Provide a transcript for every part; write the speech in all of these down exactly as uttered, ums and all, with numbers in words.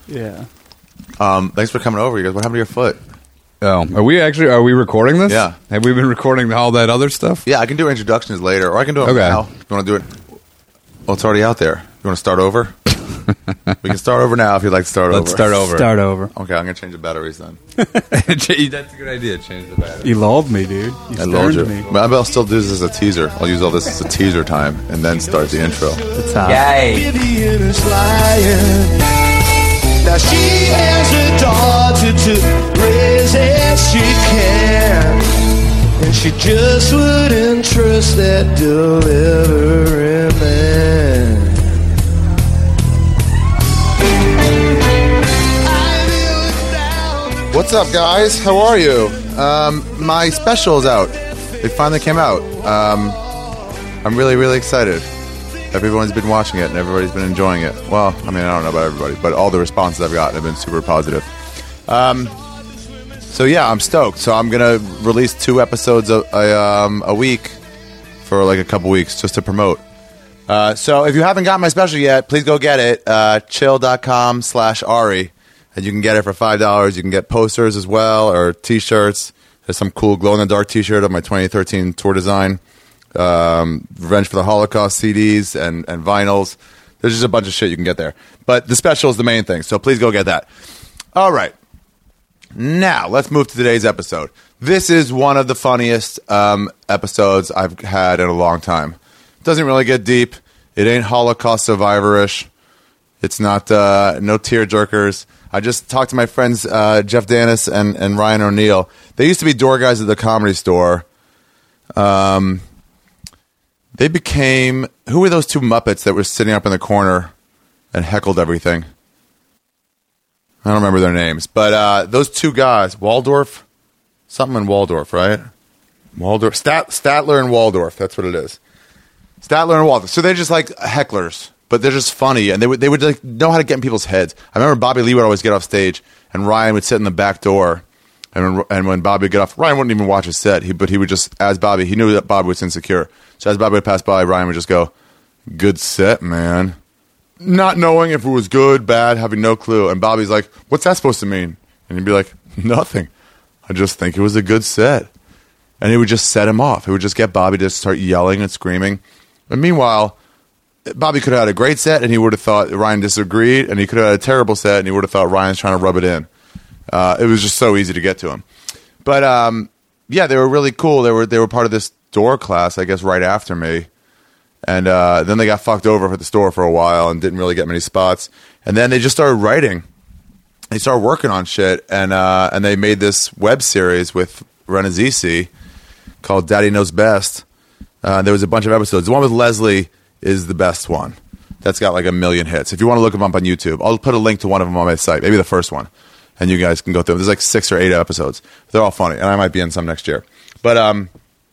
Yeah. Um, thanks for coming over, you guys. What happened to your foot? Oh, are we actually? Are we recording this? Yeah. Have we been recording all that other stuff? Yeah, I can do introductions later, or I can do it Okay. now. You want to do it? Well, it's already out there. You want to start over? We can start over now if you'd like to start Let's over. start over. Start over. Okay, I'm going to change the batteries then. That's a good idea. Change the battery. You lulled me, dude. You I lulled you. me. Maybe I'll still do this as a teaser. I'll use all this as a teaser time and then start the intro. It's hot. Vivian is lying. Now she has a daughter to raise as she can, and she just wouldn't trust that delivering man. What's up, guys? How are you? Um, my special is out. It finally came out. Um, I'm really, really excited. Everyone's been watching it and everybody's been enjoying it. Well, I mean, I don't know about everybody, but all the responses I've gotten have been super positive. Um, so yeah, I'm stoked. So I'm gonna release two episodes a, a, um, a week for like a couple weeks just to promote. Uh, so if you haven't got my special yet, please go get it. Uh, chill.com slash Ari. And you can get it for five dollars. You can get posters as well, or T-shirts. There's some cool glow-in-the-dark T-shirt of my twenty thirteen tour design. Um, Revenge for the Holocaust C Ds and, and vinyls. There's just a bunch of shit you can get there. But the special is the main thing, so please go get that. All right. Now, let's move to today's episode. This is one of the funniest um, episodes I've had in a long time. It doesn't really get deep. It ain't Holocaust survivor-ish. It's not, uh, no tear-jerkers. I just talked to my friends uh, Jeff Danis and, and Ryan O'Neill. They used to be door guys at the Comedy Store. Um, they became... Who were those two Muppets that were sitting up in the corner and heckled everything? I don't remember their names. But uh, those two guys, Waldorf? Something in Waldorf, right? Waldorf. Stat, Statler and Waldorf. That's what it is. Statler and Waldorf. So they're just like hecklers. But they're just funny, and they would they would like know how to get in people's heads. I remember Bobby Lee would always get off stage, and Ryan would sit in the back door, and when, and when Bobby would get off, Ryan wouldn't even watch his set. He but he would just, as Bobby, he knew that Bobby was insecure. So as Bobby would pass by, Ryan would just go, "Good set, man," not knowing if it was good, bad, having no clue. And Bobby's like, "What's that supposed to mean?" And he'd be like, "Nothing. I just think it was a good set." And he would just set him off. He would just get Bobby to start yelling and screaming. And meanwhile, Bobby could have had a great set, and he would have thought Ryan disagreed, and he could have had a terrible set, and he would have thought Ryan's trying to rub it in. Uh, it was just so easy to get to him. But um, yeah, they were really cool. They were they were part of this door class, I guess, right after me, and uh, then they got fucked over at the store for a while and didn't really get many spots. And then they just started writing. They started working on shit, and uh, and they made this web series with Renazizi called Daddy Knows Best. Uh, there was a bunch of episodes. The one with Leslie is the best one. That's got like a million hits. If you want to look them up on YouTube, I'll put a link to one of them on my site, maybe the first one, and you guys can go through them. There's like six or eight episodes. They're all funny, and I might be in some next year. But um,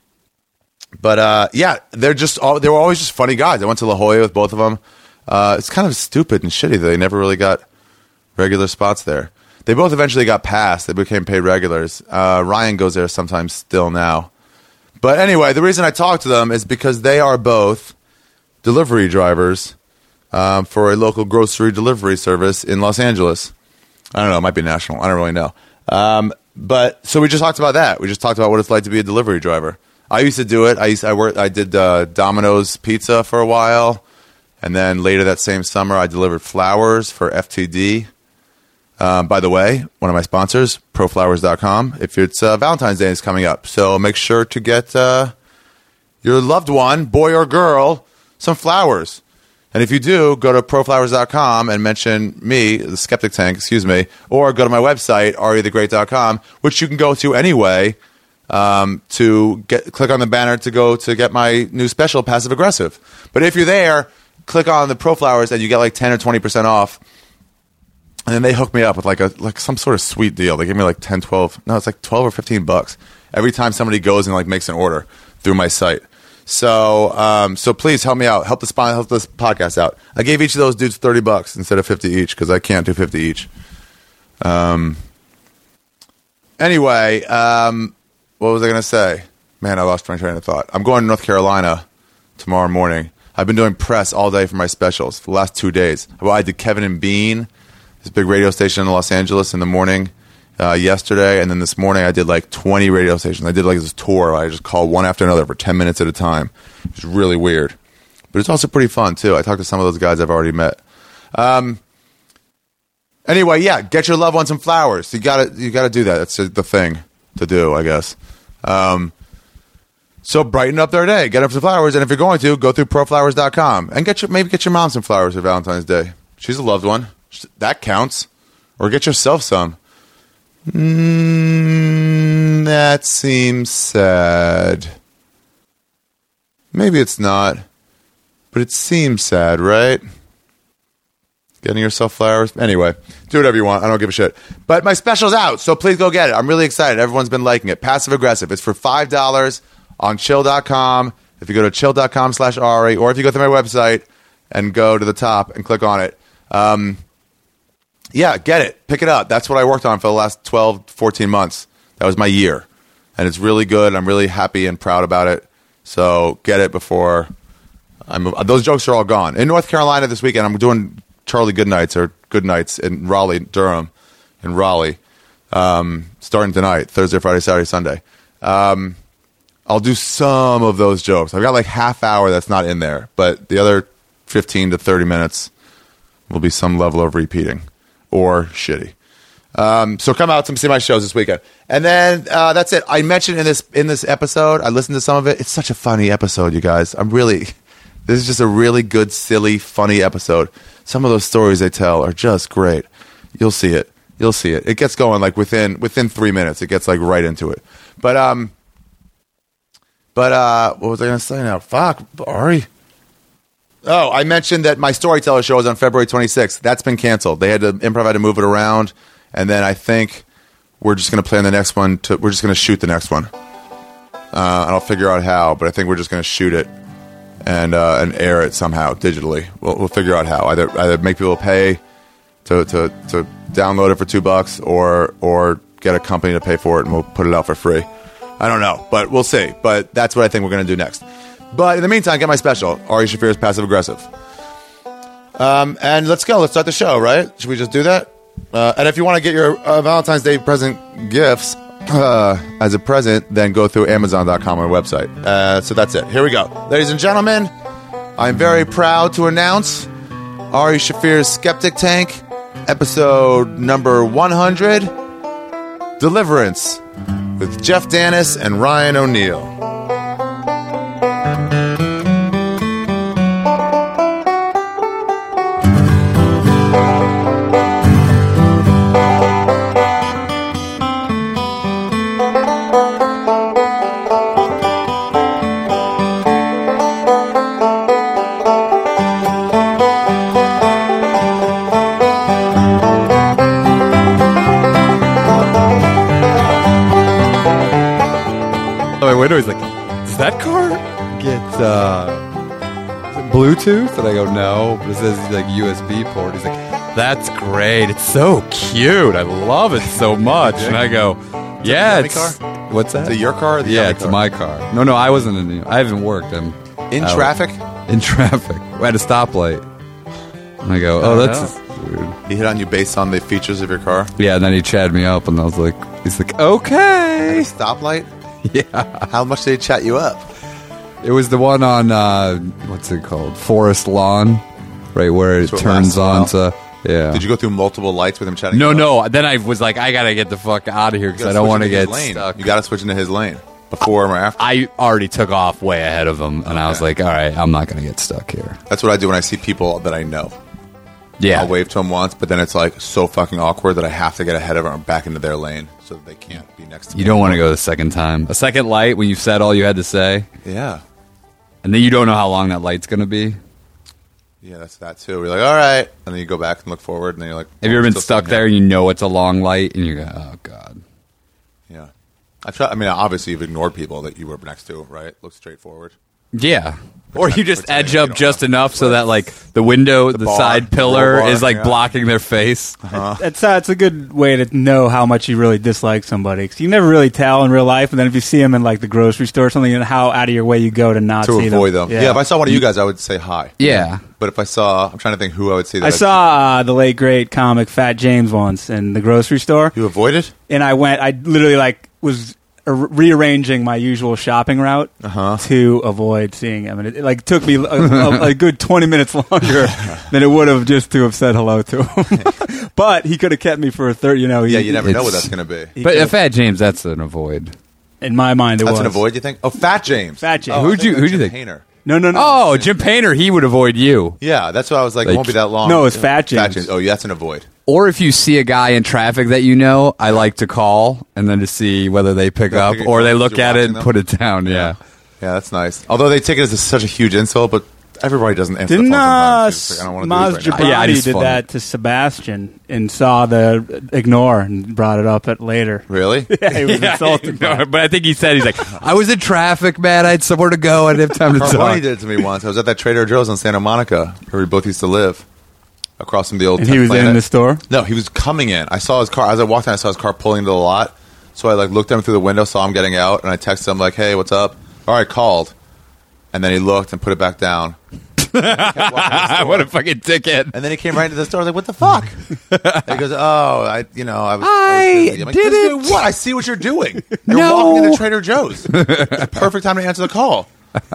but uh, yeah, they're just all, they were always just funny guys. I went to La Jolla with both of them. Uh, it's kind of stupid and shitty that they never really got regular spots there. They both eventually got passed. They became paid regulars. Uh, Ryan goes there sometimes still now. But anyway, the reason I talked to them is because they are both delivery drivers um, for a local grocery delivery service in Los Angeles. I don't know. It might be national. I don't really know. Um, but so we just talked about that. We just talked about what it's like to be a delivery driver. I used to do it. I used I worked. I did uh, Domino's Pizza for a while, and then later that same summer, I delivered flowers for F T D. Um, by the way, one of my sponsors, pro flowers dot com. If it's uh, Valentine's Day is coming up, so make sure to get uh, your loved one, boy or girl, some flowers. And if you do, go to pro flowers dot com and mention me, the Skeptic Tank, excuse me, or go to my website, ari the great dot com, which you can go to anyway um, to get click on the banner to go to get my new special, Passive Aggressive. But if you're there, click on the ProFlowers and you get like ten or twenty percent off. And then they hooked me up with like a like some sort of sweet deal. They gave me like ten, twelve, no, it's like twelve or fifteen bucks every time somebody goes and like makes an order through my site. So, um, so please help me out. Help the spine, help this podcast out. I gave each of those dudes thirty bucks instead of fifty each because I can't do fifty each. Um. Anyway, um, what was I going to say? Man, I lost my train of thought. I'm going to North Carolina tomorrow morning. I've been doing press all day for my specials for the last two days. Well, I did Kevin and Bean, this big radio station in Los Angeles in the morning uh, yesterday, and then this morning I did like twenty radio stations. I did like this tour. I just called one after another for ten minutes at a time. It's really weird, but it's also pretty fun too. I talked to some of those guys I've already met. Um, anyway, yeah, get your loved ones some flowers. You gotta, you gotta do that. That's the thing to do, I guess. Um, So brighten up their day. Get them some flowers, and if you're going to, go through pro flowers dot com and get your maybe get your mom some flowers for Valentine's Day. She's a loved one. That counts. Or get yourself some. Mm, that seems sad. Maybe it's not, but it seems sad, right? Getting yourself flowers. Anyway, do whatever you want. I don't give a shit. But my special's out, so please go get it. I'm really excited. Everyone's been liking it. Passive Aggressive. It's for five dollars. On chill dot com, if you go to chill dot com slash Ari, or if you go through my website and go to the top and click on it. Um, yeah, get it. Pick it up. That's what I worked on for the last twelve, fourteen months. That was my year. And it's really good. I'm really happy and proud about it. So get it before I move. Those jokes are all gone. In North Carolina this weekend, I'm doing Charlie Goodnights or Goodnights in Raleigh, Durham, in Raleigh, um, starting tonight, Thursday, Friday, Saturday, Sunday. Um... I'll do some of those jokes. I've got like half hour that's not in there, but the other fifteen to thirty minutes will be some level of repeating or shitty. Um, so come out to see my shows this weekend. And then uh, that's it. I mentioned in this in this episode, I listened to some of it. It's such a funny episode, you guys. I'm really, this is just a really good, silly, funny episode. Some of those stories they tell are just great. You'll see it. You'll see it. It gets going like within within three minutes. It gets like right into it. But um. But uh, what was I going to say now? Fuck, Ari. Oh, I mentioned that my Storyteller show is on February twenty-sixth. That's been canceled. They had to, Improv had to move it around. And then I think we're just going to plan the next one. To, we're just going to shoot the next one. Uh, and I'll figure out how. But I think we're just going to shoot it and uh, and air it somehow digitally. We'll, we'll figure out how. Either either make people pay to, to, to download it for two bucks or or get a company to pay for it and we'll put it out for free. I don't know, but we'll see. But that's what I think we're going to do next. But in the meantime, get my special, Ari Shaffir's Passive Aggressive. Um, and let's go. Let's start the show, right? Should we just do that? Uh, and if you want to get your uh, Valentine's Day present gifts uh, as a present, then go through amazon dot com, our website. Uh, so that's it. Here we go. Ladies and gentlemen, I'm very proud to announce Ari Shaffir's Skeptic Tank, episode number one hundred, Deliverance, with Jeff Danis and Ryan O'Neal. Wait, he's like, does that car get uh, is it Bluetooth? And I go, no, but it says like U S B port. He's like, that's great. It's so cute. I love it so much. And I go, yeah, it's it's car? What's that? Is it your car? Or the Yeah, other it's car? my car. No, no, I wasn't in. I haven't worked. I'm In out. traffic? In traffic. We're at a stoplight. And I go, oh, Oh, that's no. just weird. He hit on you based on the features of your car? Yeah, and then he chatted me up, and I was like, he's like, At a okay. stoplight? Yeah. How much did he chat you up? It was the one on, uh, what's it called? Forest Lawn, right where it So it turns lasts a on to, yeah. Did you go through multiple lights with him chatting? No, you up? no. Then I was like, I got to get the fuck out of here You because gotta I don't switch want to into his get lane. stuck. You got to switch into his lane before or after. I already took off way ahead of him, and I was Okay. like, all right, I'm not going to get stuck here. That's what I do when I see people that I know. Yeah. I'll wave to them once, but then it's like so fucking awkward that I have to get ahead of them and back into their lane so that they can't be next to me. You don't want to go the second time. A second light when you've said all you had to say, Yeah. and then you don't know how long that light's going to be. Yeah, that's that too. We're like, all right. And then you go back and look forward, and then you're like, Have you oh, ever I'm been still stuck sitting there and you know it's a long light, and you go, oh, God. Yeah. I've tried, I mean, obviously you've ignored people that you were next to, right? Look straight forward. Yeah. Or you just Pretending edge you up don't just know. enough so that like the window, the, bar, side the pillar bar, is like yeah. blocking their face. Uh-huh. It's uh, it's a good way to know how much you really dislike somebody. 'Cause you never really tell in real life, and then if you see them in like the grocery store or something, you know how out of your way you go to not To see avoid them. them. Yeah. if I saw one of you guys, I would say hi. Yeah. But if I saw, I'm trying to think who I would see. That I I'd- saw uh, the late great comic Fat James once in the grocery store, You avoided? and I went. I literally like was uh, rearranging my usual shopping route Uh-huh. to avoid seeing him, and it, it like took me a, a, a good twenty minutes longer than it would have just to have said hello to him. But he could have kept me for a third. You know, he, Yeah, you never know It's- what that's going to be. he But could've- uh, Fat James, that's an avoid. in my mind, it That's was an avoid, you think? Oh, Fat James. Fat James. Oh, Who'd I think you- that's who'd you Jim think? Hayner. No, no, no. Oh, Jim Painter, he would avoid you. Yeah, that's why I was like, Like- it won't be that long. No, it's Fat Fat James. James. Oh, yeah, that's an avoid. Or if you see a guy in traffic that you know, I like to call and then to see whether they pick They'll up pick it or up they as look you're at it watching and them. put it down. Yeah. Yeah, that's nice. Although they take it as a, such a huge insult, but everybody doesn't answer Didn't the phone uh, sometimes. It's like, I don't want Maz to do this right now. Jabbar- Yeah, it Jabrani is did funny. that to Sebastian and saw the ignore and brought it up at later. Really? Yeah, he was insulted. by No, it. but I think he said, he's like, I was in traffic, man. I had somewhere to go. I didn't have time to Carboni talk. did it to me once. I was at that Trader Joe's in Santa Monica, where we both used to live, across from the old And Tech he was Planet. in the store. No, he was coming in. I saw his car. As I walked in, I saw his car pulling into the lot. So I like looked at him through the window, saw him getting out, and I texted him like, "Hey, what's up?" All right, called. And then he looked and put it back down. Kept walking in the store. What a fucking dickhead. And then he came right into the store. I was like, "What the fuck?" And he goes, "Oh, I, you know, I was, I I was busy." I'm like, did "Busy it." What? I see what you're doing. You're No. walking into Trader Joe's. It's a perfect time to answer the call."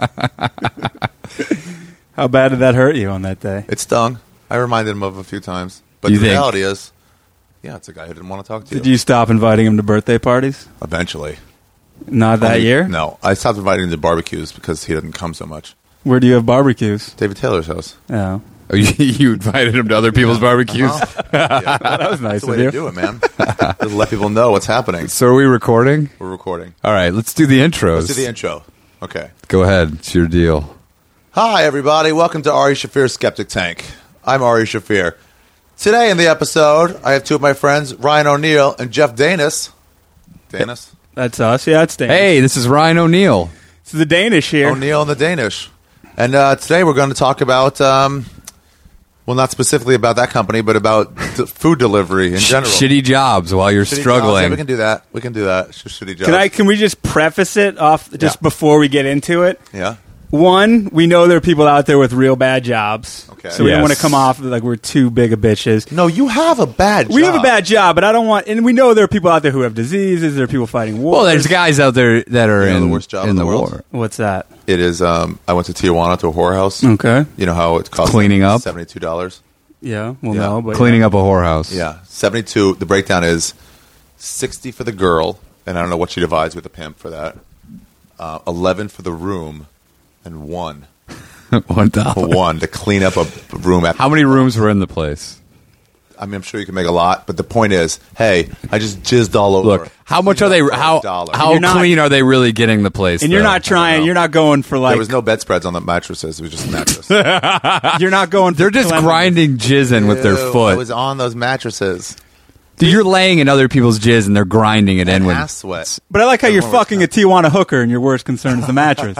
How bad did that hurt you on that day? It stung. I reminded him of it a few times. But You the think? reality is, yeah, it's a guy who didn't want to talk to Did you stop inviting him to birthday parties? Eventually. Not that Only- year? No. I stopped inviting him to barbecues because he doesn't come so much. Where do you have barbecues? David Taylor's house. Oh. Oh, you, you invited him to other people's barbecues. Yeah. That was nice That's the of way you. to do it, man. Just let people know what's happening. So are we recording? We're recording. All right, let's do the intros. Let's do the intro. Okay. Go ahead. It's your deal. Hi, everybody. Welcome to Ari Shafir's Skeptic Tank. I'm Ari Shafir. Today in the episode, I have two of my friends, Ryan O'Neill and Jeff Danis. Danis? That's us. Yeah, it's Danish. Hey, this is Ryan O'Neill. It's the Danish here. O'Neill and the Danish. And uh, today we're going to talk about, um, well, not specifically about that company, but about d- food delivery in general. Shitty jobs while you're Shitty jobs. struggling. Yeah, we can do that. We can do that. Sh- Shitty jobs. Can I? Can we just preface it off just Yeah. before we get into it? Yeah. One, we know there are people out there with real bad jobs. Okay. So we don't Yes. want to come off like we're too big of bitches. No, you have a bad job. We have a bad job, but I don't want. And we know there are people out there who have diseases. There are people fighting wars. well, there's guys out there that are You know in the worst job in in the, the world? war. What's that? It is, um, I went to Tijuana to a whorehouse. Okay. You know how it costs Cleaning up? seventy-two dollars? Yeah. Well, Yeah. no, but Cleaning up a whorehouse. Yeah. seventy-two. The breakdown is sixty for the girl, and I don't know what she divides with the pimp for that. Uh, eleven for the room, and one. One For dollar. one to clean up a room. At, How many rooms were in the place? I mean, I'm sure you can make a lot, but the point is, hey, I just jizzed all over. Look, how much are they? Cleaned up for a How dollar. how You're not- clean are they really getting the place? And you're though? not trying. know. You're not going for like. There was no bedspreads on the mattresses. It was just a mattress. You're not going. For They're just cleanliness. grinding jizz in with their Ew, foot. I was on those mattresses. Dude, you're laying in other people's jizz and they're grinding it in with Ass sweat. But I like how you're Everyone was fucking a Tijuana hooker and your worst concern is the mattress.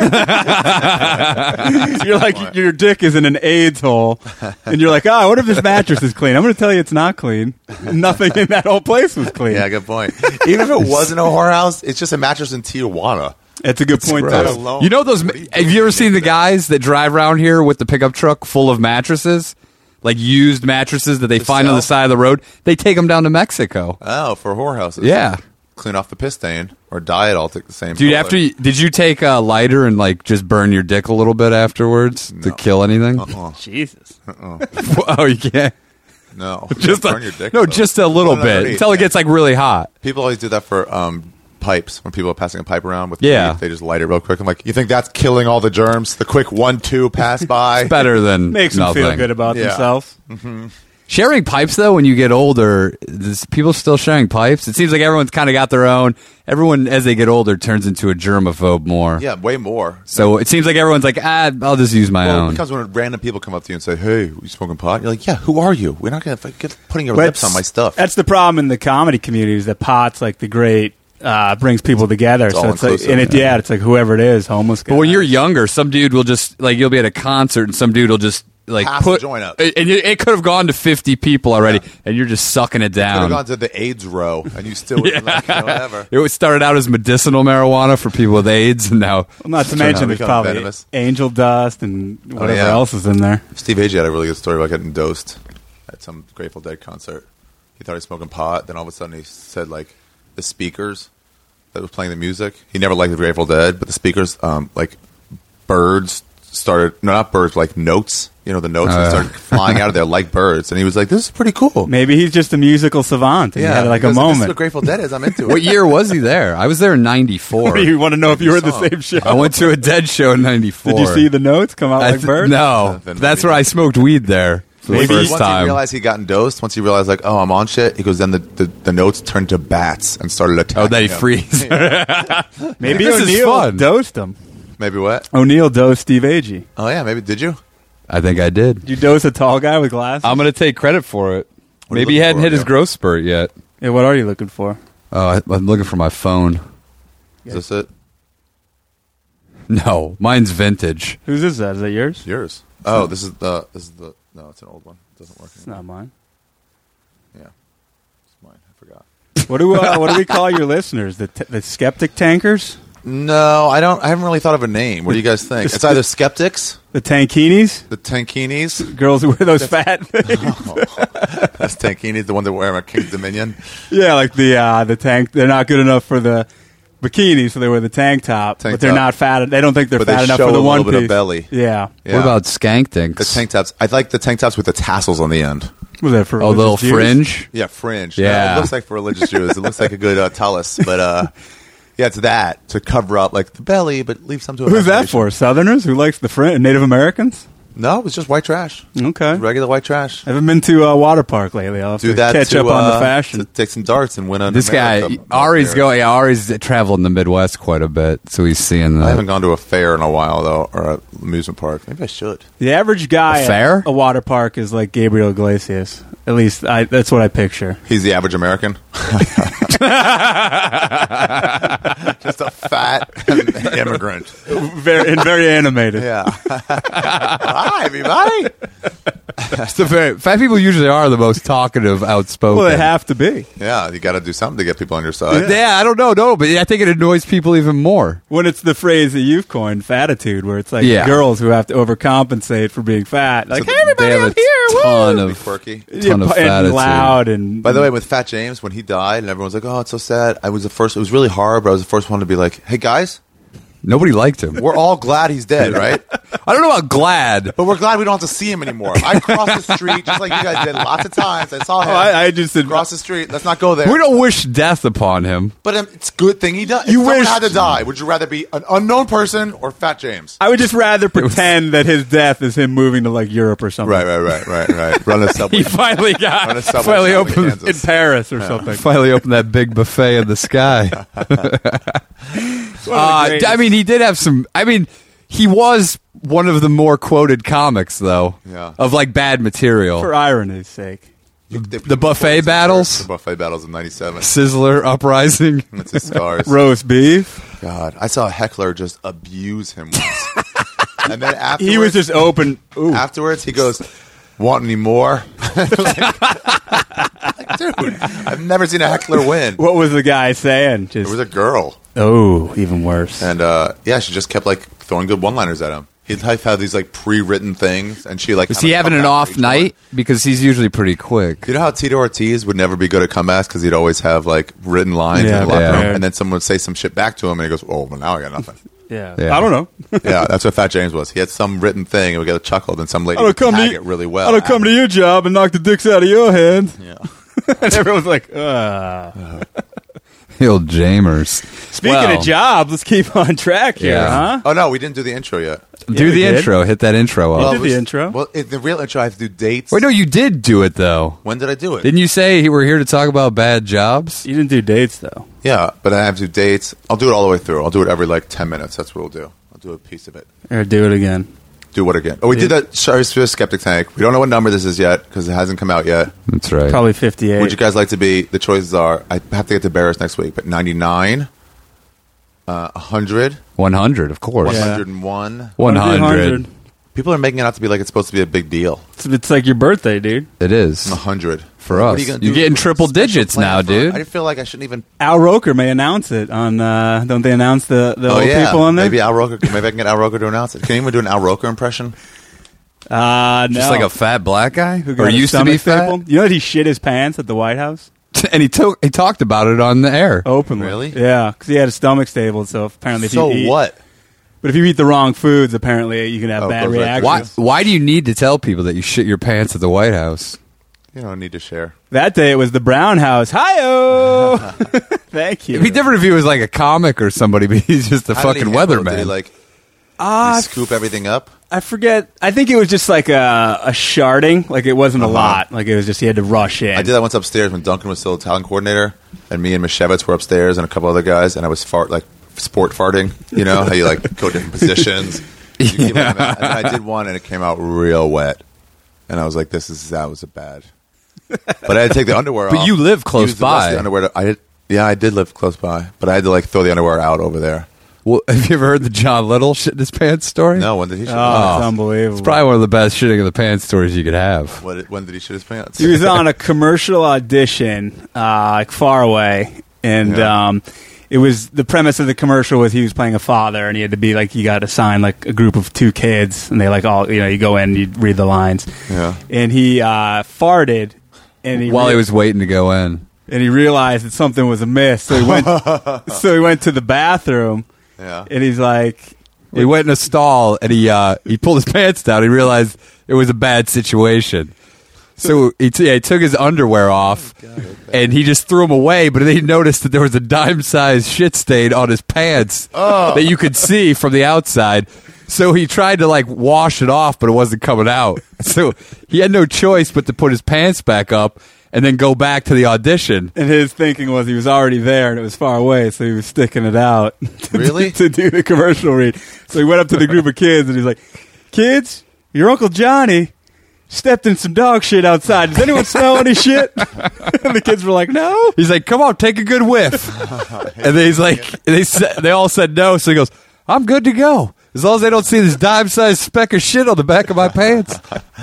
You're like, your dick is in an AIDS hole. And you're like, oh, what if this mattress is clean? I'm going to tell you it's not clean. Nothing in that whole place was clean. Yeah, good point. Even if it wasn't a whorehouse, it's just a mattress in Tijuana. That's a good point, gross. too. Alone. You know those? What are you Have you ever seen the guys that drive around here with the pickup truck full of mattresses, like used mattresses that they To find on sell? the side of the road? They take them down to Mexico. Oh, for whorehouses. Yeah. Clean off the piss stain or dye it all to the same Dude, color. after you, did you take a lighter and like just burn your dick a little bit afterwards to No. kill anything? Uh-uh. Jesus. oh, you can't. No. Just burn a, your dick. no, though. just a little Well, bit underneath, until it yeah. gets like really hot. People always do that for um, pipes. When people are passing a pipe around with Yeah. weed, they just light it real quick. I'm like, you think that's killing all the germs? The quick one, two pass by? Better than Makes them nothing. feel good about Yeah. themselves. Sharing pipes, though, when you get older, is people still sharing pipes? It seems like everyone's kind of got their own. Everyone, as they get older, turns into a germaphobe more. Yeah, way more. So it seems like everyone's like, ah, I'll just use my Well, own. because when random people come up to you and say, "Hey, you smoking pot?" You're like, "Yeah, who are you? We're not going to get putting your But lips on my stuff." That's the problem in the comedy community is that pot's like the great uh, brings people together. It's so it's like, all-inclusive, and it, yeah. yeah, it's like whoever it is, homeless guy. But when you're younger, some dude will just like you'll be at a concert and some dude will just like Pass put the joint up. and it, it could have gone to fifty people already, and you're just sucking it Could have down. gone to the AIDS row, and you still would have been like, you know, whatever. It was started out as medicinal marijuana for people with AIDS, and now Well, not to Turned out mention to there's become probably venomous. angel dust and whatever yeah. else is in there. Steve Agee had a really good story about getting dosed at some Grateful Dead concert. He thought he was smoking pot. Then all of a sudden he said, like, the speakers that was playing the music. He never liked the Grateful Dead, but the speakers, um, like, birds started, no, not birds, but like notes. You know, the notes Uh. started flying out of there like birds. And he was like, this is pretty cool. Maybe he's just a musical savant. And he had like he a goes, This is moment. what Grateful Dead is. I'm into it. what year was he there? I was there in ninety-four. you want to know if you were at the Song. same show? I went to a Dead show in ninety-four. Did you see the notes come out I like th- birds? No, Then that's maybe- where I smoked weed there for Maybe the first once time. he realized he gotten dosed, once he realized, like, oh, I'm on shit, he goes, then the, the, the notes turned to bats and started attacking oh, then he him. freeze. Maybe This is O'Neill fun. dosed him. Maybe what? O'Neill dosed Steve Agee. Oh, yeah, maybe. Did you? I think I did. Did you dose a tall guy with glasses? I'm going to take credit for it. What are you Maybe he looking hadn't for, hit his O'Neill? growth spurt yet. yeah, what are you looking for? Oh, I, I'm looking for my phone. Is this it? No, mine's vintage. Whose is that? Is that yours? Yours. Oh, this is the, this is the, no, it's an old one. It doesn't work It's anymore. not mine. Yeah. It's mine. I forgot. What do uh, what do we call your listeners? The t- the skeptic tankers? No, I don't, I haven't really thought of a name. What do you guys think? Just- It's either Skeptics, The tankinis? the Tankinis. Girls who wear those fat things. That's Tankinis, the one that wear a King's Dominion. Yeah, like the uh, the tank. They're not good enough for the bikini, so they wear the tank top. Tank but they're top. not fat. They don't think they're But they fat enough show for the a one little bit of piece. belly. Yeah. Yeah. What about skank dinks? The tank tops? I like the tank tops with the tassels on the end. Was that for Oh, little religious Jews? fringe. Yeah, fringe. Yeah. No, it looks like for religious Jews. It looks like a good uh, talus, but uh, yeah, it's that to cover up like the belly, but leave some to. Who's that imagination. for? Southerners who likes the fringe? Native Americans? No, it was just white trash. Okay. Regular white trash. I haven't been to a water park lately. I'll have Do to that catch to, up on uh, the fashion. To take some darts and win an This guy, America Ari's fair. going. Yeah, Ari's traveled in the Midwest quite a bit, so he's seeing I haven't the. gone to a fair in a while though, or an amusement park. Maybe I should. The average guy A fair? at a water park is like Gabriel Iglesias. At least I, that's what I picture. He's the average American. Just a fat immigrant. Very and very animated. Yeah. Hi, everybody. It's the very, fat people usually are the most talkative, outspoken. Well, they have to be. Yeah, you got to do something to get people on your side. Yeah, I don't know, no, but I think it annoys people even more. When it's the phrase that you've coined, fatitude, where it's like Yeah. girls who have to overcompensate for being fat. Like, So hey, everybody, They have I'm a here. ton woo! Be of quirky. Yeah, ton of and fatitude. loud and. By the way, with Fat James, when he died, and everyone's like, "Oh, it's so sad." I was the first. It was really hard, but I was the first one to be like, "Hey, guys, Nobody liked him. we're all glad he's dead, right? I don't know about glad. But we're glad we don't have to see him anymore." I crossed the street just like you guys did lots of times. I saw him Oh, I, I just said, cross the street. Let's not go there. We don't wish death upon him. But um, it's a good thing he died. You If someone wish- had to die. Would you rather be an unknown person or Fat James? I would just rather pretend that his death is him moving to like Europe or something. Right, right, right, right, right. Run a subway. He finally Run got a subway finally stop in opened Kansas. In Paris or something. finally opened that big buffet in the sky. It's one of the Uh, greatest. I mean, he did have some. I mean, he was one of the more quoted comics, though, Yeah. of like bad material. for irony's sake. They- the buffet battles? The buffet battles of ninety-seven. Sizzler uprising. That's his scars. Roast beef. God, I saw a heckler just abuse him once. And then afterwards, He was just open. Ooh. afterwards he goes, "Want any more?" like, like, dude, I've never seen a heckler win. What was the guy saying? It Just was a girl, oh, even worse. and uh, yeah, she just kept like throwing good one-liners at him. He'd like, have these like pre-written things, and she like. Was kinda he having come an back for off each night? one. Because he's usually pretty quick. You know how Tito Ortiz would never be good at comebacks because he'd always have like written lines Yeah, in the locker yeah. room, and then someone would say some shit back to him, and he goes, "Oh, well, now I got nothing." yeah. Yeah. I don't know. Yeah, that's what Fat James was. He had some written thing, and we got a chuckle, and some lady I would don't come tag to it really well. I don't come to your job and knock the dicks out of your hand. Yeah. And everyone's like, uh. The old Jamers. Speaking Well, of jobs, let's keep on track here, Yeah. huh? Oh no, we didn't do the intro yet. do Yeah, the we did. intro. Hit that intro You up. did it the was- intro. Well, it, the real intro, I have to do dates. Wait, no, you did do it though. When did I do it? Didn't you say you were here to talk about bad jobs? You didn't do dates though. Yeah, but I have to do dates. I'll do it all the way through. I'll do it every like ten minutes. That's what we'll do. I'll do a piece of it. Or do it again. do what again? Oh, we did that Sorry Swiss Skeptic Tank. We don't know what number this is yet because it hasn't come out yet. That's right. Probably fifty-eight. Would you guys like to be? The choices are: I have to get to Barris next week, but ninety-nine, uh, one hundred, one hundred, of course. Yeah. one hundred one. one hundred. People are making it out to be like it's supposed to be a big deal. It's, it's like your birthday, dude. It is. one hundred. For What us. are you gonna You're do getting with a triple special digits plan now, for- dude. I feel like I shouldn't even. Al Roker may announce it on. Uh, don't they announce the, the Oh old yeah, people on there? maybe Al Roker. Maybe I can get Al Roker to announce it. Can anyone do an Al Roker impression? Uh, no. Just like a fat black guy Who or got a used to be stomach fat. staple? You know that he shit his pants at the White House? And he took he talked about it on the air. Openly. Really? Yeah, because he had a stomach staple, so apparently if So you eat, what? But if you eat the wrong foods, apparently you can have Oh, bad goes right to reactions. Why why do you need to tell people that you shit your pants at the White House? You don't need to share. That day it was the Brown House. Hi-oh! Thank you. It'd be different if he was like a comic or somebody, but he's just a How did fucking he handle it? weatherman. Did he like Ah, you scoop everything up? I forget. I think it was just like a, a sharding. Like it wasn't a Uh-huh. lot. Like it was just he had to rush in. I did that once upstairs when Duncan was still a talent coordinator, and me and Mishevitz were upstairs and a couple other guys, and I was fart like sport farting. You know how you like go different positions. You keep them out. And then I did one, and it came out real wet, and I was like, "This is that was a bad." But I had to take the underwear off. But you live close Use the rest of by. The underwear. To, I did, yeah, I did live close by, but I had to like throw the underwear out over there. Well, have you ever heard the John Little shit in his pants story? No, when did he? Shit oh, it's Oh. unbelievable. It's probably one of the best shitting of the pants stories you could have. What, when did he shit his pants? He was on a commercial audition, uh, like far away, and Yeah. um, it was the premise of the commercial was he was playing a father, and he had to be like he got assigned like a group of two kids, and they like all you know you go in, and you read the lines, Yeah. and he uh, farted, and he While re- he was waiting to go in. and he realized that something was amiss, so he went so he went to the bathroom, Yeah. and he's like. He went in a stall and he uh, he pulled his pants down. He realized it was a bad situation. So he, t- yeah, he took his underwear off and he just threw them away. But then he noticed that there was a dime-sized shit stain on his pants that you could see from the outside. So he tried to like wash it off, but it wasn't coming out. So he had no choice but to put his pants back up and then go back to the audition. And his thinking was he was already there and it was far away, so he was sticking it out to, Really? to do the commercial read. So he went up to the group of kids and he's like, "Kids, your Uncle Johnny stepped in some dog shit outside. Does anyone smell any shit?" And the kids were like, "No." He's like, "Come on, take a good whiff." And then he's like, they said, they all said no. So he goes, "I'm good to go. As long as they don't see this dime-sized speck of shit on the back of my pants."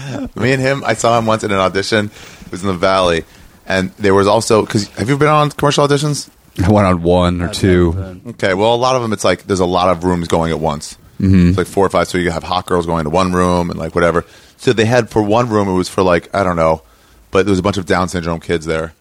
Me and him, I saw him once in an audition. It was in the Valley, and there was also because have you been on commercial auditions? I went on one or two. Okay, well, a lot of them, it's like there's a lot of rooms going at once. Mm-hmm. It's like four or five. So you have hot girls going to one room and like whatever. So they had for one room, it was for like I don't know, but there was a bunch of Down syndrome kids there.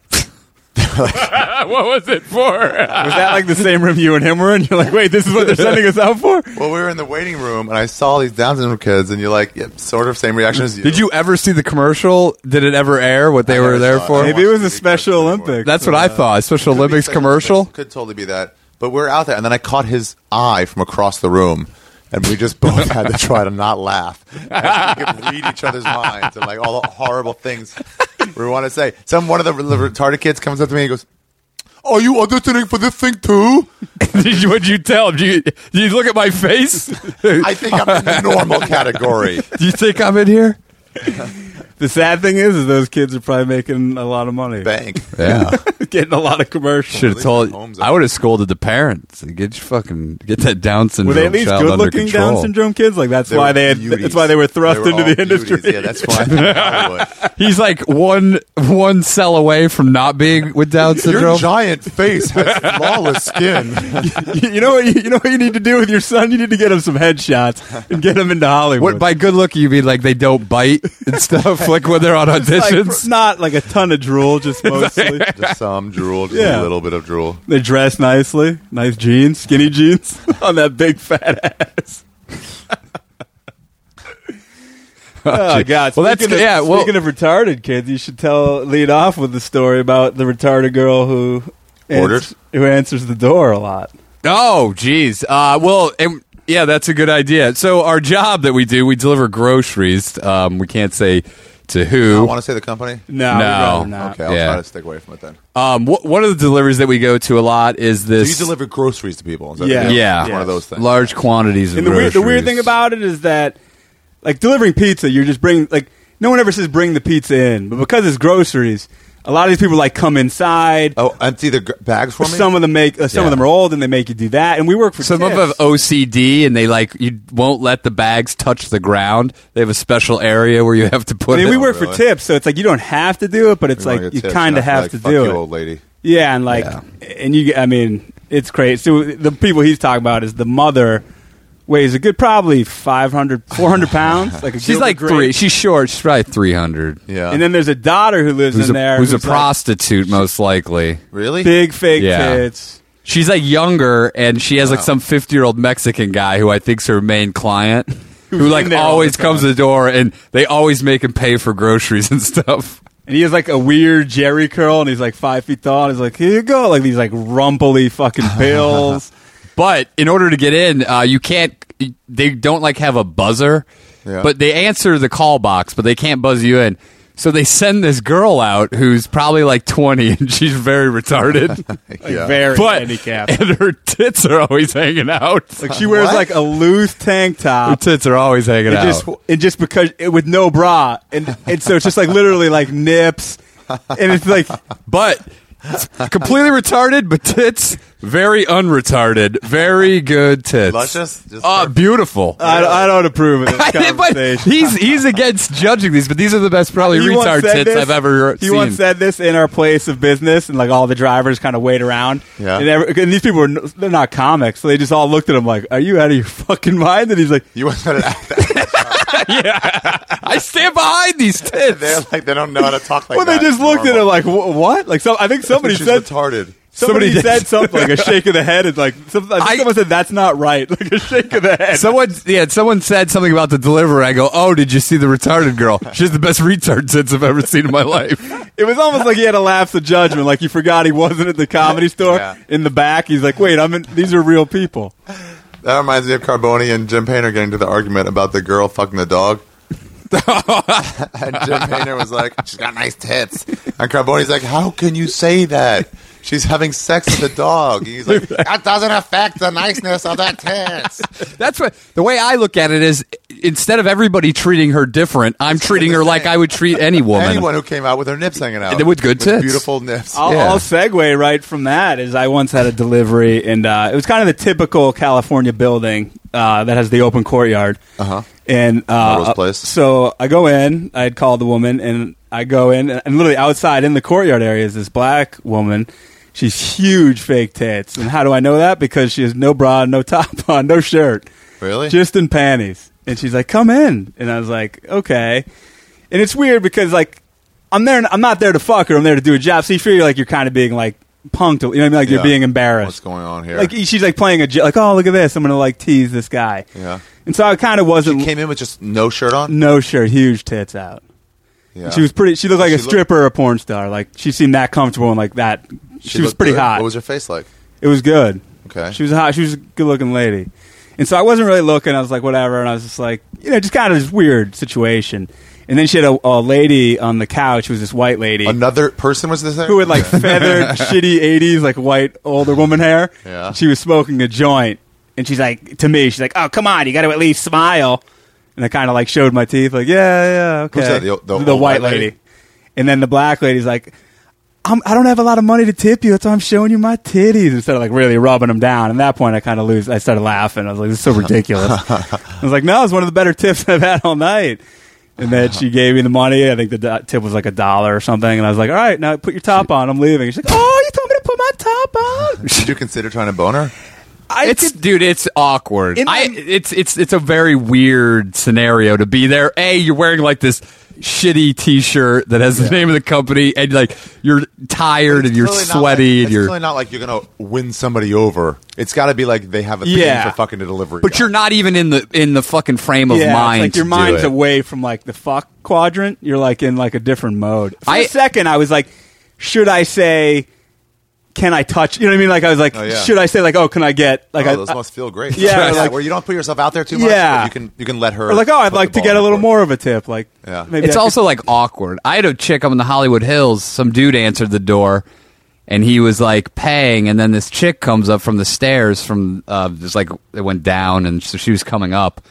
What was it for? Was that like the same room you and him were in? You're like, "Wait, this is what they're sending us out for?" Well, we were in the waiting room, and I saw these Down syndrome kids, and you're like, yeah, sort of same reaction as you. Did you ever see the commercial? Did it ever air what they I were never there saw it. for? I Maybe it was a watched the Special commercials Olympics. before. That's what I thought. Special Could be Olympics Special commercial. Olympics. Could totally be that. But we're out there, and then I caught his eye from across the room, and we just both had to try to not laugh. As we could read each other's minds and like all the horrible things we want to say. Some one of the retarded kids comes up to me and goes, "Are you auditioning for this thing too?" Did you, what'd you tell him? Did you, did you look at my face? I think I'm in the normal category. Do you think I'm in here? The sad thing is, is those kids are probably making a lot of money, Bank. Yeah. getting a lot of commercials. Should have least told. at home's I would have scolded the parents. Get your fucking get that Down syndrome. Were they at least child under good-looking control. Down syndrome kids? Like that's They why were they had. beauties. That's why they were thrust They were into all the industry. beauties. Yeah, that's why. Hollywood. He's like one one cell away from not being with Down Your syndrome. giant face has flawless skin. You know what? You, you know what you need to do with your son. You need to get him some headshots and get him into Hollywood. What by good looking you mean like they don't bite and stuff like when they're on It's like, auditions? not like a ton of drool, just mostly. Just some drool, just Yeah. a little bit of drool. They dress nicely, nice jeans, skinny jeans on that big fat ass. Oh God! Well, that's- Speaking of, yeah, well- speaking of retarded kids, you should tell lead off with the story about the retarded girl who Ordered? ans- who answers the door a lot. Oh, geez. Uh, well, and, yeah, that's a good idea. So our job that we do, we deliver groceries. Um, we can't say to I who. want to say the company. No, No. we'd rather not. Okay, I'll Yeah. try to stick away from it then. Um, wh- one of the deliveries that we go to a lot is So this. you deliver groceries to people. Is that Yeah. the deal? Yeah. It's one of those things. large quantities of And the weird, groceries. the weird thing about it is that like delivering pizza, you're just bringing like no one ever says bring the pizza in, but because it's groceries, a lot of these people like come inside. Oh, empty the g- bags for me. Some of them make uh, some Yeah. of them are old and they make you do that. And we work for Some tips. of them have O C D and they like you won't let the bags touch the ground. They have a special area where you have to put I mean, it. we work really? for tips, so it's like you don't have to do it, but it's You wanna like get you tips, kind of not have like, to fuck do you, it. old lady. Yeah, and like, Yeah. and you, I mean, it's crazy. So the people he's talking about is the mother weighs a good probably five hundred, four hundred pounds. Like a She's Gilbert like Grape. three. She's short. She's probably three hundred. Yeah. And then there's a daughter who lives Who's in a, there who's a like, prostitute, most likely. really? big fake Yeah. tits. She's like younger, and she has like some fifty-year-old Mexican guy who I think's her main client, who in like there all always the comes to the door, and they always make him pay for groceries and stuff. And he has like a weird Jerry curl, and he's like five feet tall. And he's like, here you go, like these like rumply fucking pills. But in order to get in, uh, you can't. They don't like have a buzzer, Yeah. but they answer the call box, but they can't buzz you in. So they send this girl out who's probably like twenty, and she's very retarded, Like Yeah. very but handicapped. and her tits are always hanging out. Like she wears What? like a loose tank Her top. tits are always hanging And out. just, and just because it, with no bra, and and so it's just like literally like nips, and it's like But completely retarded, but tits very unretarded. Very good tits. Luscious? Just Uh, perfect. beautiful. I, I don't approve of this I think, but conversation. he's he's against judging these, but these are the best probably He once retard said tits this- I've ever He seen. once said this in our place of business, and like all the drivers kind of wait around. Yeah. And, every, and these people are n- they're not comics, so they just all looked at him like, "Are you out of your fucking mind?" And he's like, You want to act that? yeah, I stand behind these tits. They're like they don't know how to talk like "Well, that. they just looked at him like, "Wh- what?" Like, so I think somebody She's said retarded. somebody, somebody said did. something like a shake of the head, and like some, I think I- someone said that's not right, like a shake of the head. Someone, yeah, someone said something about the deliverer. I go, oh, did you see the retarded girl? She has the best retard tits I've ever seen in my life. It was almost like he had a lapse of judgment, like he forgot he wasn't at the comedy store Yeah. in the back. He's like, "Wait, I'm in, these are real people." That reminds me of Carboni and Jim Painter getting to the argument about the girl fucking the dog. And Jim Painter was like, "She's got nice tits," and Carboni's like, "How can you say that? She's having sex with a dog." He's like, "That doesn't affect the niceness of that tits." That's what the way I look at it is. Instead of everybody treating her different, I'm treating her like I would treat any woman. Anyone who came out with her nips hanging out, With good tits. beautiful nips. I'll, Yeah. I'll segue right from that. Is I once had a delivery, and uh, it was kind of the typical California building uh, that has the open courtyard. Uh-huh. And uh, Melrose Place. so I go in. I had called the woman, and I go in, and literally outside in the courtyard area is this black woman. She's huge, fake tits. And how do I know that? Because she has no bra, no top on, no shirt, Really? just in panties. And she's like, "Come in," and I was like, "Okay." And it's weird because like I'm there, I'm not there to fuck her. I'm there to do a job. So you feel like you're kind of being like punked. You know what I mean? Like you're Yeah. being embarrassed. What's going on here? Like she's like playing a j- like, "Oh, look at this! I'm gonna like tease this guy." Yeah. And so I kind of wasn't She came in with just no shirt on. no shirt, huge tits out. Yeah. She was pretty. She looked like She a looked- stripper or a porn star. Like she seemed that comfortable and like that. She, was looked pretty good. hot. What was her face like? It was good. Okay. She was a hot. She was a good looking lady. And so I wasn't really looking. I was like, whatever. And I was just like, you know, just kind of this weird situation. And then she had a, a lady on the couch who was this white lady Another person was this there? who had like feathered, shitty eighties, like white older woman hair. Yeah. She was smoking a joint. And she's like, to me, she's like, "Oh, come on. You got to at least smile." And I kind of like showed my teeth, like, yeah, yeah, okay. Who's that? The- the the old white white lady. lady? And then the black lady's like, I'm, I don't have a lot of money to tip you. That's why I'm showing you my titties instead of like really rubbing them down. And at that point, I kind of lose. I started laughing. I was like, "This is so ridiculous." I was like, "No, it's one of the better tips I've had all night." And then she gave me the money. I think the do- tip was like a dollar or something. And I was like, "All right, now put your top on. I'm leaving." She's like, "Oh, you told me to put my top on." Did you consider trying to bone her? I It's could- dude, it's awkward. In I my- it's it's it's a very weird scenario to be there. A, you're wearing like this shitty T-shirt that has the name of the company, and like you're tired and you're Clearly not sweaty like- and it's you're. clearly not like you're gonna win somebody over. It's got to be like they have a thing Yeah. for fucking a delivery. But guy. you're not even in the in the fucking frame of yeah, mind. it's like your to do mind's it. away from like the fuck quadrant. You're like in like a different mode. For I- a second, I was like, should I say, can I touch? You know what I mean? Like I was like, Oh, yeah. should I say like, oh, can I get like oh, I, those must feel great. Yeah, like- where you don't put yourself out there too much. Yeah. but you can you can let her. or like, oh, I'd put like the to get ball a little in the court. more of a tip. Like, Yeah. maybe It's I could- also like awkward. I had a chick up in the Hollywood Hills. Some dude answered the door, and he was like paying, and then this chick comes up from the stairs from uh, just like it went down, and so she was coming up,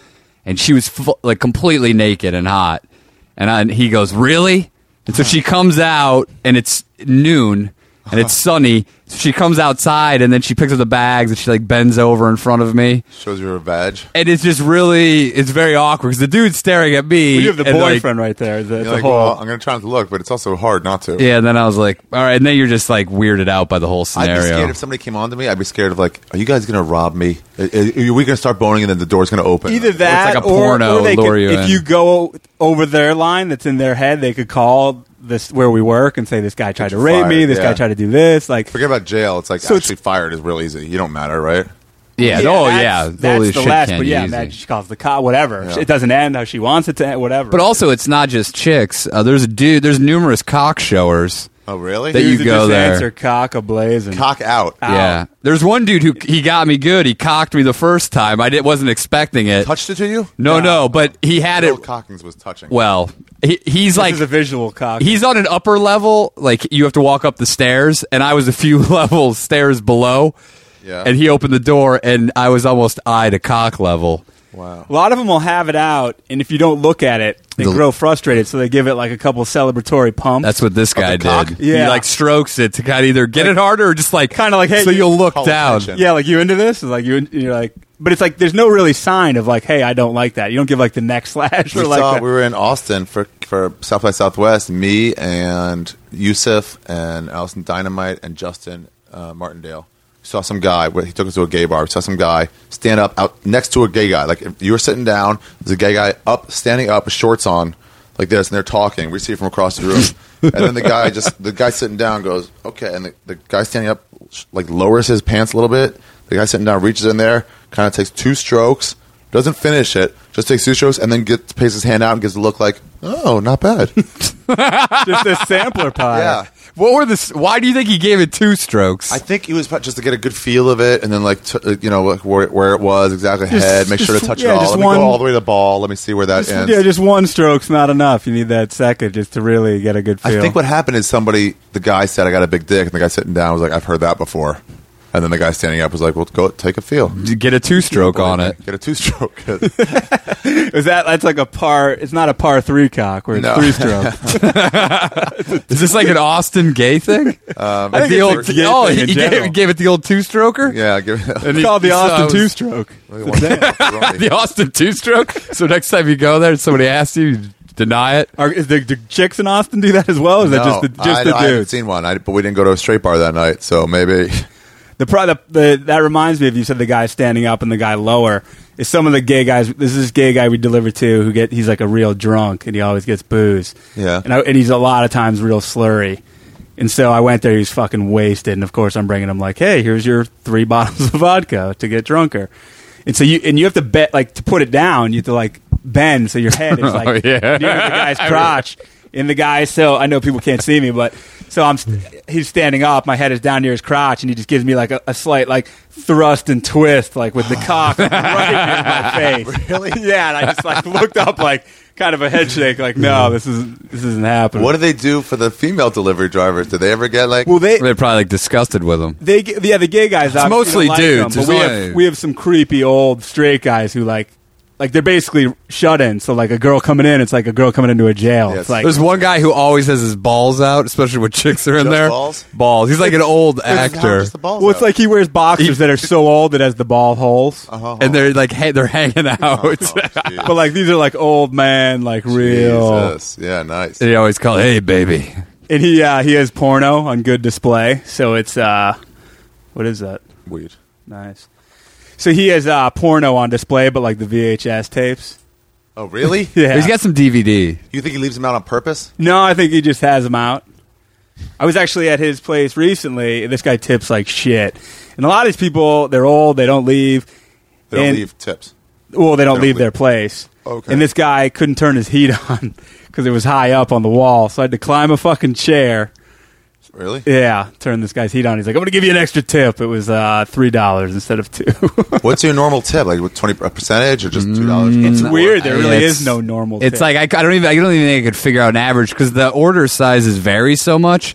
and she was fu- like completely naked and hot. And, I, and he goes, really? And so she comes out, and it's noon, and it's sunny. So she comes outside, and then she picks up the bags, and she like bends over in front of me. Shows you her badge. And it's just really, it's very awkward because the dude's staring at me. Well, you have the and, boyfriend like, right there. The, You're the like, whole, well, I'm going to try not to look, but it's also hard not to. Yeah, and then I was like, all right. And then you're just like weirded out by the whole I'd scenario. be scared if somebody came on to me. I'd be scared of like, are you guys going to rob me? Are, are we going to start boning and then the door's going to open? Either that like a or, porno or they lure could, you if in. you go over their line that's in their head, they could call this where we work and say this guy tried to you rape fired, me, this yeah. guy tried to do this. Like, Forget about jail. It's like So actually fired is real easy. You don't matter, right? yeah, yeah, oh that's, yeah, that's holy the shit last. can But be yeah, easy. imagine she calls the cop, whatever. Yeah. It doesn't end how she wants it to end, whatever. But also, it's not just chicks. Uh, there's a dude. There's numerous cock showers. Oh, really? That you Dudes that go just there. answer cock ablaze and Cock out. Ow. Yeah, there's one dude who he got me good. He cocked me the first time. I didn't, wasn't expecting it. Touched it to you? No, no, but he had Bill it. Cockings was touching. Well, he, he's This like is a visual cock. he's on an upper level. Like you have to walk up the stairs, and I was a few levels stairs below. Yeah. And he opened the door, and I was almost eye to cock level. Wow. A lot of them will have it out, and if you don't look at it, they The- grow frustrated, so they give it like a couple celebratory pumps. That's what this guy the cock? did. Yeah. He like strokes it to kind of either get it harder or just like Kinda like, hey, so you- you'll look Call down. attention. yeah, like you into this? It's like you, you're like, but it's like there's no really sign of like, hey, I don't like that. You don't give like the neck slash We or like saw, the- we were in Austin for for South by Southwest. Me and Yusuf and Allison Dynamite and Justin uh, Martindale saw some guy. He took us to a gay bar. We saw some guy stand up out next to a gay guy. Like if you were sitting down, there's a gay guy up, standing up, with shorts on, like this, and they're talking. We see it from across the room, and then the guy just the guy sitting down goes, okay, and the, the guy standing up like lowers his pants a little bit. The guy sitting down reaches in there, kind of takes two strokes, doesn't finish it, just takes two strokes, and then gets pays his hand out and gives a look like, oh, not bad. just a sampler pie. Yeah. What were the? Why do you think he gave it two strokes? I think it was just to get a good feel of it, and then like t- uh, you know like, where, where it was exactly Just- head. Make sure just- to touch yeah, it all. just Let me one- go all the way to the ball. Let me see where that Just- ends. yeah, just one stroke's not enough. You need that second just to really get a good feel. I think what happened is somebody, the guy said, "I got a big dick," and the guy sitting down was like, "I've heard that before." And then the guy standing up was like, "Well, go take a feel. Get a two stroke on it. Get a two stroke." Is that that's like a par? It's not a par three cock where it's No. three strokes. Is this like an Austin gay thing? Um, I think the it's old, a gay oh, thing he in gave, general. gave it the old two stroker. yeah, give it. And It's called the so I Austin was- two stroke. The Austin two stroke. So next time you go there, and somebody asks you, you deny it. Are, is the, do chicks in Austin do that as well? Or is that just the just I, the I haven't dudes? seen one, I, but we didn't go to a straight bar that night, so maybe. The, pro, the, the that reminds me of you said the guy standing up and the guy lower. Is some of the gay guys? This is this gay guy we deliver to who get he's like a real drunk and he always gets booze. Yeah. and, I, and he's a lot of times real slurry. And so I went there. He was fucking wasted, and of course I'm bringing him like, hey, here's your three bottles of vodka to get drunker. And so you and you have to bet like to put it down. You have to like bend so your head is like Oh, yeah. near the guy's crotch. And the guy, so I know people can't see me, but so I'm he's standing up. My head is down near his crotch, and he just gives me like a, a slight like thrust and twist, like with the cock right in my face. Really? Yeah, and I just like looked up like kind of a head shake, like no, this is this isn't happening. What do they do for the female delivery drivers? Did they ever get like? Well, they They're probably like disgusted with him. they g- yeah the gay guys obviously mostly don't like dudes. them, but we There's have only- we have some creepy old straight guys who like like they're basically shut in. So like a girl coming in, it's like a girl coming into a jail. Yeah, it's like There's one guy who always has his balls out, especially when chicks are in Just there. balls? Balls. He's like an old actor, Just the balls well, it's out. like he wears boxers that are so old it has the ball holes. Uh-huh. and they're like, hey, they're hanging out. Oh, jeez. But like these are like old man, like real. Jesus. Yeah, nice. They always call, hey, baby. And he uh, he has porno on good display. So it's uh, what is that? Weird. Nice. So he has uh, porno on display, but like the V H S tapes. Oh, really? Yeah. He's got some D V D. You think he leaves them out on purpose? No, I think he just has them out. I was actually at his place recently. This guy tips like shit, and a lot of these people, they're old, they don't leave. They don't And- leave tips. Well, they don't, don't leave leave. their place. Okay. And this guy couldn't turn his heat on because it was high up on the wall, so I had to climb a fucking chair. Really? Yeah, turn this guy's heat on. He's like, "I'm going to give you an extra tip." It was uh, three dollars instead of two. What's your normal tip? Like what, twenty a percentage or just two dollars? It's weird. There really It's- is no normal. It's tip. like I, I don't even I don't even think I could figure out an average because the order sizes vary so much. Yeah.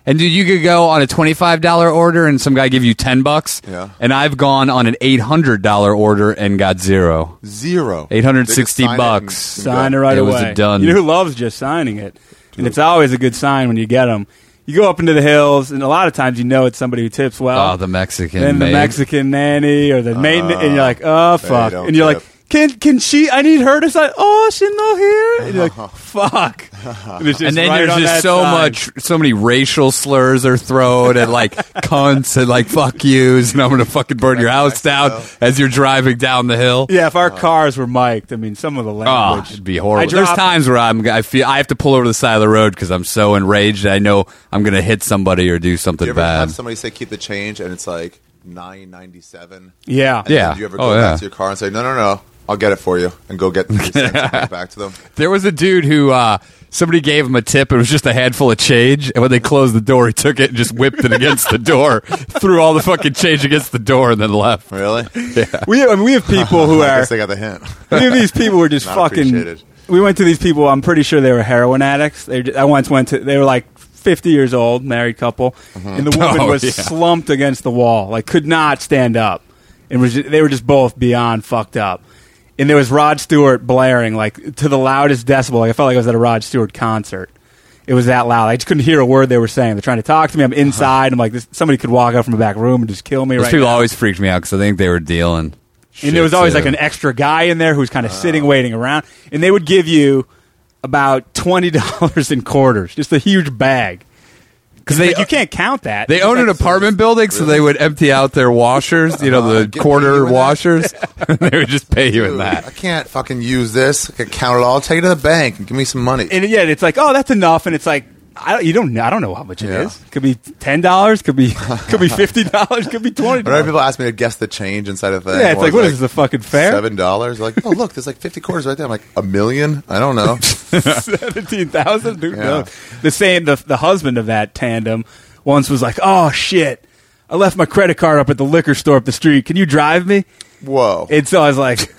And dude, you could go on a twenty-five dollar order and some guy give you ten bucks. Yeah. And I've gone on an eight hundred dollar order and got zero. Zero. eight hundred They sixty just sign it bucks. and- Sign it right It away. was a done. You know who loves just signing it? And it's always a good sign when you get them. You go up into the hills, and a lot of times you know it's somebody who tips well. Oh, the Mexican Then the maid. Mexican nanny or the maid, and you're like, oh, they fuck. don't And you're tip. like, can can she, I need her to sign. Oh, she's not here. And you're like, fuck. And, it's just And then right there's on just that so sign. much, so many racial slurs are thrown and like cunts and like fuck yous and I'm gonna fucking burn your house down as you're driving down the hill. Yeah, if our cars were mic'd, I mean, some of the Oh, language. it'd be horrible. I There's dropped- times where I'm, I feel I have to pull over to the side of the road because I'm so enraged. I know I'm gonna hit somebody or do something Do you ever bad. have somebody say keep the change and it's like nine ninety seven? Yeah. Yeah. Do you ever Oh, go yeah. back to your car and say no, no, no, I'll get it for you, and go get the cents and bring it back to them? There was a dude who uh, somebody gave him a tip. It was just a handful of change, and when they closed the door, he took it and just whipped it against the door, threw all the fucking change against the door, and then left. Really? We, I mean, we have people who I are. guess they got the hint. We have these people who are just Not fucking. appreciated. We went to these people. I'm pretty sure they were heroin addicts. They, I once went to. They were like fifty years old, married couple, and the woman Oh, was yeah. slumped against the wall, like could not stand up, and was ju- they were just both beyond fucked up. And there was Rod Stewart blaring like to the loudest decibel. Like I felt like I was at a Rod Stewart concert. It was that loud. I just couldn't hear a word they were saying. They're trying to talk to me. I'm inside. I'm like, this, somebody could walk out from a back room and just kill me Those right people now. always freaked me out because I think they were dealing. And there was always like too. an extra guy in there who was kind of sitting, waiting around. And they would give you about twenty dollars in quarters, just a huge bag. because Like, they you can't count that. They own an apartment building, so they would empty out their washers, you know, Uh, the get quarter you in that? washers. They would just pay you in Dude, I that. can't fucking use this. I can count it all. Take it to the bank and give me some money. And yeah, it's like, oh, that's enough. And it's like, I don't, you don't, I don't know how much it Yeah. is. Could be ten dollars. Could be, could be fifty dollars. Could be twenty Whenever dollars. people ask me to guess the change inside of thing, Yeah, it's like, what is this, a fucking fair? Seven dollars. Like, oh look, there's like fifty quarters right there. I'm like, a million? I don't know. Seventeen thousand. Dude, Yeah. no. The same. The the husband of that tandem once was like, oh shit, I left my credit card up at the liquor store up the street. Can you drive me? Whoa. And so I was like,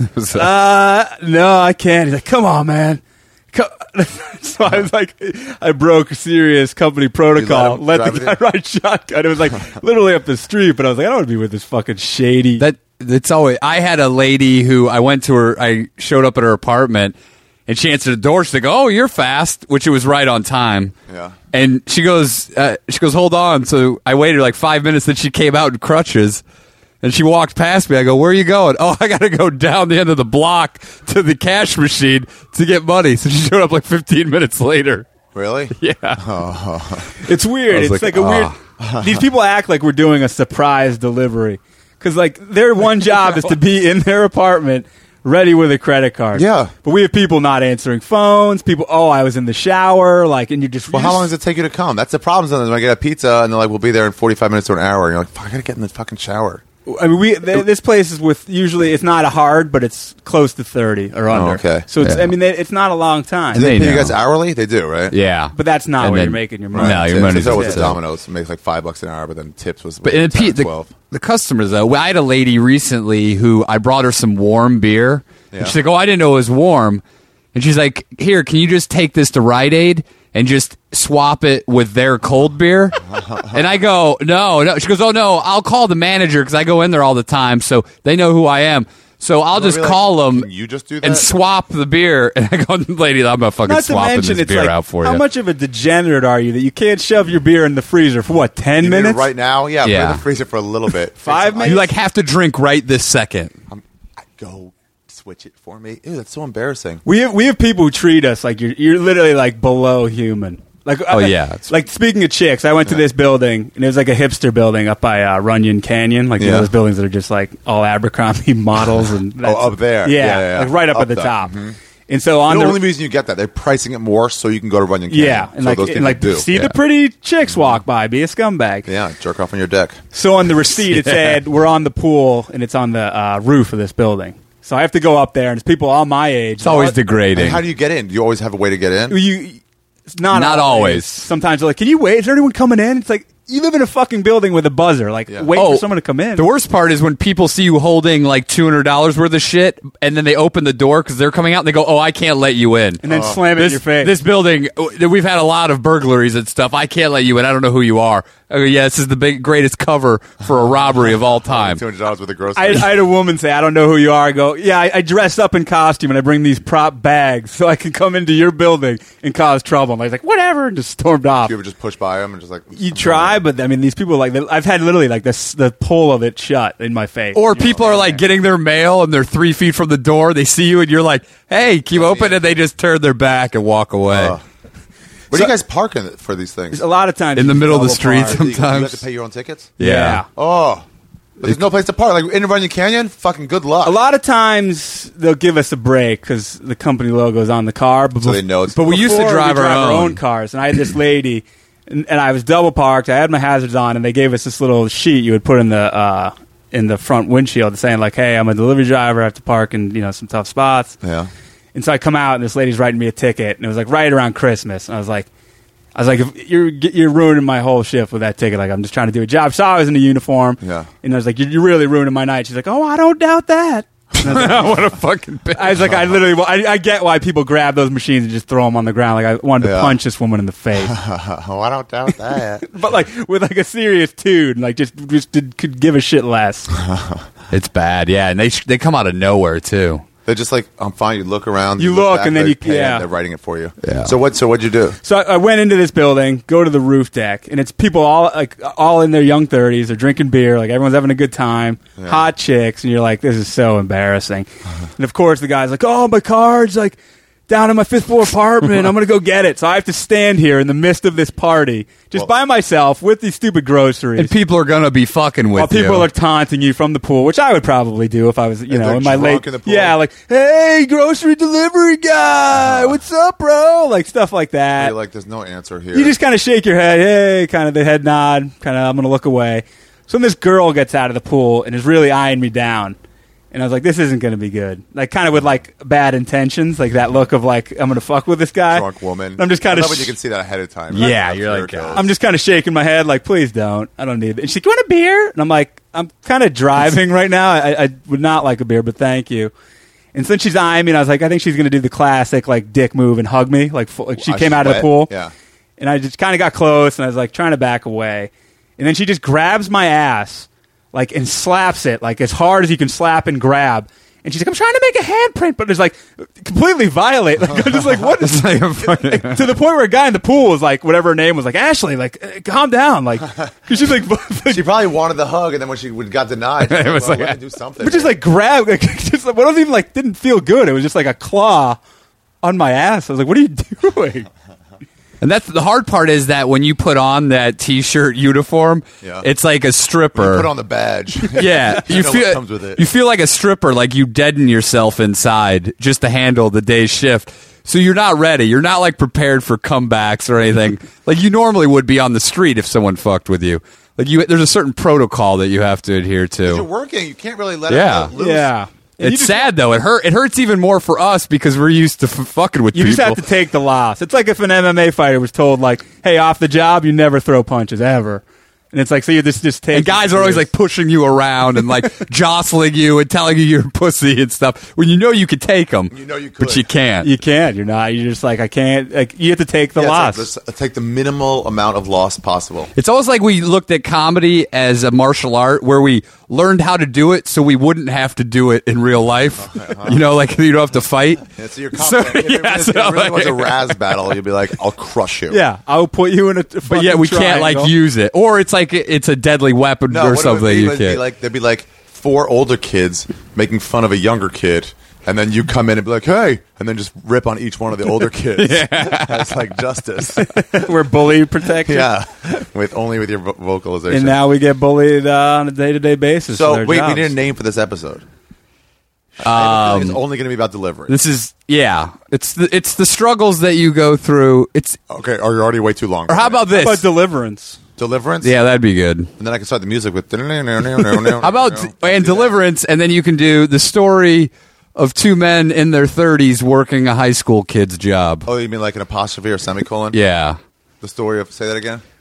uh, no, I can't. He's like, come on, man. Co- so I was like, I broke serious company protocol. him Let, drive the it guy in? ride shotgun. It was like literally up the street, but I was like, I don't want to be with this fucking shady. That that's always. I had a lady who I went to her. I showed up at her apartment, and she answered the door. She's like, "Oh, you're fast," which it was right on time. Yeah. And she goes, uh, she goes, "Hold on." So I waited like five minutes. Then she came out in crutches. And she walked past me. I go, where are you going? Oh, I got to go down the end of the block to the cash machine to get money. So she showed up like fifteen minutes later. Really? Yeah. It's weird. I It's was like, like, a weird. These people act like we're doing a surprise delivery because, like, their one job is to be in their apartment, ready with a credit card. Yeah. But we have people not answering phones. People, oh, I was in the shower. Like, and you just. Well, you how long just- does it take you to come? That's the problem. Sometimes when I get a pizza and they're like, we'll be there in forty-five minutes to an hour. And you're like, fuck, I got to get in the fucking shower. I mean, we th- this place is with usually it's not a hard, but it's close to thirty or under. okay. So it's, Yeah. I mean, they, it's not a long time. And they, They pay you know. guys hourly? They do, right? Yeah. But that's not And where then- you're making your money. No, your Tips. money's So was just- at Domino's. It makes like five bucks an hour, but then tips was But like in ten, the, the, twelve. the customers, though, I had a lady recently who I brought her some warm beer. Yeah. And she's like, oh, I didn't know it was warm. And she's like, here, can you just take this to Rite Aid and just swap it with their cold beer? And I go, no, no. She goes, oh, no, I'll call the manager because I go in there all the time, so they know who I am. So I'll just Be like, call them Can you just do that? and swap the beer. And I go, lady, I'm not fucking Not to swapping mention, this it's beer like, out for how you. much of a degenerate are you that you can't shove your beer in the freezer for what, ten You need it minutes? right now? Yeah, put it Yeah. in the freezer for a little bit. Five Fix it. minutes? You like have to drink right this second. I'm, go switch it for me. Ew, that's so embarrassing. We have we have people who treat us like you're you're literally like below human. Like Oh, uh, yeah, it's- like speaking of chicks, I went to this building and it was like a hipster building up by uh, Runyon Canyon, like you know Yeah. those buildings that are just like all Abercrombie models and that's, up there. yeah, Yeah, yeah, yeah. like right up, Up at the there. top. Mhm. And so on the the only reason you get that, they're pricing it more so you can go to Runyon Canyon. yeah, and so like those and people like do. see Yeah. the pretty chicks walk by, be a scumbag. Yeah, jerk off on your deck. So on the receipt it said we're on the pool and it's on the uh, roof of this building. So I have to go up there and it's people all my age. It's always And degrading. how do you get in? Do you always have a way to get in? you it's not Not always. Sometimes they're like, "Can you wait? Is there anyone coming in?" It's like, you live in a fucking building with a buzzer. Like, Yeah. wait Oh, for someone to come in. The worst part is when people see you holding like two hundred dollars worth of shit, and then they open the door because they're coming out, and they go, "Oh, I can't let you in." and then slam it this, in your face. This building, uh, we've had a lot of burglaries and stuff. I can't let you in. I don't know who you are. I go, yeah, this is the big, greatest cover for a robbery of all time. Two hundred dollars with a grocery. I, I had a woman say, I don't know who you are. I go, yeah, I, I dress up in costume and I bring these prop bags so I can come into your building and cause trouble. And I was like, whatever, and just stormed off. you ever just push by them and just like You try, but I mean, these people, like, they- I've had literally like this, the pull of it shut in my face. Or people are like getting their mail and they're three feet from the door. They see you and you're like, "Hey, keep open," and they just turn their back and walk away. Uh, Where do you guys park in for these things? a lot of times In the you middle of the double street park. Do you, you have sometimes. to pay your own tickets. Yeah. Oh, but there's no place to park. Like in Runyon Canyon, fucking good luck. A lot of times they'll give us a break because the company logo is on the car. But So bef- they know it's- But we used to before, drive we our our own. own cars, and I had this lady, and, and I was double parked. I had my hazards on, and they gave us this little sheet you would put in the uh, in the front windshield, saying like, "Hey, I'm a delivery driver. I have to park in you know some tough spots." Yeah. And so I come out, and this lady's writing me a ticket, and it was like right around Christmas, and I was like. I was like, if you're you're ruining my whole shift with that ticket. Like, I'm just trying to do a job. So I was in a uniform. Yeah. And I was like, you're, you're really ruining my night. She's like, oh, I don't doubt that. And I was like, What a fucking bitch. I was like, I literally, well, I, I get why people grab those machines and just throw them on the ground. Like, I wanted to Yeah. punch this woman in the face, Oh, I don't doubt that. but like with like a serious tune, like just just did, could give a shit less. It's bad, yeah, and they sh- they come out of nowhere too. They're just like, I'm fine. You look around. You look, back, and then they you- pan, yeah. They're writing it for you. Yeah. So what? So what'd you do? So I, I went into this building, go to the roof deck, and it's people all like all in their young thirties. They're drinking beer, like everyone's having a good time. Yeah. Hot chicks, and you're like, this is so embarrassing. And of course, the guy's like, oh, my card's like down in my fifth floor apartment. I'm gonna go get it. So I have to stand here in the midst of this party, just Well- by myself with these stupid groceries. And people are gonna be fucking with While people you. are taunting you from the pool, which I would probably do if I was, you If know, they're in my drunk late, in the pool? yeah, like, hey, grocery delivery guy, what's up, bro? Like stuff like that. You're like, there's no answer here. You just kind of shake your head, hey, kind of the head nod, kind of I'm going to look away. So then this girl gets out of the pool and is really eyeing me down. And I was like, this isn't going to be good. Like, kind of with, like, bad intentions, like that look of, like, I'm going to fuck with this guy. drunk woman. And I'm just kind I of love when you can see that ahead of time. Yeah, That's you're where like, it goes. I'm just kind of shaking my head, like, please don't. I don't need it. And she's like, you want a beer? And I'm like, I'm kind of driving right now. I, I would not like a beer, but thank you. And since she's eyeing me, and I was like, I think she's going to do the classic, like, dick move and hug me. Like, full, like she I came out of the sweat. pool. Yeah. And I just kind of got close, and I was like trying to back away. And then she just grabs my ass, like, and slaps it, like, as hard as you can slap and grab. And she's like, I'm trying to make a handprint, but it's like completely violate. Like, I'm just like, what is It's like a fucking- like, to the point where a guy in the pool was like, whatever her name was, like, Ashley, like, uh, calm down. Like, cause she's like, She probably wanted the hug, and then when she would- got denied, she It was was like, like- let me do something. but just like grab, like, just like, what was even like, didn't feel good. It was just like a claw on my ass. I was like, what are you doing? And that's the hard part is that when you put on that t-shirt uniform, Yeah. it's like a stripper. put on the badge. yeah, You you know feel what comes with it. you feel like a stripper, like you deaden yourself inside just to handle the day's shift. So you're not ready. You're not like prepared for comebacks or anything like you normally would be on the street if someone fucked with you. Like you, there's a certain protocol that you have to adhere You're to. working. You can't really let Yeah. it go loose. Yeah. And you It's just- sad though. It hurt. It hurts even more for us because we're used to f- fucking with You people. just have to take the loss. It's like if an M M A fighter was told, like, "Hey, off the job, you never throw punches ever," and it's like, so you just just take. And guys are always like pushing you around and like jostling you and telling you you're a pussy and stuff when you know you could take them. You know you could. but you can't. you can't. You're not. You're just like, I can't. Like, you have to take the Yeah, loss. it's like, let's take the minimal amount of loss possible. It's almost like we looked at comedy as a martial art where we learned how to do it so we wouldn't have to do it in real life. You know, like you don't have to fight. Yeah, so you're So, confident. if it, yeah, really- if so, it really was a like- Razz battle, you'd be like, I'll crush you. yeah, I'll put you in a. But yet we can't like use it. Or it's like it's a deadly weapon No, or what it would something. be, You would be can't. like, there'd be like four older kids making fun of a younger kid, and then you come in and be like, hey, and then just rip on each one of the older kids. That's like justice. We're bully protected. yeah. With only with your vo- vocalization. And now we get bullied uh, on a day to day basis. for so their wait, we jobs. need a name for this episode. Um, it's only going to be about delivery. This is yeah. It's the it's the struggles that you go through. It's Okay, or you're already way too long. or how about How this? about deliverance? Deliverance? yeah, that'd be good. And then I can start the music with. How How about and Deliverance, and then you can do the story of two men in their thirties working a high school kid's job. Oh, you mean like an apostrophe or semicolon? Yeah. The story of. Say that again.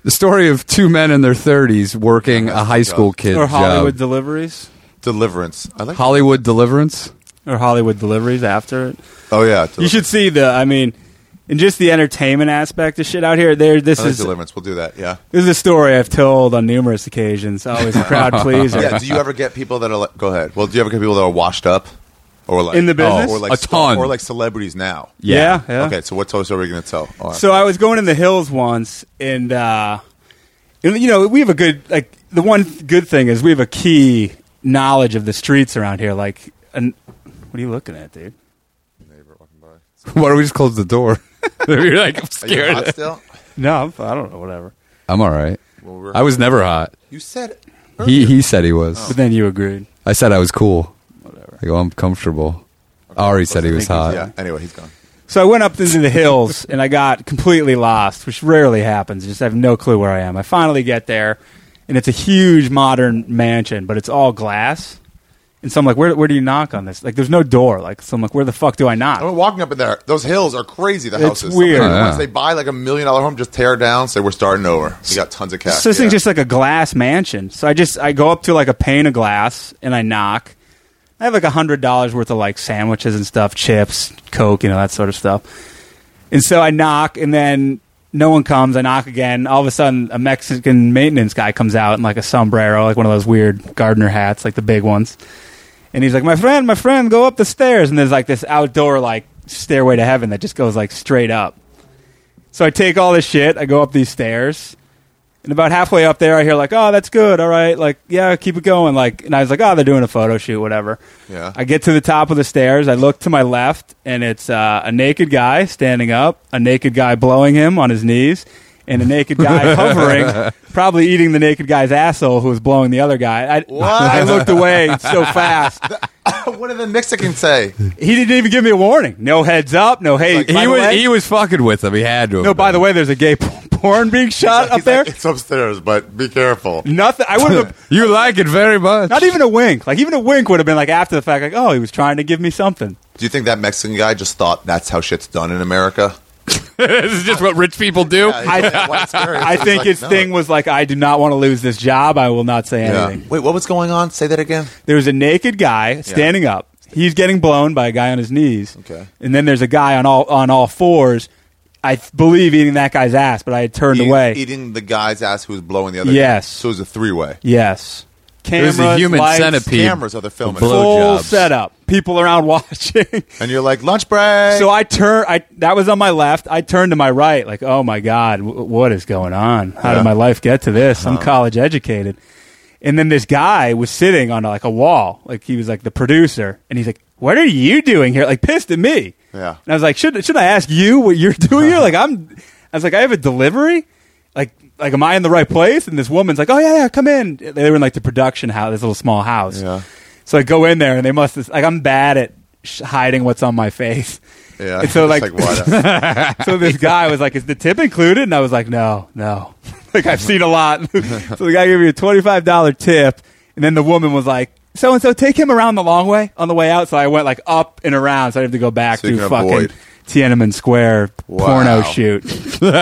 The story of two men in their thirties working a high school kid Or Hollywood job. Deliveries. Deliverance. I like. Hollywood Deliverance? Or Hollywood Deliveries after it. Oh yeah. You should see the, I mean, and just the entertainment aspect of shit out here. There, this I like is Deliverance. We'll do that. Yeah. this is a story I've told on numerous occasions. Always a crowd pleaser. Yeah. Do you ever get people that are like? Go ahead. Well, do you ever get people that are washed up, or like In the business? or like A ton. or like celebrities now? Yeah, yeah. Okay. So what story are we going to tell? Oh, So I was going in the hills once, and uh, and, you know, we have a good, like, the one good thing is we have a key knowledge of the streets around here. Like, an, what are you looking at, dude? neighbor walking by. Why don't we just close the door? You're like, I'm Are you scared. hot still? No, I'm, I don't know, whatever. I'm all right. Well, we're- I was never hot. You said. He he said he was. But then you agreed. I said I was cool. Whatever. I go, I'm comfortable. Ari said he was hot. Yeah. Anyway, he's gone. So I went up into the hills, and I got completely lost, which rarely happens. Just I have no clue where I am. I finally get there, and it's a huge modern mansion, but it's all glass. And so I'm like, where, where do you knock on this? Like, there's no door. Like, so I'm like, where the fuck do I knock? I mean, walking up in there, those hills are crazy. The It's houses. weird. Sometimes Oh, yeah. Once they buy like a million dollar home, just tear it down. Say we're starting over. You got tons of cash. So this yeah. thing's just like a glass mansion. So I just I go up to like a pane of glass and I knock. I have like a hundred dollars worth of like sandwiches and stuff, chips, Coke, you know, that sort of stuff. And so I knock, and then no one comes. I knock again. All of a sudden, a Mexican maintenance guy comes out in like a sombrero, like one of those weird gardener hats, like the big ones. And he's like, "My friend, my friend, go up the stairs." And there's like this outdoor like stairway to heaven that just goes like straight up. So I take all this shit. I go up these stairs. And about halfway up there, I hear like, "Oh, that's good. All right. Like, yeah, keep it going." Like, and I was like, "Oh, they're doing a photo shoot, whatever." Yeah. I get to the top of the stairs. I look to my left, and it's uh, a naked guy standing up, a naked guy blowing him on his knees, and a naked guy hovering, probably eating the naked guy's asshole who was blowing the other guy. I, What? I looked away so fast. What did the Mexican say? He didn't even give me a warning. No heads up. No, hey, Like, by He the was way- he was fucking with him. He had to. have No, by been. the way, there's a gay porn being shot up He's there. like, it's upstairs, but be careful. Nothing. I would have. You like it very much. Not even a wink. Like, even a wink would have been like after the fact, like, oh, he was trying to give me something. Do you think that Mexican guy just thought that's how shit's done in America? This is just what rich people do. I, White scary. I He's think like, his no. thing was like, I do not want to lose this job. I will not say Yeah. anything. Wait, what was going on? Say that again. There was a naked guy standing up. He's getting blown by a guy on his knees. Okay. And then there's a guy on all on all fours, I th- believe eating that guy's ass, but I had turned Eating, away. eating the guy's ass who was blowing the other. Yes. Guy. So it was a three-way. Yes. It Cameras, was a human lights, centipede. Cameras are the filming. Blow full jobs. setup. People around watching. And you're like, lunch break. So I turn. I that was on my left. I turned to my right, like, oh my god, w- what is going on? How Yeah. did my life get to this? I'm college educated. And then this guy was sitting on like a wall, like he was like the producer, and he's like, "What are you doing here?" Like pissed at me. Yeah. And I was like, "Should should I ask you what you're doing here?" Like I'm. I was like, "I have a delivery." Like, like, am I in the right place? And this woman's like, "Oh yeah, yeah, come in." They were in like the production house, this little small house. Yeah. So I go in there, and they must have, like, I'm bad at sh- hiding what's on my face. Yeah. And so, It's like, what? so this guy was like, "Is the tip included?" And I was like, "No, no." Like, I've seen a lot. So the guy gave me a twenty-five dollars tip, and then the woman was like, "So and so, take him around the long way on the way out." So I went like up and around, so I have to go back So you to can fucking avoid. Tiananmen Square Wow. porno shoot. And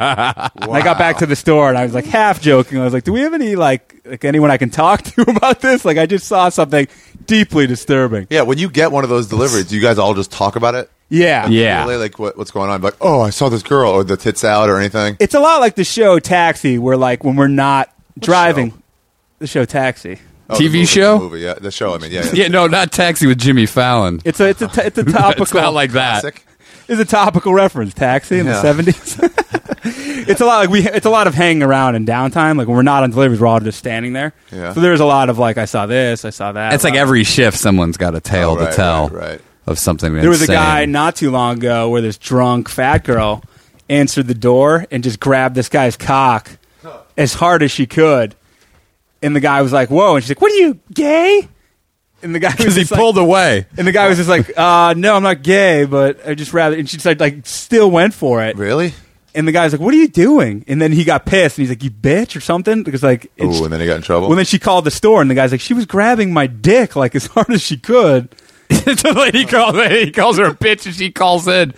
I got back to the store, and I was like half joking. I was like, "Do we have any like like anyone I can talk to about this?" Like, I just saw something deeply disturbing. Yeah, when you get one of those deliveries, do you guys all just talk about it? Yeah, Yeah. Really? Like, what, what's going on? Like, oh, I saw this girl, or the tits out, or anything? It's a lot like the show Taxi, where like when we're not driving, show? the show Taxi. Oh, T V the movie, show? The movie, yeah. The show, I mean, yeah. yeah. Yeah, no, not Taxi with Jimmy Fallon. It's a it's a t- it's a topical. It's not like that. Classic. It's a topical reference. Taxi in Yeah. the seventies. It's a lot like we. It's a lot of hanging around in downtime. Like when we're not on deliveries, we're all just standing there. Yeah. So there's a lot of like, I saw this, I saw that. It's like Uh, every shift, someone's got a tale Oh, right, to tell right, right. of something. There was a insane. guy not too long ago where this drunk fat girl answered the door and just grabbed this guy's cock as hard as she could, and the guy was like, "Whoa!" And she's like, "What are you, gay?" And the guy was because he just like- pulled away. and the guy was just like, uh, "No, I'm not gay, but I just rather." And she said, like, still went for it. Really? And the guy's like, "What are you doing?" And then he got pissed, and he's like, "You bitch," or something, because like, and she- Ooh, and then he got in trouble? well, then she called the store, and the guy's like, "She was grabbing my dick like as hard as she could." The lady calls, he calls her a bitch, and she calls in.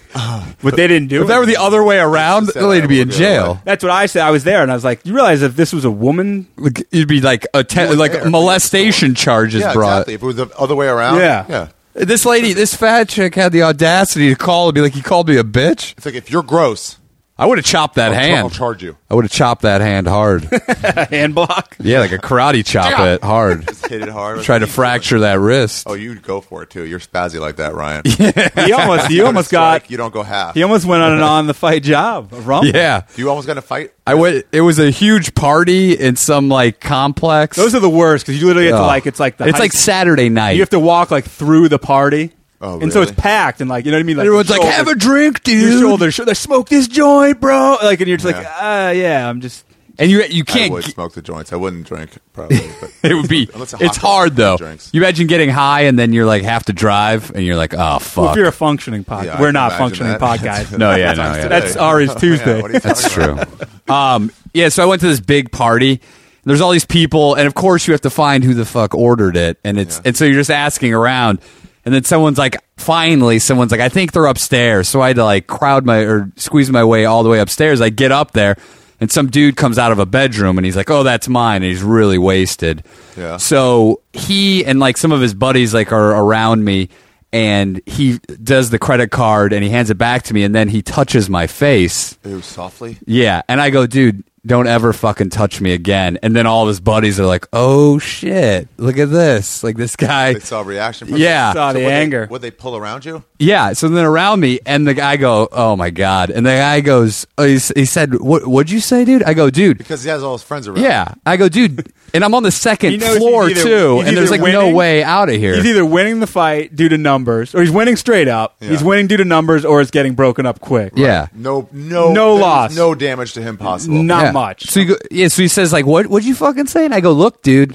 but they didn't do If it. that were the other way around, Just said they'd I be in would go away. jail. That's what I said. I was there, and I was like, "You realize if this was a woman?" Like, You'd be like a te- You were like there. molestation charges Yeah, brought. exactly. If it was the other way around, Yeah. yeah. This lady, this fat chick, had the audacity to call and be like, "He called me a bitch." It's like if you're gross, I would have chopped that I'll, hand. I'll charge you. I would have chopped that hand hard. Hand block. Yeah, like a karate chop Yeah. it hard. Just hit it hard. Try to fracture that wrist. Oh, you'd go for it too. You're spazzy like that, Ryan. He almost, he You almost strike, got, You don't go half. he almost went on an on the fight job. A rumble. Yeah. You almost got to fight. I went. It was a huge party in some like complex. Those are the worst because you literally have to Oh. like it's like the it's high like school- Saturday night. you have to walk like through the party. Oh, And so it's really? packed and like you know what I mean. Like Everyone's your like, shoulders- "Have a drink, dude." Your shoulders, should I smoke this joint, bro? Like, and you're just like, Yeah. uh, yeah, I'm just. and you you I can't. would smoke the joints. I wouldn't drink probably. But It would be. Unless a It's hot hard though. drinks. You imagine getting high and then you're like have to drive and you're like, oh fuck. Well, if you're a functioning pod, Yeah, I we're can not imagine functioning that. pod guys. No, yeah, no, yeah. That's Ari's Tuesday. Yeah, what are you That's talking true. about? um, yeah, so I went to this big party. There's all these people, and of course you have to find who the fuck ordered it, and it's Yeah. and so you're just asking around, and then someone's like, finally, someone's like, I think they're upstairs. So I had to like crowd my or squeeze my way all the way upstairs. I get up there, and some dude comes out of a bedroom, and he's like, oh, that's mine, and he's really wasted. Yeah. So he and like some of his buddies like are around me. And he does the credit card and he hands it back to me, and then he touches my face. Ew, softly. Yeah, and I go, dude, don't ever fucking touch me again. And then all of his buddies are like, oh shit, look at this, like this guy. They saw a reaction. From Yeah. you. Saw the would they- anger. Would they pull around you? Yeah, so then around me, and the guy go, oh my god, and the guy goes, oh, he, s- he said, what? What'd you say, dude? I go, dude. Because he has all his friends around. Yeah, I go, dude, and I'm on the He second knows floor he's either- too, he's and there's either like no winning- way out of here. He's either winning the fight due to numbers, or he's winning straight up. Yeah. He's winning due to numbers, or it's getting broken up quick. Yeah. No, no, No there's loss. No damage to him possible. Not Yeah. much. So you go, yeah, so he says like, "What? What'd you fucking say?" And I go, "Look, dude,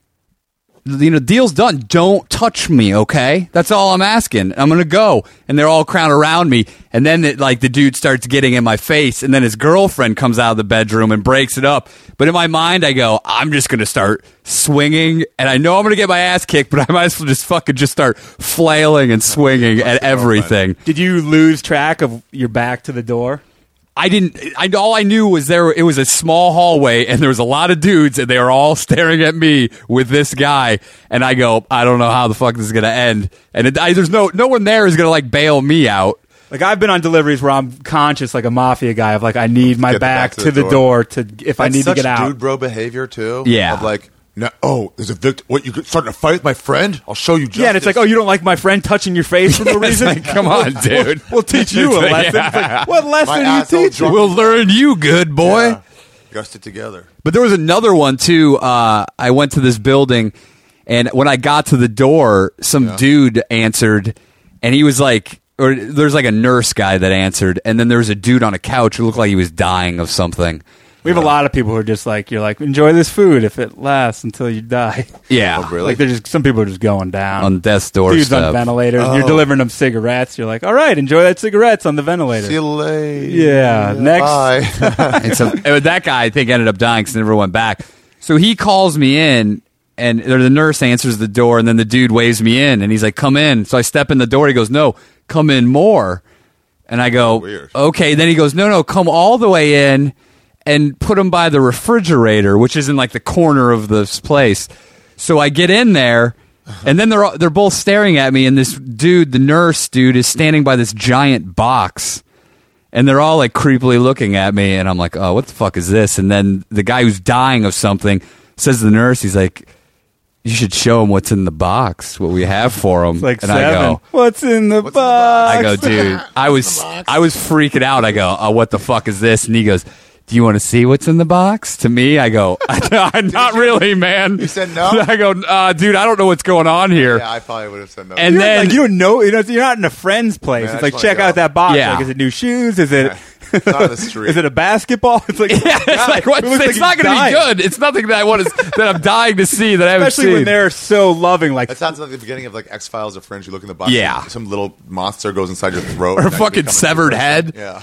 you know, deal's done. Don't touch me, okay? That's all I'm asking. I'm gonna go." And they're all crowded around me, and then it, like the dude starts getting in my face, and then his girlfriend comes out of the bedroom and breaks it up. But in my mind, I go, "I'm just gonna start swinging, and I know I'm gonna get my ass kicked, but I might as well just fucking just start flailing and swinging at everything." Did you lose track of your back to the door? I didn't. I all I knew was there. It was a small hallway, and there was a lot of dudes, and they were all staring at me with this guy. And I go, I don't know how the fuck this is gonna end. And it, I, there's no no one there is gonna like bail me out. Like I've been on deliveries where I'm conscious, like a mafia guy, of like I need my Get the back, back to, the, door. to if I That's need to such get out. dude bro behavior too. Yeah. Of like, no, oh, there's a victim. What, you starting to fight with my friend? I'll show you justice. Yeah, and it's like, oh, you don't like my friend touching your face for no It's reason? like, come on, dude. We'll teach you a It's like, lesson. yeah. It's like, what lesson My are you asshole teaching? drunk- We'll learn you good, boy. Yeah. Got to stick together. But there was another one too. Uh, I went to this building, and when I got to the door, some Yeah. dude answered, and he was like, or there's like a nurse guy that answered, and then there was a dude on a couch who looked like he was dying of something. We have a lot of people who are just like, you're like, enjoy this food if it lasts until you die. Yeah, Oh, really? Like, they're just, some people are just going down. on death's Dudes on doorstep. ventilators. Oh. You're delivering them cigarettes. You're like, all right, enjoy that cigarettes on the ventilator. See you later. Yeah, next. Bye. And so uh, that guy, I think, ended up dying because never went back. So he calls me in, and or the nurse answers the door, and then the dude waves me in, and he's like, "Come in." So I step in the door. He goes, "No, come in more." And I go, Weird. "Okay." Then he goes, "No, no, come all the way in and put him by the refrigerator, which is in like the corner of this place." So I get in there. And then they're all- they're both staring at me, and this dude, the nurse dude, is standing by this giant box. And they're all like creepily looking at me, and I'm like, oh, what the fuck is this? And then the guy who's dying of something says to the nurse, he's like, you should show him what's in the box, what we have for him. It's like and seven. I go, What's in the What's in the box? box? I go, dude, I was I was freaking out. I go, oh, what the fuck is this? And he goes, do you want to see what's in the box? To me, I go, not really, man. You said no? I go, uh, dude, I don't know what's going on here. Yeah, I probably would have said no. And You're then like, you don't know. You know, you're not in a friend's place. Man, I it's like just check wanna out go. that box. Yeah. Like, is it new shoes? Is it? It's not on the street. Is it a basketball? It's like, Yeah, it's like what? It looks It's like not he's going to be dying. good. It's nothing that I want to, that I'm dying to see that I haven't Especially seen. when they're so loving. Like, That sounds like the beginning of like X Files or Fringe. You look in the box. Yeah. Some little monster goes inside your throat. or a and that fucking becomes- severed head. Yeah.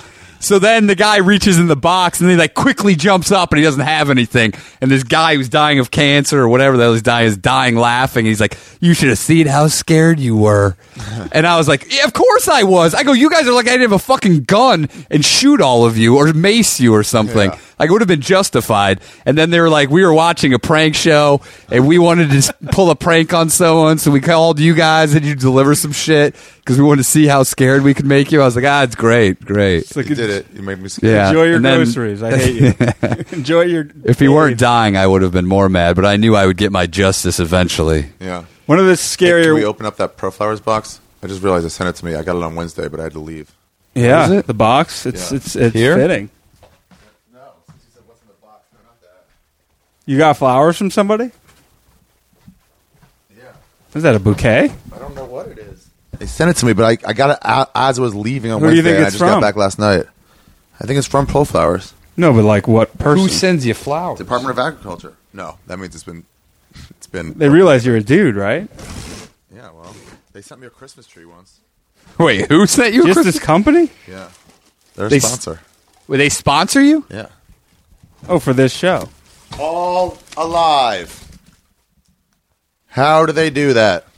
So then the guy reaches in the box and he like quickly jumps up and he doesn't have anything. And this guy who's dying of cancer or whatever the hell he's dying is dying laughing. And he's like, you should have seen how scared you were. And I was like, yeah, of course I was. I go, you guys are like, I didn't have a fucking gun and shoot all of you or mace you or something. Yeah. Like, it would have been justified. And then they were like, we were watching a prank show and we wanted to pull a prank on someone. So we called you guys and you deliver some shit because we wanted to see how scared we could make you. I was like, ah, it's great. Great. It's like You did it. You made me scared. Yeah. Enjoy your And then- groceries. I hate you. Enjoy your. If he weren't Dave. dying, I would have been more mad, but I knew I would get my justice eventually. Yeah. One of the Hey, scarier. can we open up that Pro Flowers box? I just realized they sent it to me. I got it on Wednesday, but I had to leave. yeah, What is it? the box. It's Yeah. it's it's Here? fitting. No, since you said what's in the box, no, not that. You got flowers from somebody? Yeah. Is that a bouquet? I don't know what it is. They sent it to me, but I, I got it a- as I was leaving on Who do you Wednesday, think and I it's just got from? back last night. I think it's from Pro Flowers. No, but like what person? Who sends you flowers? Department of Agriculture. No, that means it's been, it's been. They realize you're a dude, right? Yeah, well, they sent me a Christmas tree once. Wait, who sent you a Just Christmas? this company? Yeah, they're a They s- sponsor. Will they sponsor you? Yeah, Oh, for this show. all alive. How do they do that?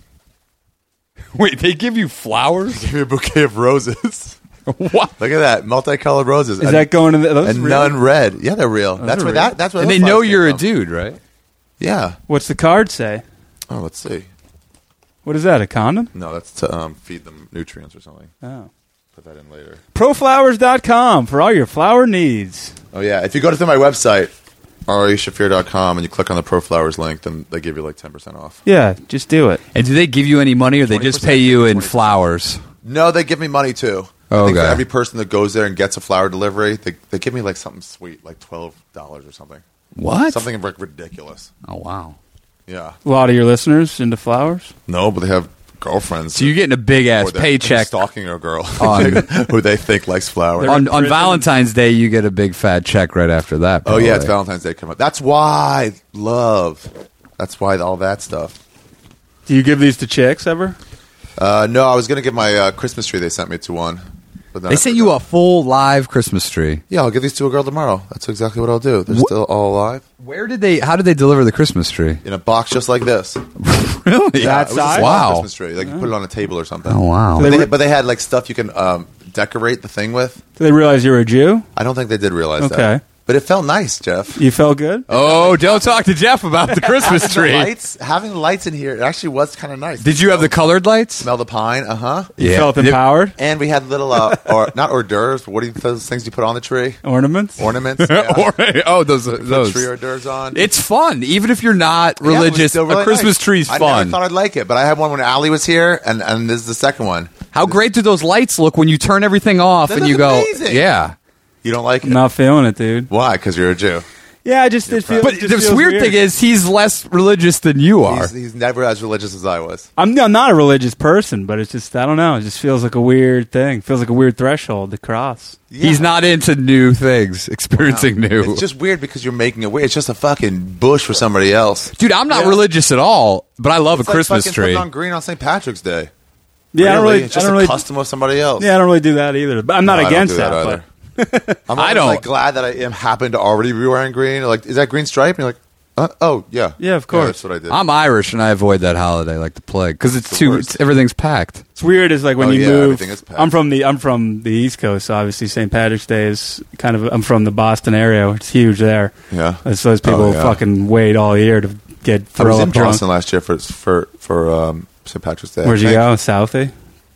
Wait, they give you flowers? Give me a bouquet of roses. What? Look at that, multicolored roses. Is and, that going to the? Those and real? none red? Yeah, they're real. that's are what real. that. That's what. And those they know flowers came you're a from. dude, right? Yeah. What's the card say? Oh, let's see. What is that? A condom? No, that's to um, feed them nutrients or something. Oh. Put that in later. pro flowers dot com for all your flower needs. Oh yeah, if you go to my website, r a shafir dot com, and you click on the Pro Flowers link, then they give you like ten percent off. Yeah, just do it. And do they give you any money or they just pay you in flowers? No, they give me money too. Oh, I think for okay. every person that goes there and gets a flower delivery, they, they give me like something sweet, like twelve dollars or something. What? Something like ridiculous. Oh, wow. Yeah. A lot of your listeners into flowers. No, but they have girlfriends. So you're getting a big-ass or they're paycheck. stalking a girl On- who they think likes flowers. On, on prison. Valentine's Day, you get a big fat check right after that. Oh yeah, it's probably. Valentine's Day coming up. That's why love. That's why all that stuff. Do you give these to chicks ever? Uh, no, I was gonna give my uh, Christmas tree. They sent me to one. But then They I sent you forgot. a full live Christmas tree. Yeah, I'll give these to a girl tomorrow. That's exactly what I'll do. They're Wh- still all alive Where did they? How did they deliver the Christmas tree? in a box just like this. Really? Yeah, That it was a size? small Wow. Christmas tree. Like you put it on a table or something. Oh wow. But they, but they had like stuff you can um, decorate the thing with. Do they realize you're a Jew? I don't think they did realize Okay. that. But it felt nice, Jeff. You felt good? Oh, don't talk to Jeff about the Christmas Having the tree. lights, having the lights in here, it actually was kind of nice. Did you have the colored lights? smell the pine? Uh huh. You Yeah. felt Did- empowered? And we had little, uh, or not hors d'oeuvres, but what are you- those things you put on the tree? Ornaments? Ornaments. Yeah. Or- oh, those Put those. tree hors d'oeuvres on. It's fun, even if you're not Yeah, it was religious. still really a Christmas nice. tree's I fun. never thought I'd like it, but I had one when Allie was here, and, and this is the second one. How great do those lights look when you turn everything off They and look you go? amazing. Yeah. You don't like it? I'm not feeling it, dude. Why? Because you're a Jew. Yeah, I just it feels. But it the just feels weird, thing is, he's less religious than you are. He's, he's never as religious as I was. I'm, no, I'm not a religious person, but it's just I don't know. It just feels like a weird thing. Feels like a weird threshold to cross. He's not into new things, experiencing new. It's just weird because you're making it weird. It's just a fucking bush for somebody else. Dude, I'm not Yeah. religious at all, but I love It's a like Christmas fucking tree. putting on green on Saint Patrick's Day. Yeah, I don't really. It's I just don't a really. custom of somebody else. Yeah, I don't really do that either. But I'm not No, I don't against do that that. either. but I'm I always, don't- like glad that I am happen to already be wearing green. Like, is that green stripe? And you're like, uh, oh yeah, Yeah, of course. that's what I did. I'm Irish and I avoid that holiday like the plague because it's the too. worst. It's, everything's packed. it's weird. Is like when Oh, you yeah, move. everything is packed. I'm from the. I'm from the East Coast, so obviously Saint Patrick's Day is kind of. I'm from the Boston area. It's huge there. Yeah. And so those people Oh, yeah. fucking wait all year to get I throw was up in drunk. Boston last year for for for um, Saint Patrick's Day. I Where'd you think. go? Southie,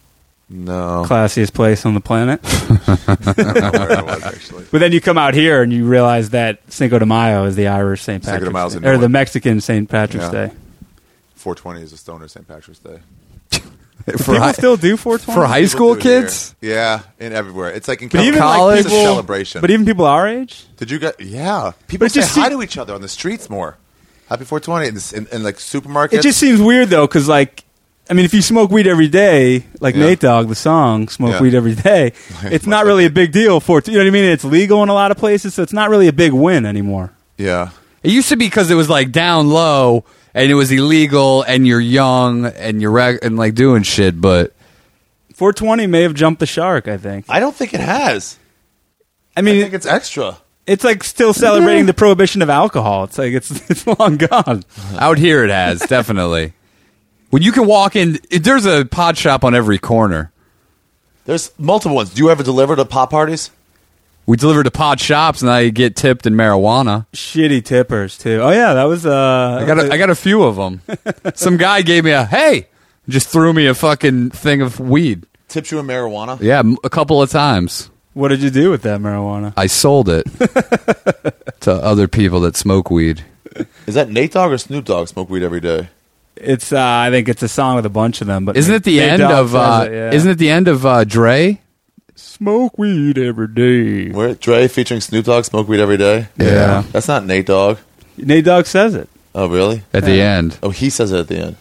No, classiest place on the planet. I don't know where it was actually. But then you come out here and you realize that Cinco de Mayo is the Irish Saint Cinco de Patrick's Mayo's Day, a new or the one. Mexican Saint Patrick's Yeah. Day. four twenty is a stoner Saint Patrick's Day. For People hi- still do four twenty for high school People do it here. kids. Yeah, and everywhere. It's like in But even college- like it's a people, celebration. But even people our age, Did you get? Yeah, people it say just hi se- to each other on the streets more. Happy four twenty in, this- in, in like supermarkets. it just seems weird though, because like, I mean, if you smoke weed every day, like Yeah. Nate Dogg, the song, smoke Yeah. weed every day, it's not really a big deal for you know what I mean. It's legal in a lot of places, so it's not really a big win anymore. yeah. It used to be because it was like down low and it was illegal and you're young and you're reg- and like doing shit, but four twenty may have jumped the shark. I think. I don't think it has. I mean, I think it's extra. it's like still celebrating the prohibition of alcohol. It's like it's it's long gone. Out here, it has definitely. When you can walk in, there's a pod shop on every corner. There's multiple ones. Do you ever deliver to pop parties? We deliver to pod shops, and I get tipped in marijuana. Shitty tippers too. Oh yeah, that was. Uh, I got a, I got a few of them. Some guy gave me a hey, just threw me a fucking thing of weed. Tips you in marijuana? Yeah, m- a couple of times. What did you do with that marijuana? I sold it to other people that smoke weed. Is that Nate Dogg or Snoop Dogg smoke weed every day? It's. Uh, I think it's a song with a bunch of them. But Isn't it the Nate end Dogg of? says Uh, it, yeah. Isn't it the end of uh, Dre? Smoke weed every day. Where Dre featuring Snoop Dogg, smoke weed every day? Yeah. That's not Nate Dogg. Nate Dogg says it. Oh, really? At the end. Oh, he says it at the end.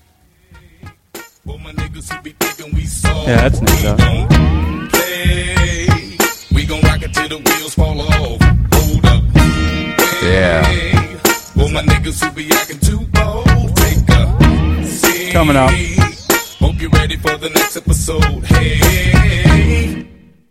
Yeah, that's Nate Dogg. We gon' rock it till the wheels fall off. Hold up. Yeah. Well, my niggas who be acting too bold, take a seat. Coming up. Hope you're ready for the next episode. Hey.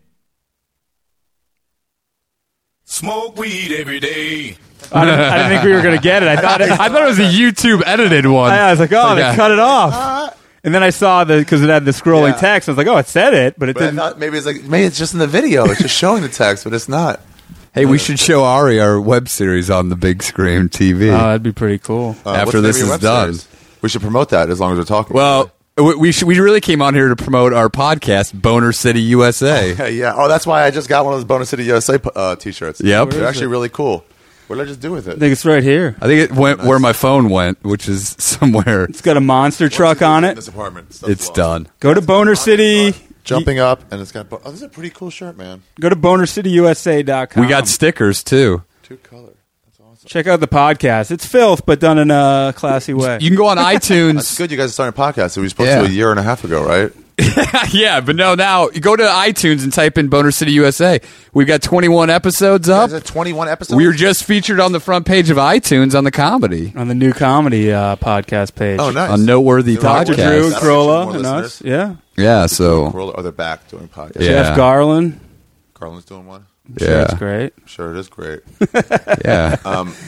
Smoke weed every day. I didn't, I didn't think we were going to get it. I thought it, I thought it was a YouTube edited one. I was like, oh, Like they a- cut it off. And then I saw the because it had the scrolling Yeah. text. I was like, oh, it said it, but it But I didn't. thought maybe it's like maybe it's just in the video. It's just showing the text, but it's not. Hey, we should show Ari our web series on the big screen T V. Oh, that'd be pretty cool. Uh, After what's the this name of your is done. web series? We should promote that as long as we're talking. well, we we, should, we really came on here to promote our podcast, Boner City U S A. yeah, yeah. Oh, that's why I just got one of those Bonus City U S A uh, t-shirts. Yep. They're Where is actually it? really cool. What did I just do with I it? think it's right here. I think it went where my phone went, which is somewhere. It's got a monster truck on it. This apartment. Stuff's It's lost. done. Go to Boner City. Jumping up, and it's got. Bo- oh, this is a pretty cool shirt, man. Go to boner city u s a dot com. We got stickers too. Two color. That's awesome. Check out the podcast. It's filth, but done in a classy way. You can go on That's iTunes. good. You guys are starting a podcast. We were supposed Yeah. to do a year and a half ago, right? Yeah, but no, now you go to iTunes and type in Boner City U S A. We've got twenty-one episodes up. Is it twenty-one episodes? We were just featured on the front page of iTunes on the comedy. On the new comedy uh, podcast page. Oh, nice. On Noteworthy Roger Roger Podcast. Drew, That'll Crolla, get you and more us. listeners. Yeah. Yeah, so Corolla- Oh, they're back doing podcasts. Yeah. Jeff Garland. Carlin's doing one. Sure, yeah, it's great. I'm sure it is great. yeah.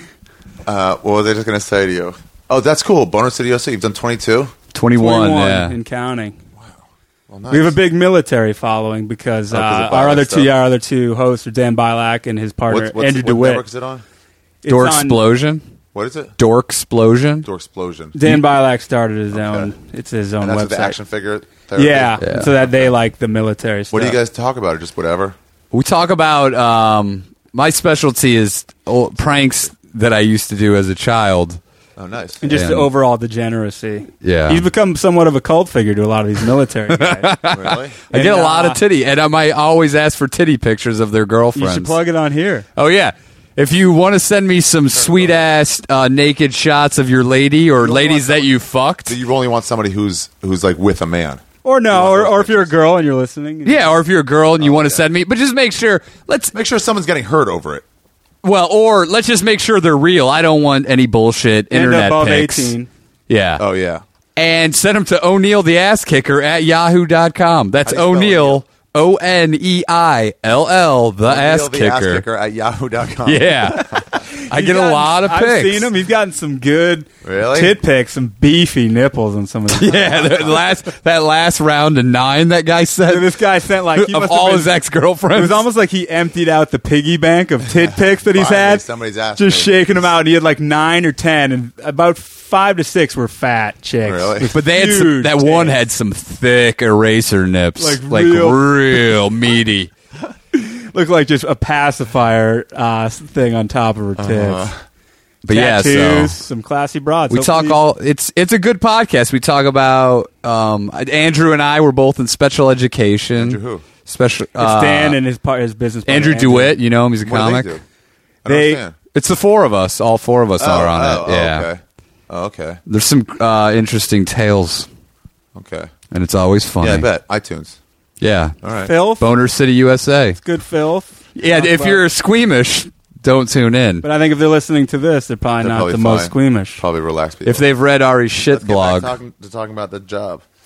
Uh, what was I just going to say to you? Oh, that's cool. Boner City U S A. You've done twenty-two. twenty-one, yeah. and counting. Well, nice. We have a big military following because Oh, 'cause uh, of our Bilak other two, stuff? our other two hosts are Dan Bilak and his partner What's, what's, Andrew what DeWitt. network is it on? It's Dork on- Explosion. What is it? Dork Explosion. Door Explosion. Dan Bilak started his Okay. own. It's his own And that's website. with the action figure therapy? yeah, Yeah. so that they like the military stuff. What do you guys talk about? Or just whatever? We talk about um, my specialty is old pranks that I used to do as a child. Oh, nice. And just And- the overall degeneracy. Yeah. He's become somewhat of a cult figure to a lot of these military guys. Really? I get And, a lot uh, of titty, and I might always ask for titty pictures of their You girlfriends. should plug it on here. Oh yeah. If you want to send me some sweet ass uh, naked shots of your lady or don't ladies want that you fucked, So you only want somebody who's who's like with a man. Or no, want or, those or if you're a pictures. girl and you're listening. yeah, or if you're a girl and you want to okay. send me, but just make sure. Let's Make sure someone's getting hurt over it. well, or let's just make sure they're real. I don't want any bullshit and internet above pics. eighteen. Yeah. Oh, yeah. And send them to O'Neill the ass kicker at yahoo dot com. That's How do you spell O'Neill, O N E I L L, the ass Neil the kicker. ass kicker at yahoo dot com. Yeah. I He's get a gotten- lot of pics. I've seen him. He's gotten some good Really? tit pics, some beefy nipples on some of the Yeah, the last that last round of nine that guy said So this guy sent like he of must have all been- his ex girlfriends. It was almost like he emptied out the piggy bank of tit pics that he's Finally, had. somebody's asked just me. shaking them out. He had like nine or ten, and about five to six were fat chicks. Really? with But they had some, huge that one tits. had some thick eraser nips, Like like, real- real meaty. looked like just a pacifier uh, thing on top of her tits. Uh-huh. But yeah, Tattoos, so some classy broads. we talk Hopefully- all. It's it's a good podcast. We talk about um, Andrew and I were both in special education. Andrew who? Special. It's uh, Dan and his part, his business. partner, Andrew DeWitt. You know him. He's a What comic. do they do? I don't They- understand. It's the four of us. All four of us Oh, are on oh, it. oh, Yeah. okay. Oh, okay. There's some uh, interesting tales, Okay. and it's always funny. Yeah, I bet. iTunes. Yeah. All right. Filth. Boner City U S A. Good filth. Yeah, Talk if about- you're squeamish, don't tune in. But I think if they're listening to this, they're probably They're not probably the most fine. squeamish. Probably relax people. If they've read Ari's shit Let's get back blog, talking, to talking about the job.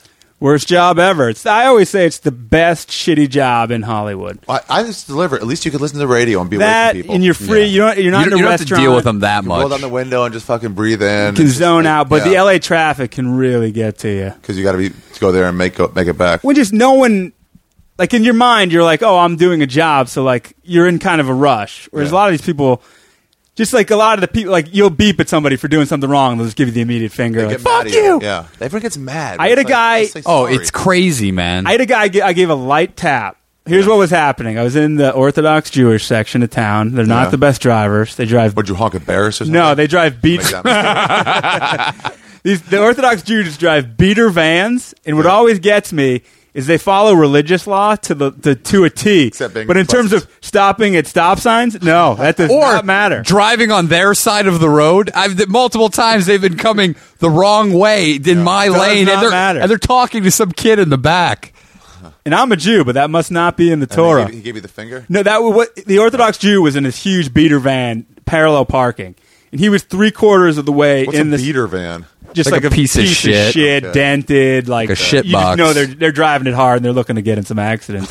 Worst job ever. It's, I always say it's the best shitty job in Hollywood. I, I just deliver. At least you could listen to the radio and be That, away from people. and you're free. Yeah. You don't, you're not You in don't, a you don't have restaurant. to deal with them that You roll much. down the window and just fucking breathe in. You can zone out, but the yeah. L A traffic can really get to you. Because you got to be to go there and make go, make it back. When just no one, like in your mind, you're like, oh, I'm doing a job, so like you're in kind of a rush. Whereas Yeah. a lot of these people, just like a lot of the people, like you'll beep at somebody for doing something wrong, they'll just give you the immediate finger, They like get mad fuck at you. Yeah, everyone gets mad. I had It's a guy- just say Oh, sorry. it's crazy, man. I had a guy, I gave a light tap. Here's what was happening. I was in the Orthodox Jewish section of town. They're not Yeah. the best drivers. They drive. Would you honk at Barris or something? No, they drive beat. Make that- These the Orthodox Jews drive beater vans, and what Yeah. always gets me is they follow religious law to the, the to a T. Except being But in terms buses. of stopping at stop signs, no, that does or not matter. driving on their side of the road. I've th- multiple times they've been coming the wrong way in my Does lane, not and they're matter. and they're talking to some kid in the back. And I'm a Jew, but that must not be in the And he Torah. gave, he gave you the finger. No, that was what the Orthodox Jew was in this huge beater van, parallel parking, and he was three quarters of the way What's in a this. beater van? Just Like like, a piece of shit. Okay. dented, like, Like a shit you box. Just know they're they're driving it hard and they're looking to get in some accidents.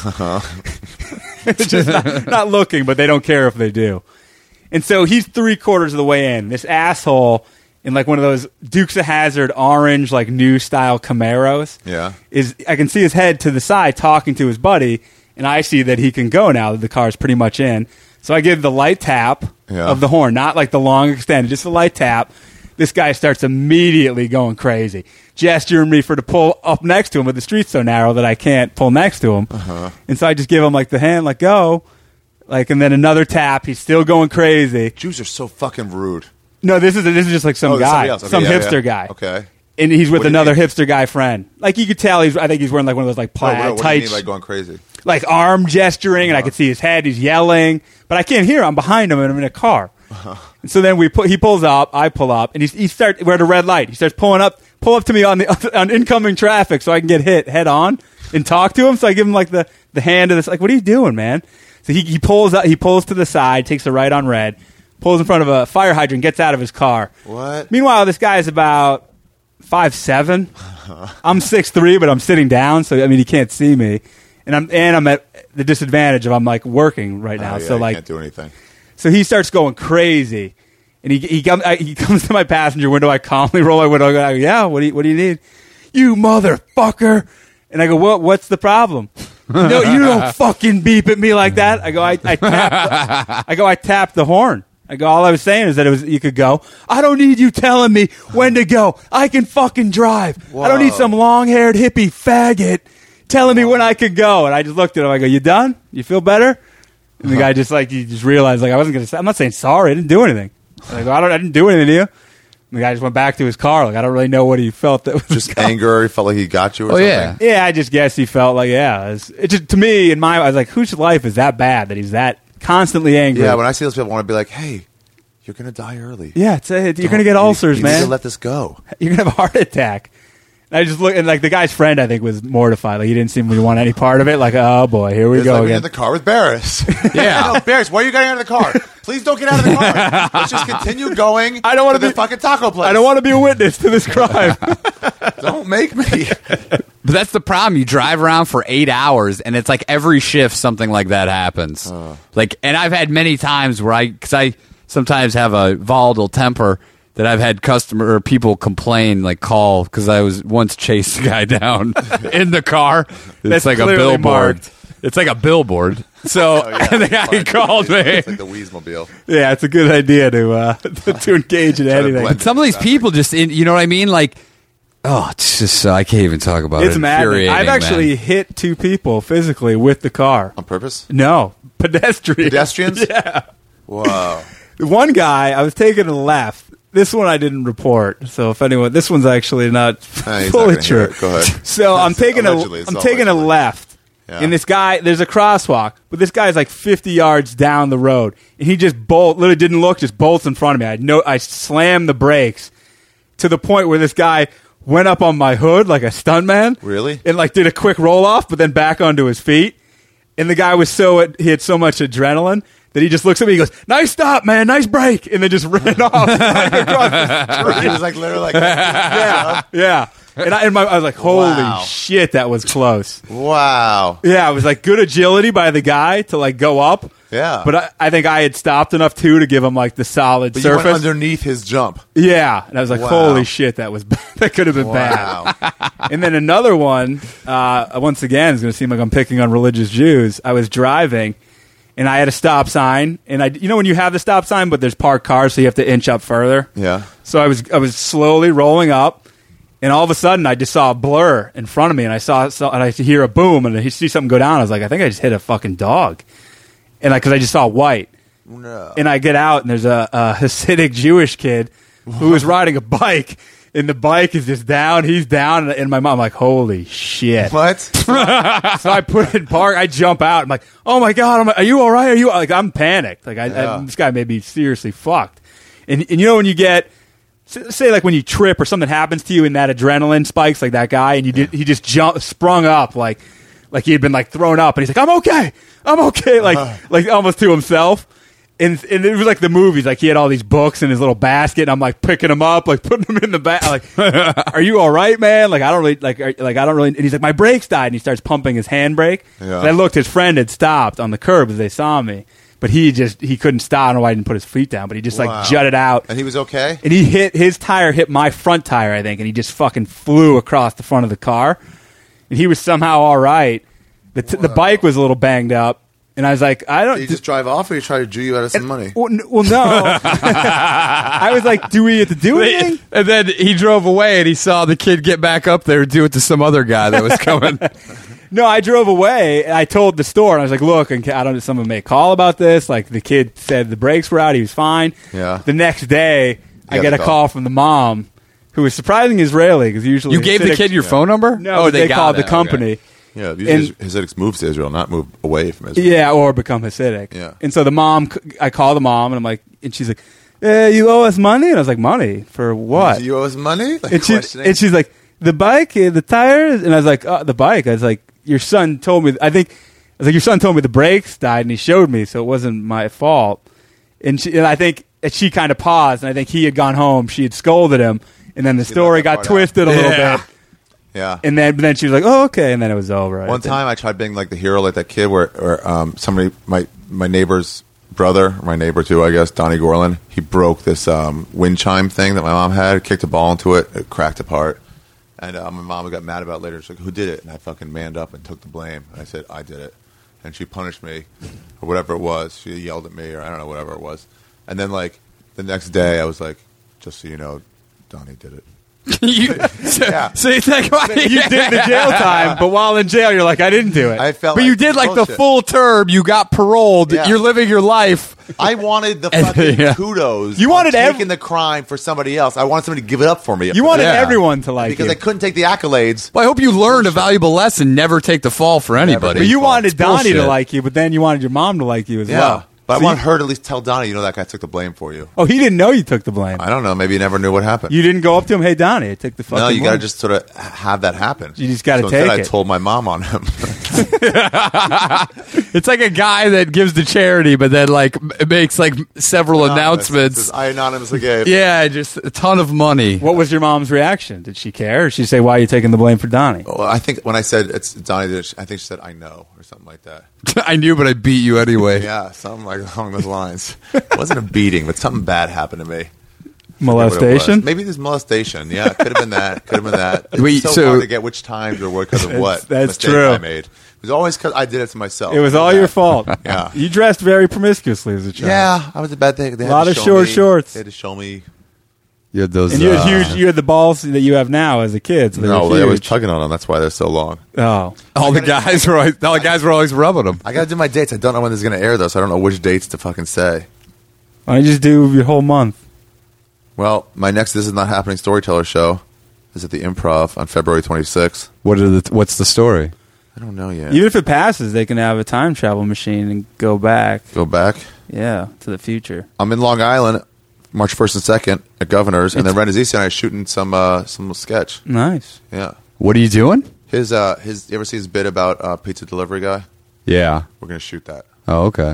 It's just not, not looking, but they don't care if they do. And so he's three quarters of the way in. This asshole in like one of those Dukes of Hazzard orange like new style Camaros. Yeah. Is I can see his head to the side talking to his buddy, and I see that he can go now that the car's pretty much in. So I give the light tap Yeah. of the horn, not like the long extended, just the light tap. This guy starts immediately going crazy, gesturing me for to pull up next to him, but the street's so narrow that I can't pull next to him. Uh-huh. And so I just give him like the hand, like go, like, and then another tap. He's still going crazy. Jews are so fucking rude. No, this is this is just like some Oh, there's guy, somebody else. Okay, some yeah, hipster yeah. guy. Okay. And he's with What do you another mean? hipster guy friend. Like you could tell, he's I think he's wearing like one of those like Oh, plaid what, what do you tight, mean by going crazy? like arm gesturing, and I Uh-huh. could see his head. He's yelling, but I can't hear. I'm behind him, and I'm in a car. Uh-huh. And so then we pu- he pulls up, I pull up, and he he starts. We're at a red light. He starts pulling up, pull up to me on the on incoming traffic, so I can get hit head on and talk to him. So I give him like the, the hand of this, like, what are you doing, man? So he he pulls up, he pulls to the side, takes a right on red, pulls in front of a fire hydrant, gets out of his car. What? Meanwhile, this guy is about five seven. I'm six three, but I'm sitting down, so I mean he can't see me, and I'm and I'm at the disadvantage of I'm like working right now. Oh, yeah, so you like, can't do anything. so he starts going crazy, and he he comes I, he comes to my passenger window. I calmly roll my window. I go, yeah, what do you what do you need? You motherfucker! And I go, what what's the problem? No, you don't fucking beep at me like that. I go, I, I tap. The, I go, I tapped the horn. I go, all I was saying is that it was you could go. I don't need you telling me when to go. I can fucking drive. I don't need Whoa. some long haired hippie faggot telling me when I could go. And I just looked at him. I go, you done? You feel better? And the guy just like he just realized like I wasn't gonna say. I'm not saying sorry. I didn't do anything. I go, I don't. I didn't do anything to you. And the guy just went back to his car. Like I don't really know what he felt. That was Just anger. He felt like he got you or Oh, something. yeah. Yeah, I just guess he felt like yeah. It's, it just to me in my I was like, whose life is that bad that he's that constantly angry? Yeah, when I see those people, I want to be like, hey, you're going to die early. yeah, it's a, you're Don't- gonna get you- ulcers, you man. need to let this go. You're gonna have a heart attack. And I just look and like the guy's friend, I think, was mortified. Like he didn't seem to want any part of it. Like, oh boy, here we It's go like when you're again. in the car with Barris. Yeah. no, Barris, why are you getting out of the car? Please don't get out of the car. Let's just continue going I don't wanna to the be- fucking taco place. I don't want to be a witness to this crime. Don't make me. But that's the problem. You drive around for eight hours, and it's like every shift something like that happens. Like, and I've had many times where I, because I sometimes have a volatile temper, that I've had customer or people complain, like call because I was once chased a guy down in the car. It's That's like a clearly billboard. marked. It's like a billboard. So Oh, yeah, and the it's guy fine. called me. It's like the Weezmobile. Yeah, it's a good idea to uh, to engage in Try to anything. blend Some of these people just, in, you know what I mean? Like, oh, it's just uh, I can't even talk about It's it. maddening. I've Infuriating, actually man. hit two people physically with the car. On purpose? No, pedestrians. Pedestrians? Yeah. Wow. One guy, I was taking a left. This one I didn't report. So if anyone, this one's actually not Uh, he's not fully gonna hear true. it. Go ahead. So I'm taking a, Allegedly, it's I'm all taking a allegedly. left, Yeah. and this guy, there's a crosswalk, but this guy's like fifty yards down the road, and he just bolt, literally didn't look, just bolts in front of me. I know, I slammed the brakes to the point where this guy went up on my hood like a stuntman. Really? And like did a quick roll off, but then back onto his feet. And the guy was so he had so much adrenaline that he just looks at me. He goes, "Nice stop, man. Nice break," and then just ran off like, across the street. He was like literally like, Yeah, yeah. And I, and my, I was like, holy Wow. shit, that was close. Wow. Yeah, it was like good agility by the guy to like go up. Yeah. But I, I think I had stopped enough too to give him like the solid But you surface. went underneath his jump. Yeah, and I was like, Wow. holy shit, that was that could have been Wow. bad. And then another one, uh, once again, is going to seem like I'm picking on religious Jews. I was driving, and I had a stop sign, and I, you know, when you have the stop sign, but there's parked cars, so you have to inch up further. Yeah. So I was I was slowly rolling up, and all of a sudden I just saw a blur in front of me, and I saw, saw and I hear a boom, and I see something go down. I was like, I think I just hit a fucking dog, and because I, I just saw white. No. And I get out, and there's a, a Hasidic Jewish kid who is riding a bike, and the bike is just down. He's down, and my mom like, holy shit. What? So I put it in park. I jump out. I'm like, oh my god, I'm like, are you all right? Are you like? I'm panicked. Like, I, Yeah. I, this guy may be seriously fucked. And and you know when you get, say like when you trip or something happens to you, and that adrenaline spikes like that guy, and you did, he just jumped, sprung up like like he had been like thrown up, and he's like, I'm okay, I'm okay, like Uh-huh. like almost to himself. And, and it was like the movies, like he had all these books in his little basket, and I'm like picking them up, like putting them in the back. Like, are you all right, man? Like I don't really, like, are, like I don't really. And he's like, my brakes died, and he starts pumping his handbrake. Yeah. And I looked, his friend had stopped on the curb as they saw me, but he just he couldn't stop. I don't know why he didn't put his feet down, but he just Wow. like jutted out, And he was okay? and he hit his tire, hit my front tire, I think, and he just fucking flew across the front of the car, and he was somehow all right. The t- the bike was a little banged up. And I was like, I don't. Did he just drive off, or he tried to Jew you out of some money? Well, n- well no. I was like, do we have to do anything? And then he drove away, and he saw the kid get back up there and do it to some other guy that was coming. No, I drove away, and I told the store, and I was like, look, and I don't know, someone may call about this. Like, the kid said the brakes were out. He was fine. Yeah. The next day, I got get the a call. call from the mom, who was surprisingly Israeli, because usually... You gave the Hasidic- kid your phone number? No, oh, but they, got called it. the company. Okay. Yeah, And- usually Hasidics move to Israel, not move away from Israel. Yeah, or become Hasidic. Yeah. And so the mom, I call the mom, and I'm like, and she's like, eh, you owe us money? And I was like, money? For what? Do you owe us money? Like and, she, questioning? and she's like, the bike, eh, the tires? And I was like, oh, the bike. I was like, your son told me, I think, I was like, your son told me the brakes died, and he showed me, so it wasn't my fault. And, she, and I think that she kind of paused, and I think he had gone home. She had scolded him, and then the She story left that got part twisted a Yeah. little bit. yeah. And then, but then she was like, oh, okay. And then it was over. I One think. time I tried being like the hero, like that kid where, where um, somebody, my my neighbor's brother, my neighbor too, I guess, Donnie Gorlin, he broke this um, wind chime thing that my mom had, kicked a ball into it, it cracked apart. And uh, my mom got mad about it later. She's like, who did it? And I fucking manned up and took the blame. And I said, I did it. And she punished me, or whatever it was. She yelled at me, or I don't know, whatever it was. And then, like, the next day, I was like, just so you know, Donnie did it. you, so, Yeah. so it's like, You did the jail time, but while in jail, you're like, I didn't do it. I felt But like you did like the bullshit. full term. You got paroled. Yeah. You're living your life. I wanted the And- fucking yeah. kudos. You on wanted ev- taking the crime for somebody else. I wanted somebody to give it up for me. you wanted Yeah. everyone to like because you. I couldn't take the accolades. Well, I hope you learned a valuable lesson. Never take the fall for anybody. But you wanted It's Donnie to bullshit. like you, but then you wanted your mom to like you as Yeah, well. but So I want you- her to at least tell Donnie, you know, that guy took the blame for you. Oh, he didn't know you took the blame. I don't know. Maybe you never knew what happened. You didn't go up to him, hey, Donnie, I took the fucking no, you got to blame." just sort of have that happen. You just gotta so instead take I it. told my mom on him. It's like a guy that gives to charity, but then like m- makes like several announcements. I anonymously gave. Yeah, just a ton of money. What was your mom's reaction? Did she care? Or did she say, why are you taking the blame for Donnie? Well, I think when I said it's Donnie did it, I think she said I know or something like that. I knew, but I beat you anyway. Yeah, something like along those lines. It wasn't a beating, but something bad happened to me. Molestation? Maybe there's molestation. Yeah, could have been that. Could have been that. It's Wait, so, so- hard to get which times or what because of what that's mistake true. I made. It was always because I did it to myself. It was I know all that. your fault. Yeah. You dressed very promiscuously as a child. Yeah, I was a bad thing. They A had lot to of show short me- shorts. They had to show me. You had those. And you had uh, huge. You had the balls that you have now as a kid. So they No, were they was huge. tugging on them. That's why they're so long. Oh, all the guys were always, all the guys were always rubbing them. I got to do my dates. I don't know when this is going to air though, so I don't know which dates to fucking say. why don't you just do your whole month? Well, my next This Is Not Happening storyteller show is at the Improv on February twenty-sixth. What are the? What's the story? I don't know yet. Even if it passes, they can have a time travel machine and go back. Go back. Yeah, to the future. I'm in Long Island, March first and second at Governor's, and then It's- Renazisi and I are shooting some uh, some sketch. Nice. Yeah, What are you doing? his uh his. You ever see his bit about uh, pizza delivery guy? Yeah. We're gonna shoot that. Oh, okay.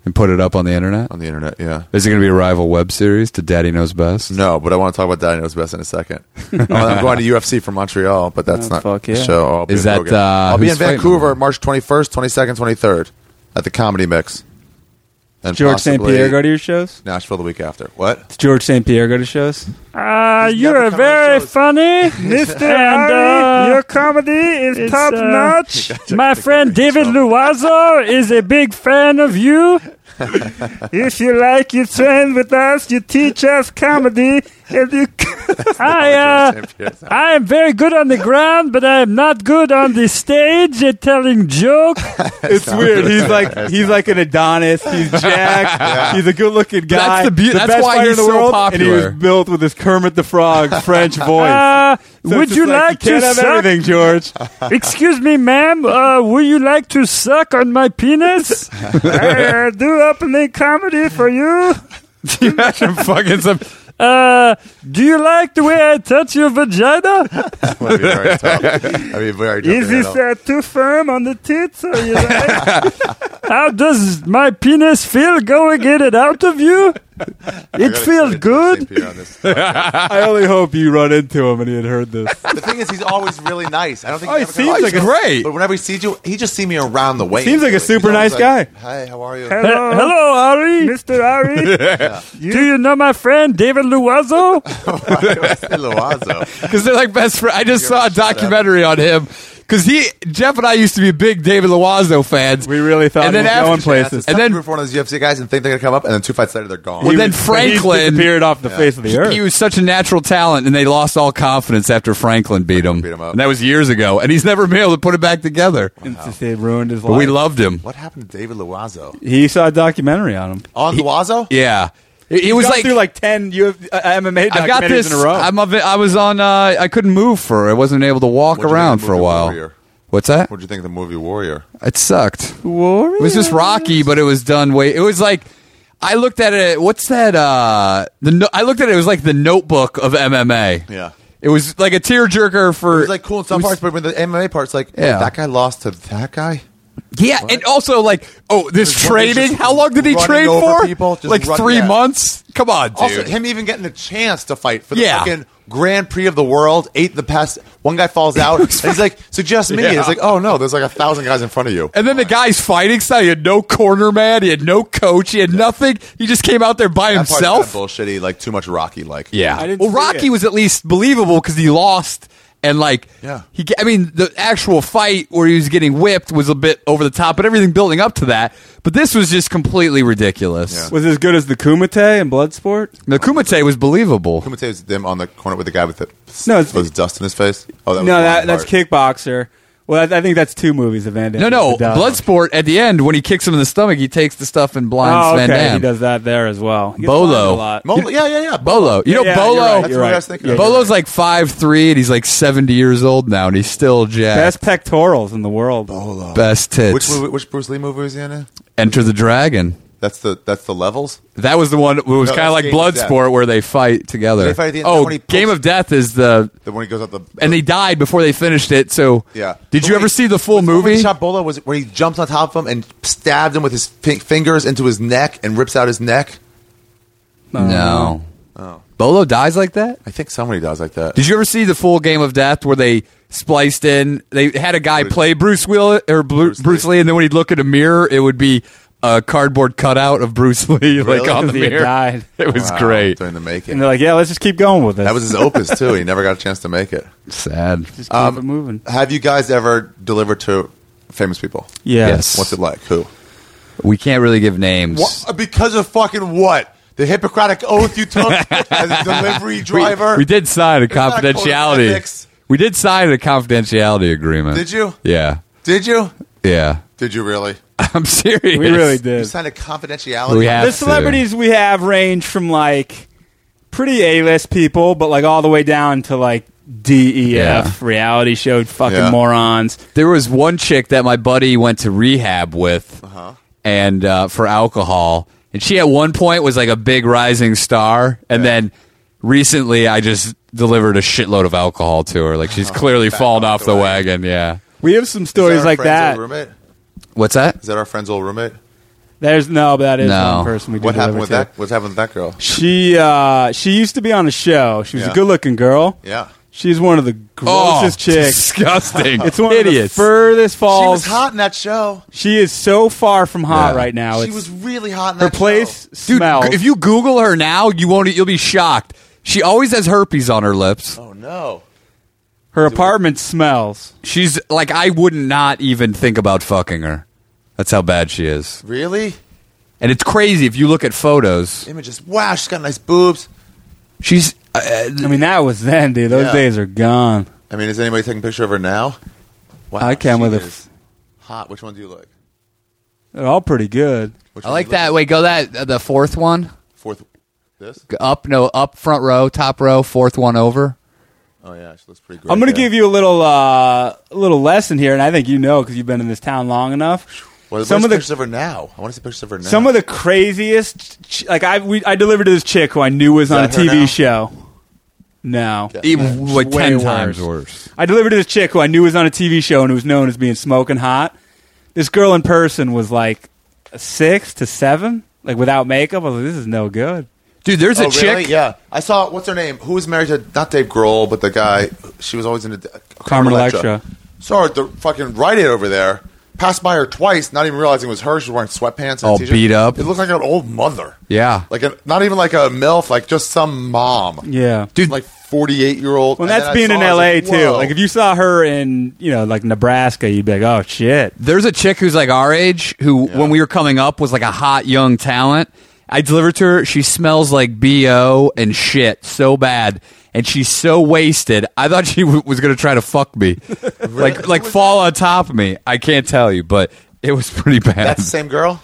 and put it up on the internet? on the internet. Yeah. Is it going to be a rival web series to Daddy Knows Best? No, but I want to talk about Daddy Knows Best in a second. oh, I'm going to U F C from Montreal, but that's Oh, not fuck the yeah. show. I'll be Is in that, Rogan. uh, I'll be who's in fighting Vancouver him? March twenty-first, twenty-second, twenty-third at the Comedy Mix. And George Saint possibly Pierre go to your shows? Nashville the week after. What? Does George Saint Pierre go to shows? Uh, He's you're never come on very shows. funny, Mister And uh, your comedy is top notch. My friend David Loiseau is a big fan of you. If you like, you train with us, you teach us comedy, and you. I uh, I am very good on the ground, but I am not good on the stage at telling jokes. It's weird. He's like he's like an Adonis. He's jacked. He's a good-looking guy. That's the beau- that's best why fighter he's in the so world, popular. And he was built with his Kermit the Frog French voice. Uh, So would it's you just like you to can't have suck? everything, George? Excuse me, ma'am. Uh, would you like to suck on my penis? I uh, do opening comedy for you. You imagine fucking some. Uh, do you like the way I touch your vagina? That'd be very tough. That'd be very tough Is to this handle. uh, too firm on the tits? Or you like? How does my penis feel going in and out of you? I It gotta feels credit George good. Saint Pierre on this podcast. I only hope you run into him and he had heard this. The thing is, he's always really nice. I don't think Oh, he ever seems comes- like a- great. But whenever he sees you, he just sees me around the way. Seems like a super nice guy. Hi, how are you? Hello, hello, Ari, Mister Ari. Do you know my friend David Loiseau? Loazo. Because they're like best friends. I just You're saw a shut up. documentary on him. Because he, Jeff and I used to be big David Loiseau fans. We really thought And he then was after- going places. And And then then- for one of those U F C guys and think they're gonna come up, and then two fights later they're gone. Well, He then was- Franklin- he disappeared off the face of the earth. He was such a natural talent, and they lost all confidence after Franklin beat him. beat him up. And that was years ago. And he's never been able to put it back together. It's just it ruined his But life. we loved him. What happened to David Loazo? He saw a documentary on him. On Loazo? Yeah. It, it was Gone like, through like ten U F, uh, M M A I got documentaries this. in a row. I'm a, I was on, uh, I couldn't move for, I wasn't able to walk What'd you around think of for a the movie while. Warrior? What's that? What'd you think of the movie Warrior? It sucked. Warrior? It was just Rocky, but it was done way. It was like I looked at it. What's that? Uh, the no, I looked at it. It was like the Notebook of M M A. Yeah. It was like a tearjerker for. It was like cool in some it was- parts, but when the M M A part's like, Yeah. yeah. that guy lost to that guy? Yeah, and also like, oh, this Just one- training. just How long did he running train over for? people, just like run- three yeah. months. Come on, dude. Also, him even getting a chance to fight for the Yeah. fucking Grand Prix of the world, eight the past. One guy falls out, and he's like, "Suggest me." Yeah. It's like, "Oh no, there's like a thousand guys in front of you." and then the guy's fighting style. He had no corner man. He had no coach. He had nothing. He just came out there by That part's himself. kinda bullshitty, like too much Rocky. Like, Yeah. I didn't Well, see Rocky it. was at least believable because he lost, and like, Yeah. he. I mean, the actual fight where he was getting whipped was a bit over the top, but everything building up to that. But this was just completely ridiculous. Yeah. Was as good as the Kumite in Bloodsport? The Kumite was believable. Kumite was them on the corner with the guy with the No, it's- was dust in his face. Oh, that was No, the that, wrong that's part. Kickboxer. Well, I, I think that's two movies of Van Damme. No, no, The dub. Bloodsport. At the end, when he kicks him in the stomach, he takes the stuff and blinds Oh, Van okay. Damme. He does that there as well. He gets Bolo. blinds a lot. Mo- yeah, yeah, yeah. Bolo. You Yeah, know, yeah, Bolo. you're right, That's you're what I right. was thinking. Yeah, of. you're Bolo's right. like five three, and he's like seventy years old now, and he's still jacked. Best pectorals in the world. Bolo. Best tits. Which movie, which Bruce Lee movie was he in? Enter the Dragon. That's the that's the levels. That was the one. It was No, kind of that's like Game of Death. Bloodsport, where they fight together. They fight at the end, oh, when he pokes- Game of Death is the, The one he goes up the and they died before they finished it. So, yeah. Did But you when ever he- see the full was the one when movie? he shot Bolo was where he jumped on top of him and stabbed him with his fi- fingers into his neck and rips out his neck. No. Oh. Bolo dies like that? I think somebody does like that. Did you ever see the full Game of Death where they spliced in? They had a guy Bruce- play Bruce Will or Blu- Bruce Bruce, Lee. Lee, and then when he'd look at a mirror, it would be a cardboard cutout of Bruce Lee, like Really? on the Because he had mirror. died. It was Wow, great. during the making. And they're like, yeah, let's just keep going with this. That was his opus too. He never got a chance to make it. Sad. Just keep Um, it moving. Have you guys ever delivered to famous people? Yes. Yes. What's it like? Who? We can't really give names. What? Because of fucking what? The Hippocratic oath you took as a delivery driver? We, we did sign a Isn't that a code of confidentiality. ethics? We did sign a confidentiality agreement. Did you? Yeah. Did you? Yeah. Did you really? I'm serious. We really You did. signed a confidentiality? We have The to. celebrities we have range from like pretty A-list people, but like all the way down to like D E F reality show fucking Yeah. morons. There was one chick that my buddy went to rehab with, Uh-huh. and uh, for alcohol, and she at one point was like a big rising star, and Yeah. then recently I just delivered a shitload of alcohol to her. Like she's clearly Back fallen off off the the wagon. wagon. Yeah. We have some Is stories our like friend's that. Old roommate? What's that? Is that our friend's old roommate? There's no, but that is No. one person we do What happened deliver with to. that? What's happened with that girl? She uh, she used to be on the show. She was Yeah. a good-looking girl. Yeah. She's one of the grossest chicks. Disgusting. It's one Hideous. of the furthest She falls. was hot in that show. She is so far from hot Yeah. right now. She It's, was really hot in her that place Dude, smells. if you Google her now, you won't. You'll be shocked. She always has herpes on her lips. show. Oh, no. her apartment smells. She's like, I would not even think about fucking her. That's how bad she is. Really? And it's crazy if you look at photos. Images. Wow, she's got nice boobs. She's. Uh, I mean, that was then, dude. Those Yeah. days are gone. I mean, is anybody taking a picture of her now? Wow, I can she with a is f- hot. Which one do you like? They're all pretty good. Which I one like do you that. Wait, go that uh, the fourth one. Fourth. This? Up, no, up front row, top row, fourth one over. Oh yeah, she looks pretty great. I'm going to there. give you a little uh, a little lesson here, and I think you know because you've been in this town long enough. Well, some some of the- pictures of her now. I want to see pictures of her now. Some of the craziest, ch- like I we, I delivered to this chick who I knew was on a that her T V now? show. No, Yeah. Even like way ten worse. times worse. I delivered to this chick who I knew was on a T V show and who was known as being smoking hot. This girl in person was like a six to seven, like without makeup. I was like, this is no good. Dude, there's Oh, a chick. really? Yeah, I saw. What's her name? Who was married to not Dave Grohl, but the guy? She was always in a Carmen Electra. Saw her at the fucking Rite Aid over there. Passed by her twice, not even realizing it was her. She was wearing sweatpants and All a t-shirt. beat up. It looked like an old mother. Yeah. Like a, not even like a MILF, like just some mom. Yeah. Dude, Like forty-eight year old. Well, that's being in L A too. Like if you saw her in, you know, like Nebraska, you'd be like, oh shit. there's a chick who's like our age who, Yeah. when we were coming up, was like a hot young talent. I delivered to her. She smells like B O and shit so bad. And she's so wasted. I thought she w- was going to try to fuck me. like like fall on top of me. I can't tell you, but it was pretty bad. That's the same girl.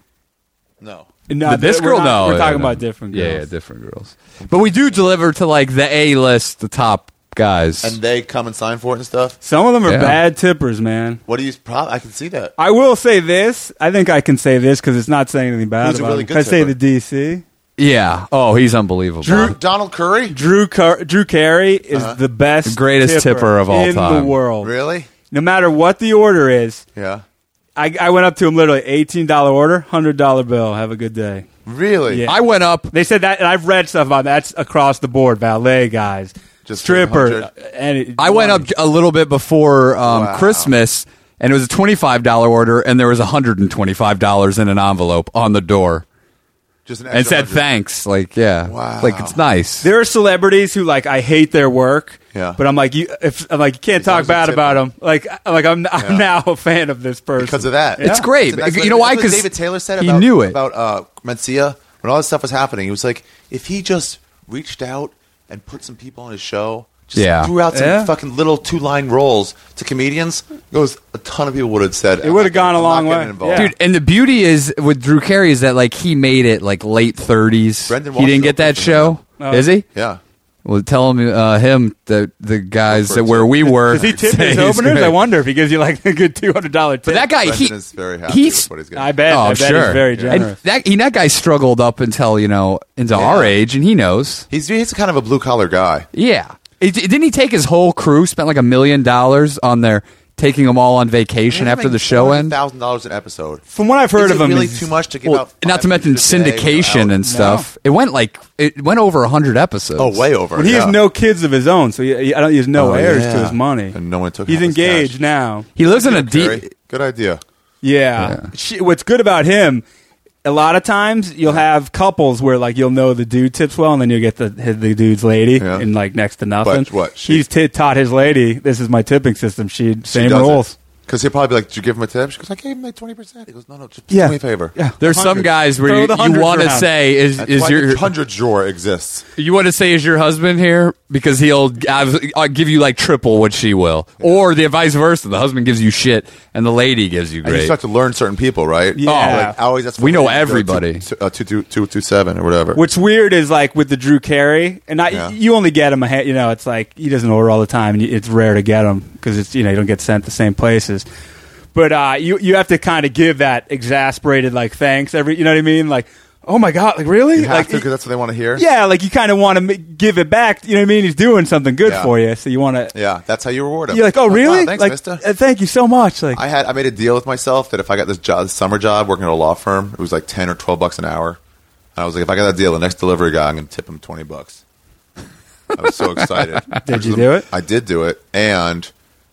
No. No, But this we're girl, not- no. We're yeah, talking no. about different girls. Yeah, yeah, different girls. But we do deliver to like the A list, the top guys. And they come and sign for it and stuff. Some of them are Yeah. bad tippers, man. What do you? Prob- I can see that. I will say this. I think I can say this because it's not saying anything bad Who's a about really him. good Can I say tipper? the D C? yeah. Oh, he's unbelievable. Drew, Donald Curry. Drew Car- Drew Carey is the best, The greatest tipper of all in time. the world. Really? No matter what the order is, Yeah. I, I went up to him literally eighteen dollar order, hundred dollar bill. Have a good day. Really? Yeah. I went up. They said that, and I've read stuff about that. That's across the board. Valet guys, Just stripper, one hundred. and it, I went up a little bit before um, Wow. Christmas, and it was a twenty-five dollar order, and there was one hundred twenty-five dollars in an envelope on the door. Just an And it extra said hundred. thanks. Like, yeah. Wow. Like, it's nice. There are celebrities who like I hate their work. Yeah. But I'm like you. If I'm like you can't As long talk as you bad tip about them. them. Like like I'm I'm Yeah. now a fan of this person Because of that. It's great. It's a nice You way- know why? that's what 'Cause David Taylor said he about, knew it. about uh, Mencia when all this stuff was happening. He was like, if he just reached out and put some people on his show, just Yeah. threw out some Yeah. fucking little two line roles to comedians, goes a ton of people would have said It would have gone a I'm long not way. getting involved. Yeah. Dude, and the beauty is with Drew Carey is that like he made it like late thirties. Brendan He didn't Walsh get that opened show, Oh. is he? Yeah. Well, tell him uh, him the the guys Go for that it, where too. we were. Does he tip say his he's openers? great. I wonder if he gives you like a good two hundred dollar tip. But that guy, Brendan he is very happy he's. with what he's getting. I bet. Oh, I bet sure. he's very And generous. that he, that guy struggled up until you know into Yeah. our age, and he knows. He's he's kind of a blue collar guy. Yeah, It- didn't he take his whole crew? Spent like a million dollars on their taking them all on vacation after the show ended. Thousand dollars an episode. From what I've heard Is of it him, really is- too much to give Well, out? not five to mention pictures a day syndication without- and stuff. It went like it went over a hundred episodes. Oh, way over. Well, he yeah. has no kids of his own, so he, he, I don't, he has no Oh, heirs yeah. to his money. And no one took He's half his engaged cash. now. He lives in a Carey, deep. good idea. Yeah. Yeah. She, what's good about him, a lot of times you'll have couples where like you'll know the dude tips well, and then you'll get the his, the dude's lady, Yeah. and like next to nothing. But what, she- He's t- taught his lady, this is my tipping system. She same does rules. Because he'll probably be like, did you give him a tip? She goes, I gave him like twenty percent. He goes, no, no, just Yeah. do me a favor. Yeah. There's some Hundreds. guys where Throw you, the you hundreds want to around. say is That's is why your the hundred drawer exists. you want to say is your husband here because he'll have, uh, give you like triple what she will, or the vice versa. The husband gives you shit and the lady gives you And you great. start to learn certain people, right? Yeah. Oh, like, always, that's We know what- everybody. Two, uh, two, two, two, two, seven or whatever. What's weird is like with the Drew Carey, and I, Yeah. you only get him a ha- you know, it's like he doesn't order all the time, and it's rare to get him because it's you know you don't get sent the same places. But uh, you you have to kind of give that exasperated like thanks every you know what I mean like oh my god, like really? You have like to because that's what they want to hear. yeah, like you kind of want to m- give it back. You know what I mean? He's doing something good Yeah. for you, so you want to. Yeah, that's how you reward them. You're like, oh really? Wow, thanks, like, mister. uh, thank you so much. Like, I had I made a deal with myself that if I got this job, this summer job working at a law firm, it was like ten or twelve bucks an hour. And I was like, if I got that deal, the next delivery guy, I'm going to tip him twenty bucks. I was so excited. Did you do it? I did do it, and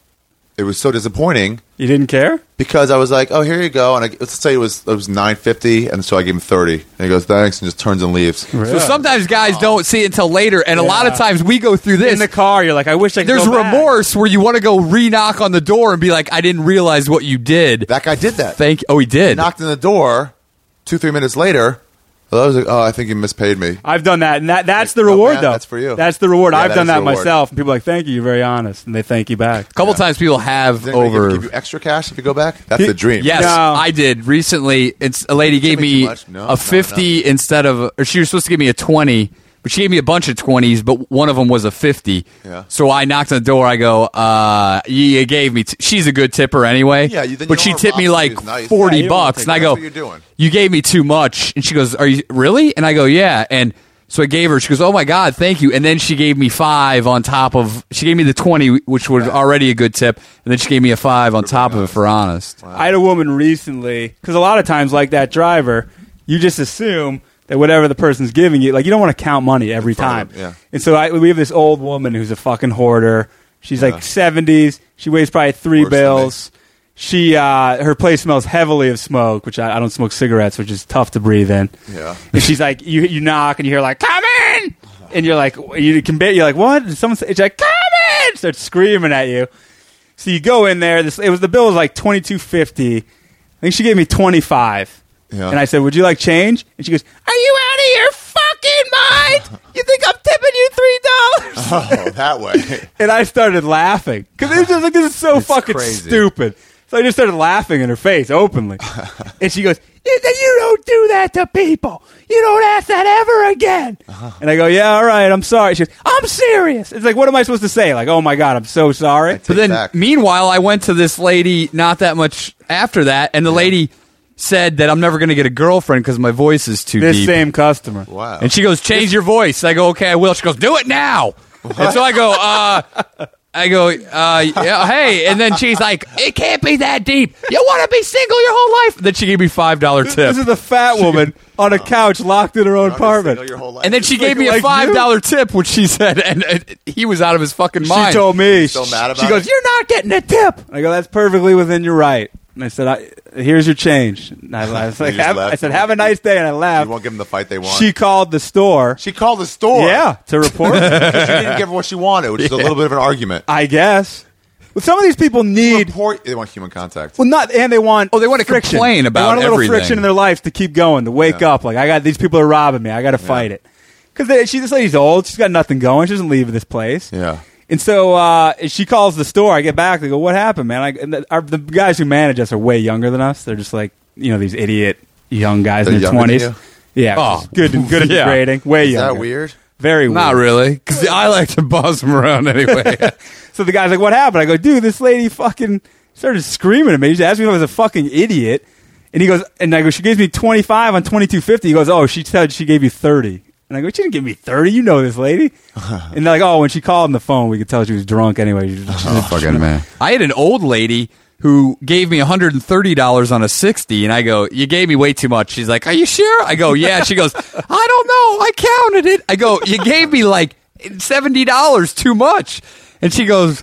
it was so disappointing you didn't care? because I was like, oh, here you go, and I, let's say it was it was nine fifty, and so I gave him thirty, and he goes, thanks, and just turns and leaves. So sometimes guys don't see it until later, and a lot of times we go through this. In the car, you're like, I wish I could There's go back. remorse where you want to go re-knock on the door and be like, I didn't realize what you did. That guy did that. Thank. Oh, he He did. knocked on the door. Two three minutes later, I was like, oh, I think you mispaid me. I've done that, and that that's Like, the oh, reward, man, though. that's for you. That's the reward. Yeah, I've that done is that the reward. myself, and people are like, thank you, you're very honest, and they thank you back. A couple times people have Does anybody over. give you extra cash if you go back? That's the dream. Yes, No. I did recently. It's a lady gave Give me me too much. No, no, a fifty instead of, or she was supposed to give me a twenty, but she gave me a bunch of twenties, but one of them was a fifty. Yeah. So I knocked on the door. I go, uh, you, you gave me. T- she's a good tipper anyway. Yeah, you- then you but don't she want tipped me Ross like who's nice. forty Yeah, you don't wanna bucks, take and I that. go, That's what you're doing. you gave me too much, and she goes, are you really? And I go, yeah, and. So I gave her. She goes, "Oh my God, thank you!" And then she gave me five on top of. She gave me the twenty, which was already a good tip, and then she gave me a five on top of it for honest. I had a woman recently, because a lot of times, like that driver, you just assume that whatever the person's giving you, like you don't want to count money every front time. of them, yeah. And so I, we have this old woman who's a fucking hoarder. She's Yeah. like seventies. She weighs probably three Worse than bills. She uh, her place smells heavily of smoke, which I, I don't smoke cigarettes, which is tough to breathe in. Yeah. And she's like, you you knock and you hear like, come in, and you're like, you can bet you're like, what? And someone say, it's like, come in, starts screaming at you. So you go in there. This it was the bill was like twenty two fifty. I think she gave me twenty five. Yeah. And I said, would you like change? And she goes, are you out of your fucking mind? You think I'm tipping you three dollars? Oh, that way. And I started laughing because it was just like, this is so It's fucking crazy. stupid. So I just started laughing in her face openly. And she goes, you, you don't do that to people. You don't ask that ever again. Uh-huh. And I go, yeah, all right, I'm sorry. She goes, I'm serious. It's like, what am I supposed to say? Like, oh my God, I'm so sorry. Take But then, back. meanwhile, I went to this lady not that much after that, and the lady said that I'm never going to get a girlfriend because my voice is too This deep. same customer. Wow. And she goes, change your voice. I go, okay, I will. She goes, do it now. And so I go, uh, I go, uh, yeah, hey. And then she's like, it can't be that deep. You want to be single your whole life. And then she gave me five dollars tip. This is a fat woman on a couch locked in her own You're not gonna apartment. single your whole life. And then she Like- gave me a like five dollar tip, which she said, and, and he was out of his fucking She mind. told me. so she- mad about She goes, it? you're not getting a tip. I go, that's perfectly within your right. And I said, I, here's your change. And I, I was like, just have, left. I said, have a nice day. And I You laughed. won't give them the fight they want. She called the store. She called the store. Yeah, to report. She didn't give her what she wanted, which is a little bit of an argument. I guess. Well, some of these people need. Report, they want human contact. Well, not, and they want. Oh, they want to friction. complain about They want a little everything. friction in their lives to keep going, to wake Yeah. up. Like, I got these people are robbing me. I got to fight it. Because she, this lady's old. She's got nothing going. She doesn't leave this place. Yeah. And so uh, she calls the store. I get back. They go, "What happened, man?" I, and the, our, the guys who manage us are way younger than us. They're just like, you know, these idiot young guys They're in their younger than twenties. you? Yeah, Oh. good, and good at Yeah. grading. Way Is younger. that weird? Very weird. Not really, because I like to boss them around anyway. So the guy's like, "What happened?" I go, "Dude, this lady fucking started screaming at me. She asked me if I was a fucking idiot." And he goes, and I go, "She gives me twenty five on twenty two fifty." He goes, "Oh, she said she gave you thirty." And I go, "She didn't give me thirty. You know this lady." And they're like, "Oh, when she called on the phone, we could tell she was drunk anyway." She was- Oh, fucking man. I had an old lady who gave me one hundred thirty dollars on a sixty, and I go, you gave me way too much. She's like, are you sure? I go, yeah. She goes, I don't know. I counted it. I go, you gave me like seventy dollars too much. And she goes,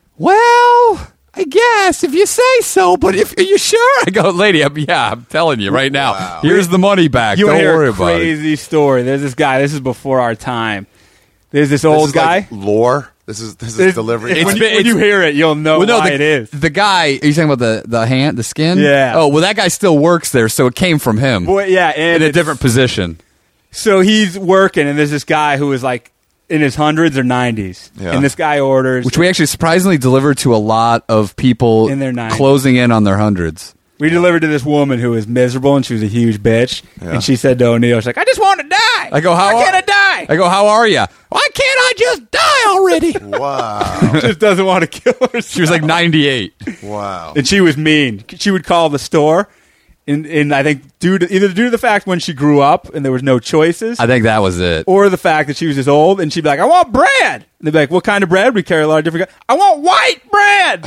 well, I guess if you say so, but if are you sure? I go, lady, I'm, yeah, I'm telling you right now. Wow. Here's the money back. You Don't want to hear worry a about it. crazy story? There's this guy. This is before our time. There's this This old is guy. like lore. This is this is There's- delivery. When, It's you, been- when you hear it, you'll know Well, no, why the, it is. the guy. Are you talking about the the hand, the skin? Yeah. Oh, well, that guy still works there, so it came from him Boy, yeah, and in a it's- different position. So he's working, and there's this guy who is like in his hundreds or nineties, Yeah. and this guy orders. Which we actually surprisingly delivered to a lot of people In their nineties. closing in on their hundreds. we delivered to this woman who was miserable, and she was a huge bitch. Yeah. And she said to O'Neill, "She's like, I just want to die. I go, how Why are- can't I die? I go, how are you? Why can't I just die already? Wow. Just doesn't want to kill herself." She was like ninety-eight. Wow. And she was mean. She would call the store, And, and I think due to either due to the fact when she grew up and there was no choices, I think that was it. or the fact that she was just old and she'd be like, I want bread. And they'd be like, what kind of bread? We carry a lot of different kinds. I want white bread.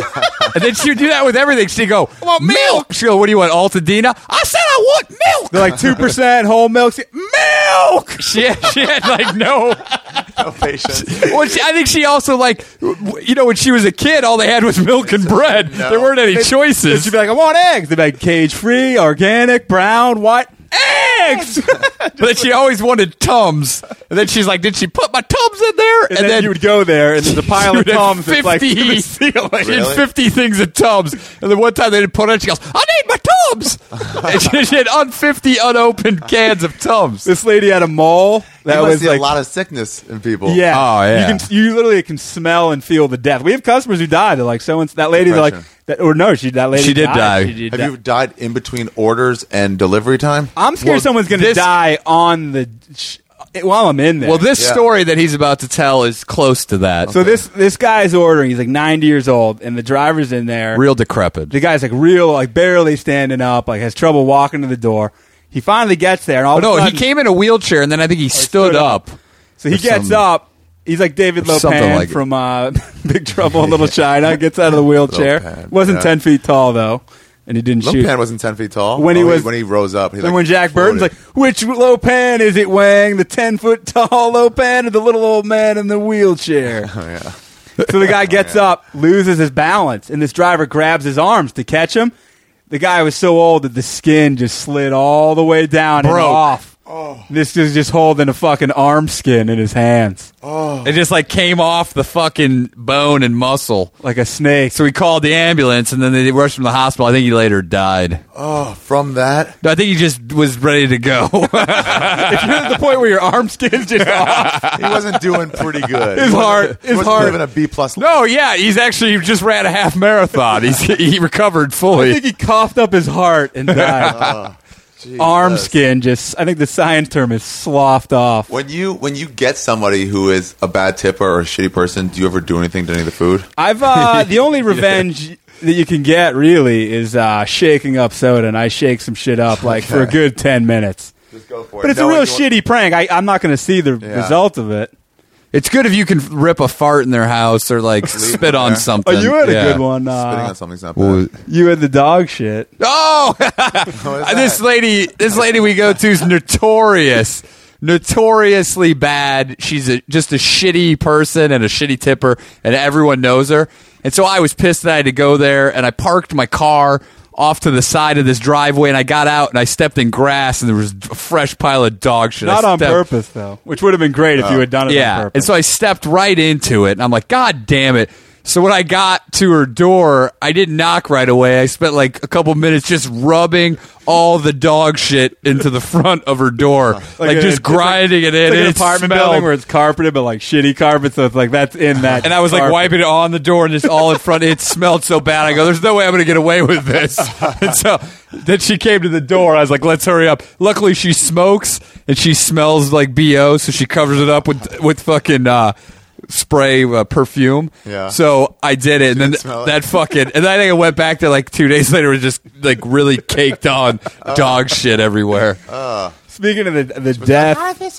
And then she would do that with everything. She'd go, I want milk. She'd go, what do you want, Altadena? I said I want milk. They're like two percent whole milk. Milk! She had, she had like no... No patience. Well, she, I think she also, like, w- you know, when she was a kid, all they had was milk and bread. No. There weren't any And choices. she'd be like, I want eggs. They'd be like, cage-free, organic, brown, white. Eggs! But then she always wanted Tums. And then she's like, did she put my Tums in there? And, then, you would go there, and there's a pile of she would have Tums that's like to the ceiling. She had Really? fifty things of Tums. And then one time they didn't put it in, she goes, I need my Tums! And she, she had un- fifty unopened cans of Tums. This lady had a mole that That was see like a lot of sickness in people. Yeah. Oh, yeah. You can you literally can smell and feel the death. We have customers who died. They're like, so and that lady, they're like, Depression. that, or no, she that lady She did died. die. She did Have die. you died in between orders and delivery time? I'm scared Well, someone's going to this- die on the sh- while I'm in there. Well, this Yeah. story that he's about to tell is close to that. so this this guy's ordering. He's like ninety years old, and the driver's in there. Real decrepit. The guy's like real, like barely standing up, like has trouble walking to the door. He finally gets there, and all Oh, of a no, he sudden, came in a wheelchair, and then I think he stood, stood up. up. So he Or gets some- up. He's like David or something Lopan like it. from uh, Big Trouble in Little China. Gets out of the wheelchair. Lopan, Wasn't yeah. ten feet tall though, and he didn't shoot. Lopan wasn't ten feet tall. When he Oh, was- when he rose up. He And like when Jack Burton's like, floated. which Lopan is it, Wang? The ten foot tall Lopan or the little old man in the wheelchair? Oh, yeah. So the guy gets up, loses his balance, and this driver grabs his arms to catch him. The guy was so old that the skin just slid all the way down and Broke. off. This is just holding a fucking arm skin in his hands It just like came off the fucking bone and muscle. like a snake. So we called the ambulance, and then they rushed him to the hospital. I think he later died. Oh, from that? No, I think he just was ready to go. If you're at the point where your arm skin's just off, He wasn't doing pretty good. His He wasn't- heart- he his wasn't heart- living a B plus. No, yeah, he's actually he just ran a half marathon. He's he recovered I fully. think he coughed up his heart and died. Oh, Jesus. Arm skin just, I think the science term is sloughed off. When you when you get somebody who is a bad tipper or a shitty person, do you ever do anything to any of the food? I've uh, the only revenge that you can get really is uh, shaking up soda, and I shake some shit up like for a Okay. good ten minutes. Just go for it. But it's a Knowing real you- shitty prank. I, I'm not going to see the Yeah. result of it. It's good if you can rip a fart in their house or like spit on Yeah. something. Oh, you had Yeah. a good one. Spitting Uh, on something's not Well, bad. you had the dog shit. Oh, What is this that? lady, this lady we go to is notorious, notoriously bad. She's a, just a shitty person and a shitty tipper, and everyone knows her. And so I was pissed that I had to go there, and I parked my car off to the side of this driveway, and I got out and I stepped in grass, and there was a fresh pile of dog shit. Not I on stepped- purpose, though, which would have been great if you had done it on Yeah, purpose. and so I stepped right into it, and I'm like, God damn it. So when I got to her door, I didn't knock right away. I spent like a couple minutes just rubbing all the dog shit into the front of her door, like, a- just it's like- grinding it in. It's like and an it apartment smelled. building where it's carpeted, but like shitty carpet, so it's like that's in that. And I was like carpet. wiping it on the door and just all in front. It smelled so bad. I go, there's no way I'm going to get away with this. And so then she came to the door. I was like, let's hurry up. Luckily, she smokes and she smells like B O, so she covers it up with with fucking uh, spray uh, perfume. Yeah. So I did it, and then didn't smell it. that fucking. And then I think I went back there like two days later. It was just like really caked on dog shit everywhere. Speaking of the the death,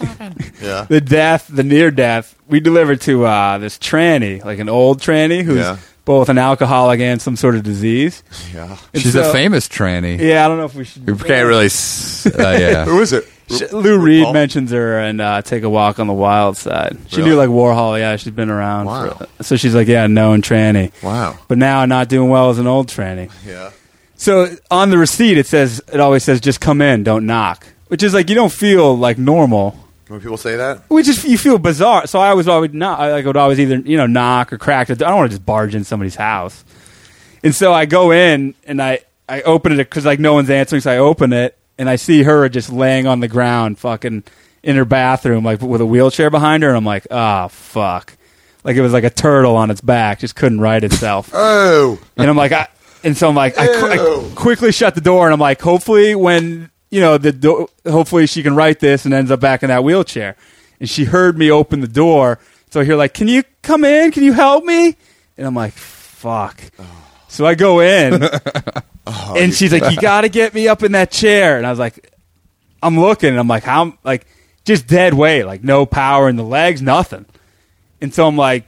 Yeah. the death, the near death, we delivered to uh, this tranny, like an old tranny who's Yeah. both an alcoholic and some sort of disease. Yeah. And She's so- a famous tranny. Yeah, I don't know if we should. We can't really. s- Uh, yeah. Who is it? Sh- Lou Reed RuPaul? mentions her and uh, Take a Walk on the Wild Side. She Really? knew like Warhol. Yeah, she's been around. Wow. For, so she's like, yeah, known tranny. Wow. But now not doing well as an old tranny. Yeah. So on the receipt, it says it always says just come in, don't knock, which is like you don't feel like normal. When people say that, We just you feel bizarre. So I was always not. I like would always either you know knock or crack the door. I don't want to just barge in somebody's house. And so I go in and I I open it because like no one's answering. So I open it and I see her just laying on the ground, fucking in her bathroom, like with a wheelchair behind her. And I'm like, oh fuck, like it was like a turtle on its back, just couldn't right itself. oh, And I'm like, I, and so I'm like, I, qu- I Ew. quickly shut the door, and I'm like, hopefully when you know the do- hopefully she can write this and ends up back in that wheelchair. And she heard me open the door, so I hear like, can you come in? Can you help me? And I'm like, fuck. So I go in, Oh, and she's like, you got to get me up in that chair. And I was like, I'm looking, and I'm like, how, like, just dead weight, like no power in the legs, nothing. And so I'm like,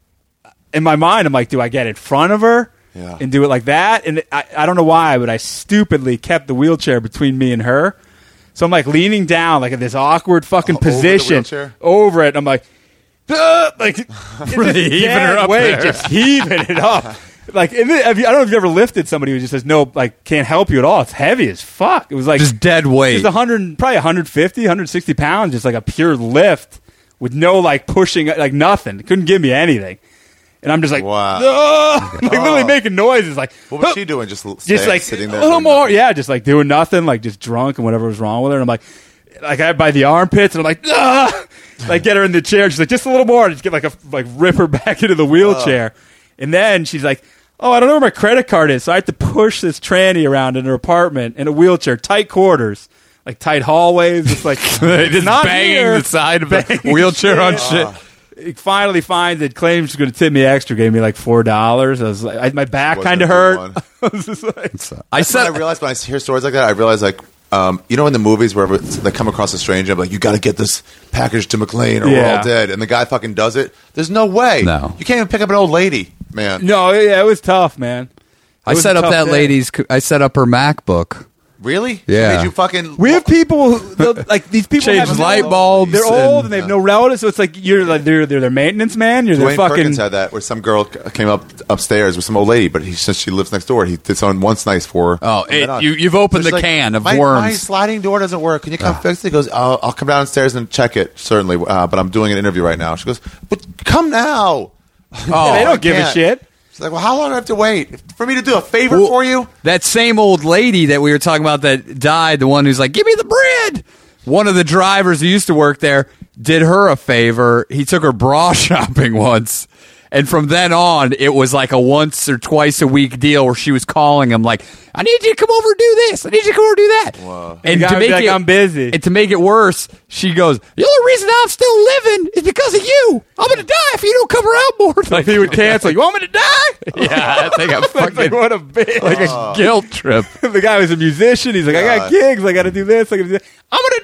in my mind, I'm like, do I get in front of her yeah. and do it like that? And I, I don't know why, but I stupidly kept the wheelchair between me and her. So I'm like leaning down, like in this awkward fucking Oh, over the position wheelchair? over it. And I'm like, "Ugh," like Really heaving her up weight, there. just heaving it up. Like, and then- have you- I don't know if you ever lifted somebody who just says no, like can't help you at all. It's heavy as fuck. It was like Just dead weight. Just one hundred, probably one hundred fifty, one hundred sixty pounds, just like a pure lift with no like pushing, like nothing. It couldn't give me anything. And I'm just like, Wow. "Ugh," like literally making noises, like What was "Huh." she doing? Just, l- just staying- like sitting a there? little doing more, nothing? yeah, just like doing nothing, like just drunk and whatever was wrong with her. And I'm like, like I by the armpits, and I'm like, ah, like get her in the chair. She's like, just a little more, just get like a like rip her back into the wheelchair. And then she's like, oh, I don't know where my credit card is, so I have to push this tranny around in her apartment in a wheelchair, tight quarters, like tight hallways. It's like just not banging here. the side of Banging the wheelchair on shit. shit. It finally finds it, claims she's going to tip me extra, gave me like four dollars. I was like, I, my back Wasn't kind of a good hurt. one. I was just like, I When said I realized when I hear stories like that, I realize like, um, you know, in the movies where they come across a stranger, I'm like, you got to get this package to McLean or we're Yeah. all dead, and the guy fucking does it. There's no way. No. You can't even pick up an old lady, man. no, yeah, it was tough, man. It I was set a up tough that day. lady's. I set up her MacBook. Really? Yeah. She made you fucking. We have people who they'll- like these people Change have no- light bulbs They're old and- and they have no relatives, so it's like you're like they're they're their maintenance man. You're their Dwayne fucking. Perkins had that where some girl c- came up upstairs with some old lady, but he since she lives next door, he did something once nice for her. Oh, From then it- on. you- you've opened she's the can of my, worms." My sliding door doesn't work. Can you come fix it? He goes, I'll, I'll come downstairs and check it, certainly, uh, but I'm doing an interview right now. She goes, but come now. Oh, they I don't give a can't. shit. She's like, well, how long do I have to wait for me to do a favor Well, for you? That same old lady that we were talking about that died, the one who's like, give me the bread. One of the drivers who used to work there did her a favor. He took her bra shopping once. And from then on, it was like a once or twice a week deal where she was calling him like, I need you to come over and do this. I need you to come over and do that. Whoa. And The guy to would be make like, it, "I'm busy." And to make it worse, she goes, the only reason I'm still living is because of you. I'm going to die if you don't come around more. Like he would cancel. You want me to die? Yeah, I think I'm Like, fucking what a bitch. like a guilt trip. The guy was a musician. He's like, I got God. gigs. I got to do this. I got to do that. I'm gonna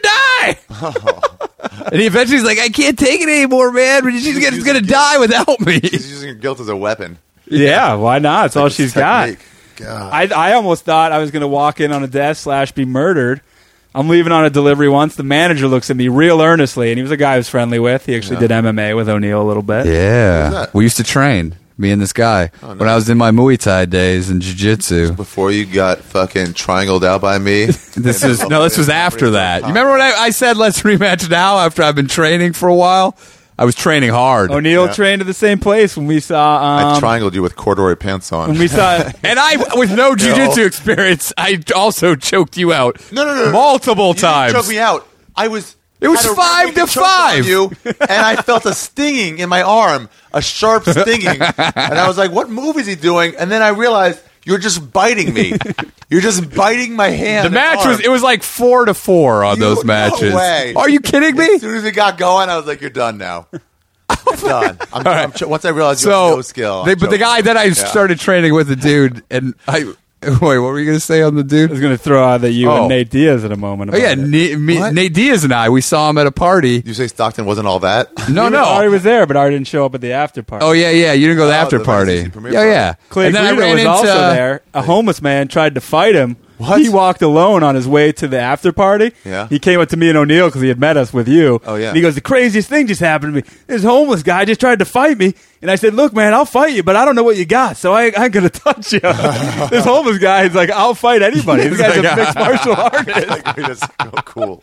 die. And he eventually is like, I can't take it anymore, man. But she's gonna, gonna die without me. She's using her guilt as a weapon. Yeah, why not? It's all she's got. Technique. God. I, I almost thought I was going to walk in on a death slash be murdered. I'm leaving on a delivery once. The manager looks at me real earnestly, and he was a guy I was friendly with. He actually Yeah. did M M A with O'Neill a little bit. Yeah. that? We used to train, me and this guy, when I was in my Muay Thai days and jiu-jitsu. Before you got fucking triangled out by me. This was no, this was after that. You remember when I, I said let's rematch now after I've been training for a while? I was training hard. O'Neill Yeah. trained at the same place when we saw. Um, I triangled you with corduroy pants on. when we saw. And I, with no jiu-jitsu experience, I also choked you out. No, no, no, no. multiple You didn't times. choke me out. I was. It was had a five really to choke on five. You, and I felt a stinging in my arm, a sharp stinging, and I was like, "What move is he doing?" And then I realized you're just biting me. You're just biting my hand. The and match arm. was it was like four to four on You- those no matches. way. Are you kidding me? As soon as it got going, I was like, "You're done now. You're done." I'm, I'm ch- once I realized you So, have no skill. I'm they, but the choking. guy that I Yeah. started training with, the dude, and I. Wait, what were you going to say on the I dude? was going to throw out that you Oh. and Nate Diaz in a moment. Oh about yeah, it. Na- me, What? Nate Diaz and I. We saw him at a party. You say Stockton wasn't all that? No, He was- Ari no. was there, but Ari didn't show up at the after party. Oh yeah, yeah. You didn't go to the Oh, after the party. Residency premiere Yeah, party. yeah. Clay and then I Guido ran was into also there. A homeless man tried to fight him. What? He walked alone on his way to the after party. Yeah. He came up to me and O'Neill because he had met us with you. Oh, yeah. And he goes, the craziest thing just happened to me. This homeless guy just tried to fight me. And I said, look, man, I'll fight you, but I don't know what you got, so I, I ain't going to touch you. This homeless guy is like, I'll fight anybody. This guy's a mixed martial artist. Like, that's so cool.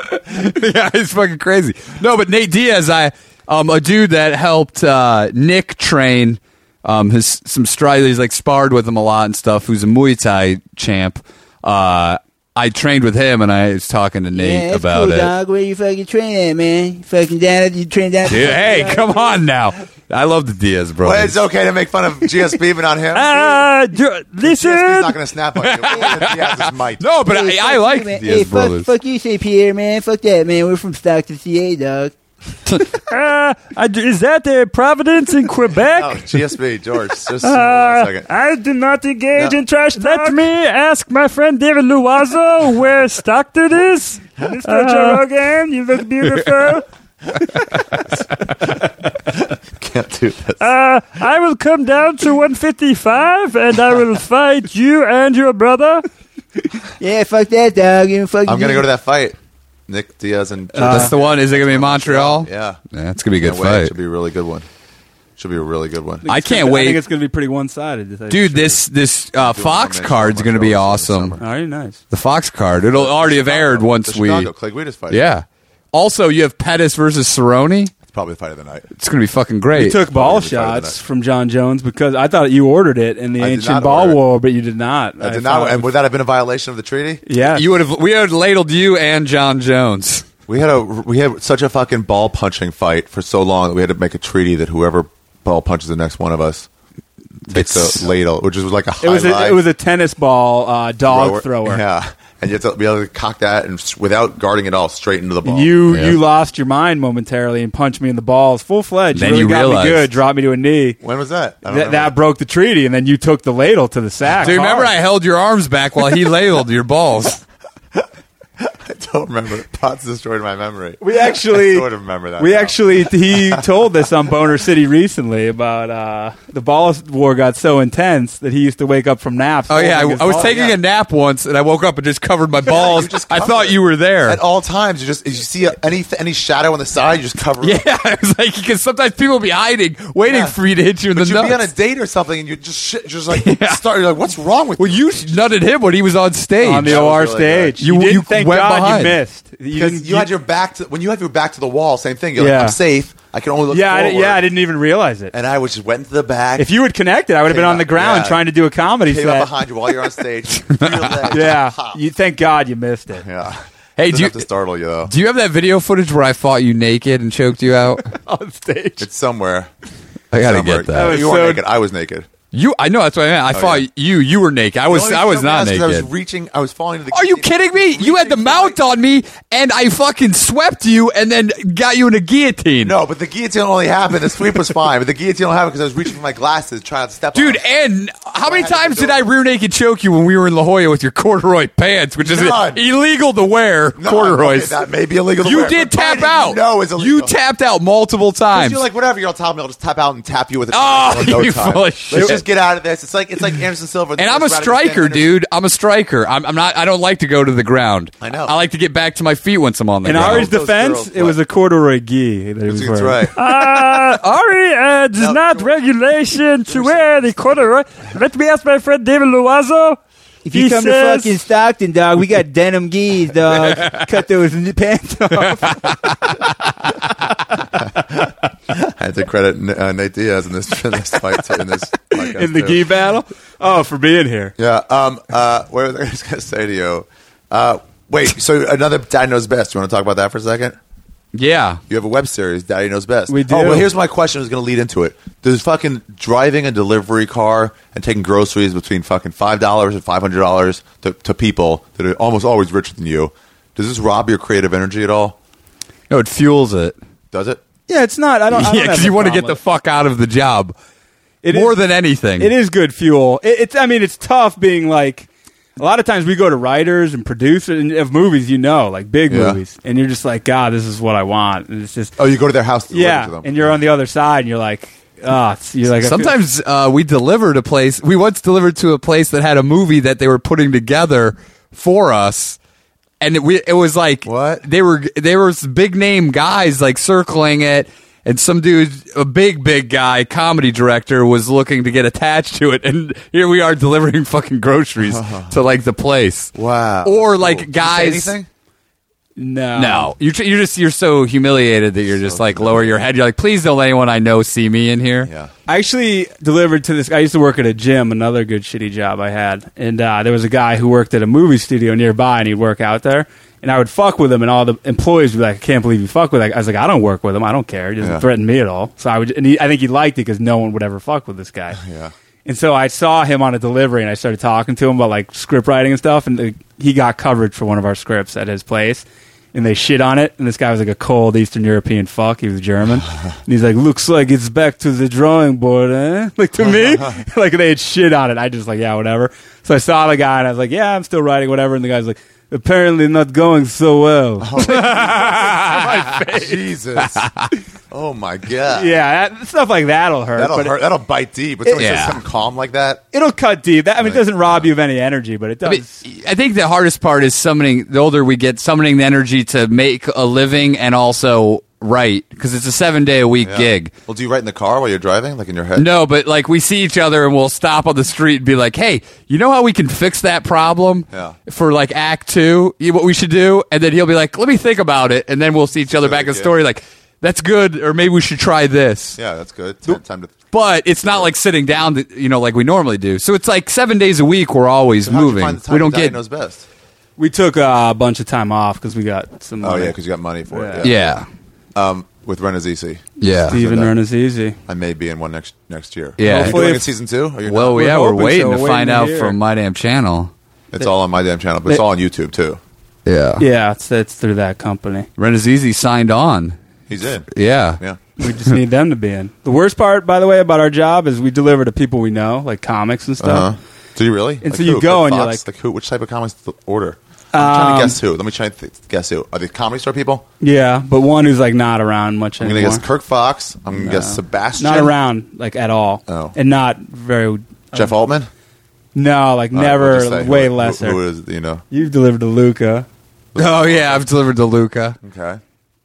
Yeah, he's fucking crazy. No, but Nate Diaz, I um a dude that helped uh, Nick train um his some stride. He's like sparred with him a lot and stuff. Who's a Muay Thai champ. Uh, I trained with him, and I was talking to Nate Yeah, that's about cool, it. dog. Where you fucking train at, man? You fucking down at you train down. Dude, hey, come on now. I love the Diaz Well, brothers. it's okay to make fun of G S P, but not him. Uh, d- G S P's listen. not going to snap on you. Yeah, just might. no, but Hey, I, I fuck like you, the man. Diaz Hey, fuck, brothers. fuck you, Saint Pierre, man. Fuck that, man. We're from Stockton, C A, dog. uh, I, is that uh, Providence in Quebec? Oh, G S B, George. Just hold Uh, on a second. I do not engage No. in trash talk. Let me ask my friend David Luazo where Stockton is. Mister Uh, Joe Rogan, you look beautiful. Can't do this. Uh, I will come down to one fifty-five and I will fight you and your brother. Yeah, fuck that, dog. You fuck I'm going to go to that fight. Nick Diaz and Uh, That's the one. Is it going to be in Montreal? Yeah. Yeah, it's going to be a good Can't wait. fight. Should be a really good one. Should be a really good one. I can't I wait. think it's going to be pretty one-sided. to tell you Dude, the this this uh, Doing Fox one card's match going to be Montreal awesome. this truth. All right, nice. The Fox card. It'll already have aired once the we. Chicago, Clay Guida's fight. Yeah. Also, you have Pettis versus Cerrone. It's probably the fight of the night. It's going to be fucking great. We took ball Probably the fight of the shots night. from John Jones because I thought you ordered it in the I did ancient not ball order it. war, but you did not. I did thought not. it And was- would that have been a violation of the treaty? yeah. You would have. We would have ladled you and John Jones. We had a we had such a fucking ball punching fight for so long that we had to make a treaty that whoever ball punches the next one of us takes It's- a ladle, which was like a high It was a, lie it was a tennis ball uh, dog thrower. Yeah, and you have to be able to cock that and s- without guarding it all straight into the ball. You Yeah. you lost your mind momentarily and punched me in the balls full fledged. Then really you got realized- me good, dropped me to a knee. when was that? I don't Th- remember. that broke the treaty, and then you took the ladle to the sack. Do you remember I hard. held your arms back while he ladled your balls? I don't remember. Potts destroyed my memory. We actually I sort of remember that. We now. actually he told us on Boner City recently about uh, the ball war got so intense that he used to wake up from naps. Oh yeah, I, holding his I was balls. taking yeah. a nap once, and I woke up and just covered my balls. you just I cover thought it. you were there. At all times, you just if you see any any shadow on the side, you just cover it. Yeah, it was like because sometimes people will be hiding, waiting Yeah. for you to hit you in But the you'd nuts. be on a date or something, and you just shit, just like Yeah. start. You're like, what's wrong with well, you? you nutted him when he was on stage. on the That O R was really good. stage. You- You, didn't, you thank went God behind. you missed. You Because didn't- you had your back to when you have your back to the wall. Same thing. You're Yeah. like, I'm safe. I can only look yeah, I, forward. di- yeah, I didn't even realize it. And I was just went into the back. If you had connected, I would have been Came on the up- ground yeah. trying to do a comedy came up set. behind you while you're on stage, you threw your leg, Yeah, pop. you thank God you missed it yeah. Hey, Doesn't do you have to startle you though. do you have that video footage where I fought you naked and choked you out? on stage. It's somewhere. I gotta somewhere. get that. was You weren't so- naked. I was naked. You, I know that's what I meant. I fought yeah. you. You were naked. I was. The only I was reason not asked is naked. I was reaching. I was falling to the. Are you kidding me? You had the mount on me, and I fucking swept you, and then got you in a guillotine. No, but the guillotine only happened. The sweep was fine, but the guillotine only happened because I was reaching for my glasses, trying not to step. Dude, on and how many I had to times do did it. I rear naked choke you when we were in La Jolla with your corduroy pants, which is None. illegal to wear No, corduroys? okay, that may be illegal to you wear, did but tap mine out. No, it's illegal. You tapped out multiple 'Cause times. You're like, whatever. You'll tell me. I'll just tap out and tap you with a. Oh, in no you time. full of Let's shit. just get out of this. It's like it's like Anderson Silva. and I'm a striker, dude. I'm a striker. I'm, I'm not. I don't like to go to the ground. I know. I like to get back to my feet once I'm on the In ground. Ari's Those defense, girls, it was what? a corduroy gi that he was That's wearing. right. Uh, Ari, uh, it is No, not George. regulation to wear the corduroy. Let me ask my friend David Loiseau. If you He come says- to fucking Stockton, dog, we got denim geese, dog. Cut those n- pants off. I had to credit uh, Nate Diaz in this, in this fight too, in this podcast In the too. gi battle? Oh, for being here. Yeah. Um. Uh. What was I just gonna say to you? Uh. Wait. So another Daddy Knows Best. You want to talk about that for a second? yeah. You have a web series, Daddy Knows Best. We do. Oh, well, here's my question. I was going to lead into it. Does fucking driving a delivery car and taking groceries between fucking five dollars and five hundred dollars to, to people that are almost always richer than you, does this rob your creative energy at all? No, it fuels it. Does it? Yeah, it's not. I don't. I don't Yeah, have because a you want to problem get the with fuck out of the job it. It more is- than anything. It is good fuel. It, it's. I mean, it's tough being like. A lot of times we go to writers and producers and of movies, you know, like big Yeah. movies, and you're just like, God, this is what I want. And it's just, Oh, you go to their house to deliver to yeah. them. And you're on the other side, and you're like, ah, oh, you're like. I feel- Sometimes uh, we delivered a place. We once delivered to a place that had a movie that they were putting together for us, and it, we, it was like What? they were. There was big name guys like circling it, and some dude, a big big guy, comedy director, was looking to get attached to it, and here we are delivering fucking groceries to like the place. Wow. Or like Cool. Did you say guys. anything? no, No, you're tr- you're just you're so humiliated that you're just like lower your head. You're like, please don't let anyone I know see me in here. Yeah. I actually delivered to this. I used to work at a gym, another good shitty job I had, and uh, there was a guy who worked at a movie studio nearby, and he'd work out there. And I would fuck with him, and all the employees would be like, "I can't believe you fuck with." That. I was like, "I don't work with him. I don't care. He doesn't Yeah. threaten me at all." So I would, and he, I think he liked it because no one would ever fuck with this guy. Yeah. And so I saw him on a delivery, and I started talking to him about like script writing and stuff. And the, he got coverage for one of our scripts at his place. and they shit on it. And this guy was like a cold Eastern European fuck. He was German. And he's like, looks like it's back to the drawing board, eh? Like, to me, like they had shit on it. I just like, yeah, whatever. So I saw the guy, and I was like, yeah, I'm still writing, whatever. And the guy's like, apparently not going so well. Oh, my face. Jesus. Oh, my God. Yeah, that, stuff like that'll hurt. That'll but hurt. It, That'll bite deep. But somebody Yeah. says something calm like that. it'll cut deep. That, I mean, it Right. doesn't rob you of any energy, but it I, mean, does. I think the hardest part is summoning. The older we get, summoning the energy to make a living and also write, because it's a seven day a week Yeah. gig. Well, do you write in the car while you're driving, like in your head? No, but like we see each other and we'll stop on the street and be like, "Hey, you know how we can fix that problem Yeah. for like Act Two? You- What we should do?" And then he'll be like, "Let me think about it," and then we'll see each other back in the yeah. story like, "That's good," or maybe we should try this. Yeah, that's good. Time, time to. But it's not like sitting down, to, you know, like we normally do. So it's like seven days a week. We're always So how'd you moving. find the time We don't to get. diagnose best. We took uh, a bunch of time off because we got some Oh money. yeah, because you got money for it. Yeah, Um, with Renazizi, yeah. Steven So that- Renazizi. I may be in one next next year. Yeah. Are you Hopefully doing if- it season two? Are you Well, not? yeah, We're we're hoping waiting so. to We're find waiting to out hear. from My Damn Channel. It's all on my damn channel, but it's They- all on YouTube too. Yeah, Yeah, it's, it's through that company. Renazizi signed on. He's in. Yeah, Yeah. We just need them to be in. The worst part, by the way, about our job is we deliver to people we know, like comics and stuff. Uh huh. Do you really? And Like so you who? go Like and you're Fox? like- who? Which type of comics to order? I'm trying Um, to guess who. Let me try to th- guess who. Are they comedy store people? Yeah, but one who's like not around much I'm anymore. gonna guess Kirk Fox. I'm gonna No. guess Sebastian. Not around like at all. Oh. And not very. Jeff Altman. No, like All right, never. what'd you say? Way Who- lesser. Who, who is you know? You've delivered to Luca. Oh yeah, I've delivered to Luca. Okay.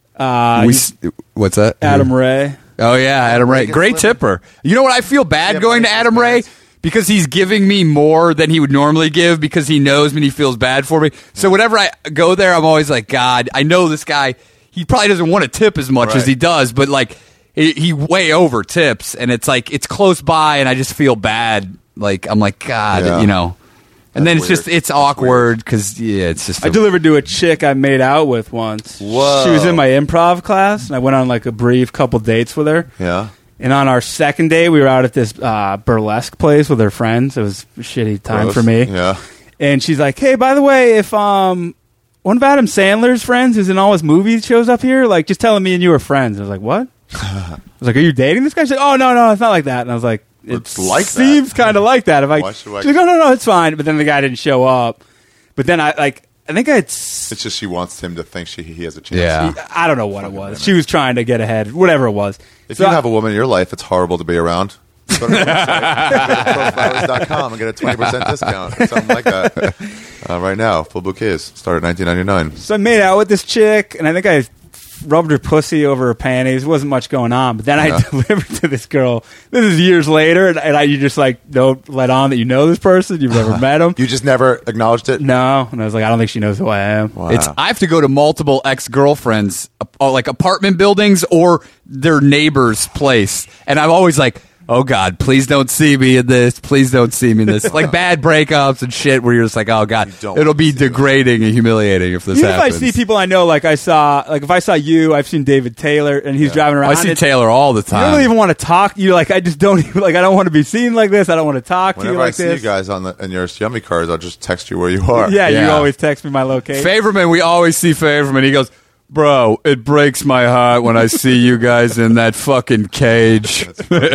Uh, we, you- s- what's that? Adam Ray. Oh yeah, Adam Ray, Vegas great living. tipper. You know what? I feel bad Yeah, going to Vegas Adam Ray fans. because he's giving me more than he would normally give because he knows me and he feels bad for me. So whenever I go there, I'm always like, God, I know this guy. He probably doesn't want to tip as much as Right. he does, but like he, he way over tips, and it's like it's close by, and I just feel bad. Like I'm like, God, Yeah. you know. And then That's it's just weird. it's That's awkward because yeah, it's just I a- delivered to a chick I made out with once. Whoa. She was in my improv class, and I went on like a brief couple dates with her. Yeah. And on our second day, we were out at this uh, burlesque place with her friends. It was a shitty time Gross. for me. Yeah. And she's like, "Hey, by the way, if um one of Adam Sandler's friends who's in all his movies shows up here, like just tell him me and you are friends." I was like, "What?" I was like, "Are you dating this guy?" She's like, "Oh no, no, it's not like that." And I was like, "It It's like that. seems kind of like that." If I, Why should I- she's like, "Oh no, no, it's fine." But then the guy didn't show up. But then I like, I think I had. s- It's just she wants him to think she he has a chance. Yeah. I don't know what it Fucking was. women. She was trying to get ahead, whatever it was. If So you I- have a woman in your life, it's horrible to be around. Go to the website, go to pro flowers dot com and get a twenty percent discount or something like that. Uh, right now, full bouquets start at nineteen ninety-nine. So I made out with this chick, and I think I rubbed her pussy over her panties. Wasn't much going on, but then Yeah. I delivered to this girl. This is years later, and, and I, you just like don't let on that you know this person. You've never met him. You just never acknowledged it? No, and I was like, I don't think she knows who I am. Wow. It's I have to go to multiple ex girlfriends, like apartment buildings or their neighbor's place, and I'm always like, "Oh God, please don't see me in this. Please don't see me in this." Like bad breakups and shit, where you're just like, "Oh God, You don't it'll be see them. degrading and humiliating if this Even happens." if I see people I know, like I saw, like if I saw you, I've seen David Taylor, and he's driving around. I see it- Taylor all the You time. don't even want to talk. You like, I just don't even like. I don't want to be seen like this. I don't want to talk to Whenever you like I see this. you guys on the in your yummy cars, I'll just text you where you are. Yeah, you Yeah. always text me my location. Favorman, we always see Favorman. He goes, "Bro, it breaks my heart when I see you guys in that fucking cage."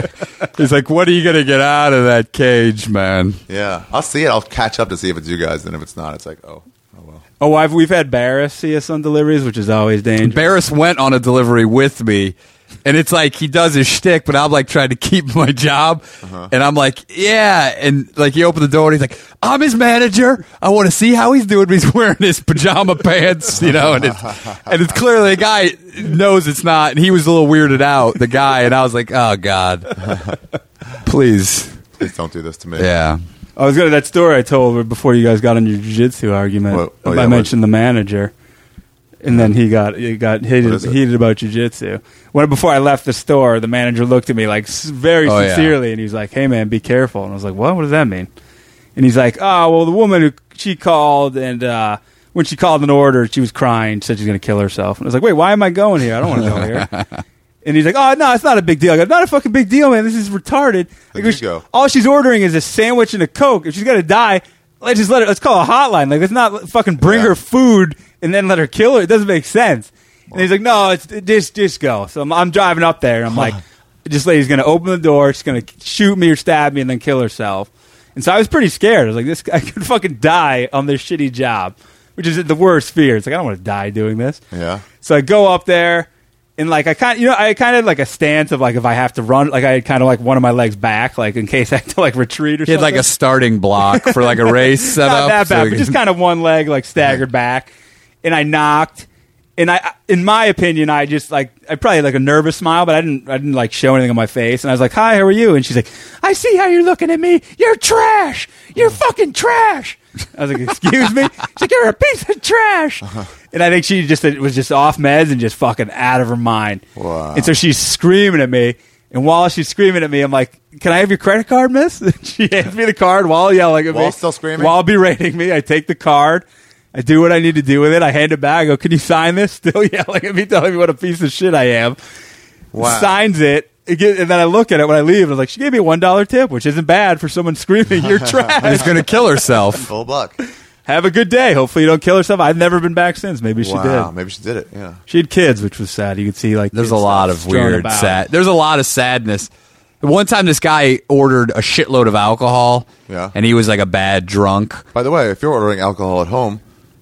He's like, "What are you gonna get out of that cage, man?" Yeah. I'll see it. I'll catch up to see if it's you guys. And if it's not, it's like, oh, oh well. Oh, I've, we've had Barris see us on deliveries, which is always dangerous. Barris went on a delivery with me, and it's like he does his shtick, but I'm like trying to keep my job, Uh-huh. and I'm like, yeah, and like he opened the door, and he's like, "I'm his manager. I want to see how he's doing." But he's wearing his pajama pants, you know, and it's and it's clearly the guy knows it's not, and he was a little weirded out, the guy, and I was like, "Oh God, please, Please don't do this to me. yeah." I was going to that story I told before you guys got on your jiu-jitsu argument. What? Oh, I yeah, mentioned the manager, and then he got he got What heated, is it? heated about jiu-jitsu. When before I left the store, the manager looked at me like s- very Oh, yeah. sincerely, and he was like, "Hey man, be careful." And I was like, "What? What does that mean?" And he's like, "Oh well, the woman who she called, and uh, when she called an order, she was crying, said she's going to kill herself." And I was like, "Wait, why am I going here? I don't want to go here." And he's like, "Oh no, it's not a big deal." I go, "Not a fucking big deal, man. This is retarded." I Where'd go, you go? All she's ordering is a sandwich and a Coke. If she's gonna die, let's just let her. Let's call a hotline. Like, let's not fucking bring Yeah. her food and then let her kill her. It doesn't make sense. And he's like, no, it's just just go. So I'm, I'm driving up there, and I'm like, this lady's gonna open the door. She's gonna shoot me or stab me and then kill herself. And so I was pretty scared. I was like, this I could fucking die on this shitty job, which is the worst fear. It's like, I don't want to die doing this. Yeah. So I go up there, and like I kind, you know, I kind of like a stance of like if I have to run, like I had kind of like one of my legs back, like in case I have to like retreat or He had something. like a starting block for like a race set Not up. that so bad, he but could- just kind of one leg like staggered back, and I knocked. And I, in my opinion, I just like I probably had, like a nervous smile, but I didn't, I didn't like show anything on my face. And I was like, "Hi, how are you?" And she's like, "I see how you're looking at me. You're trash. You're fucking trash." I was like, "Excuse me?" She's like, "You're a piece of trash." Uh-huh. And I think she just was just off meds and just fucking out of her mind. Wow. And so she's screaming at me. And while she's screaming at me, I'm like, "Can I have your credit card, miss?" And she hands me the card while yelling at me. While still screaming? While berating me. I take the card. I do what I need to do with it. I hand it back. I go, "Can you sign this?" Still yelling at me, telling me what a piece of shit I am. Wow. Signs it. It get- And then I look at it when I leave. I was like, she gave me a one dollar tip, which isn't bad for someone screaming, "You're trash." He's going to kill herself. Full buck. Have a good day. Hopefully you don't kill herself. I've never been back since. Maybe she Wow. did. Maybe she did it. Yeah. She had kids, which was sad. You could see like There's kid a lot of stuff strewn weird, about. sad. There's a lot of sadness. One time, this guy ordered a shitload of alcohol. Yeah. And he was like a bad drunk. By the way, if you're ordering alcohol at home,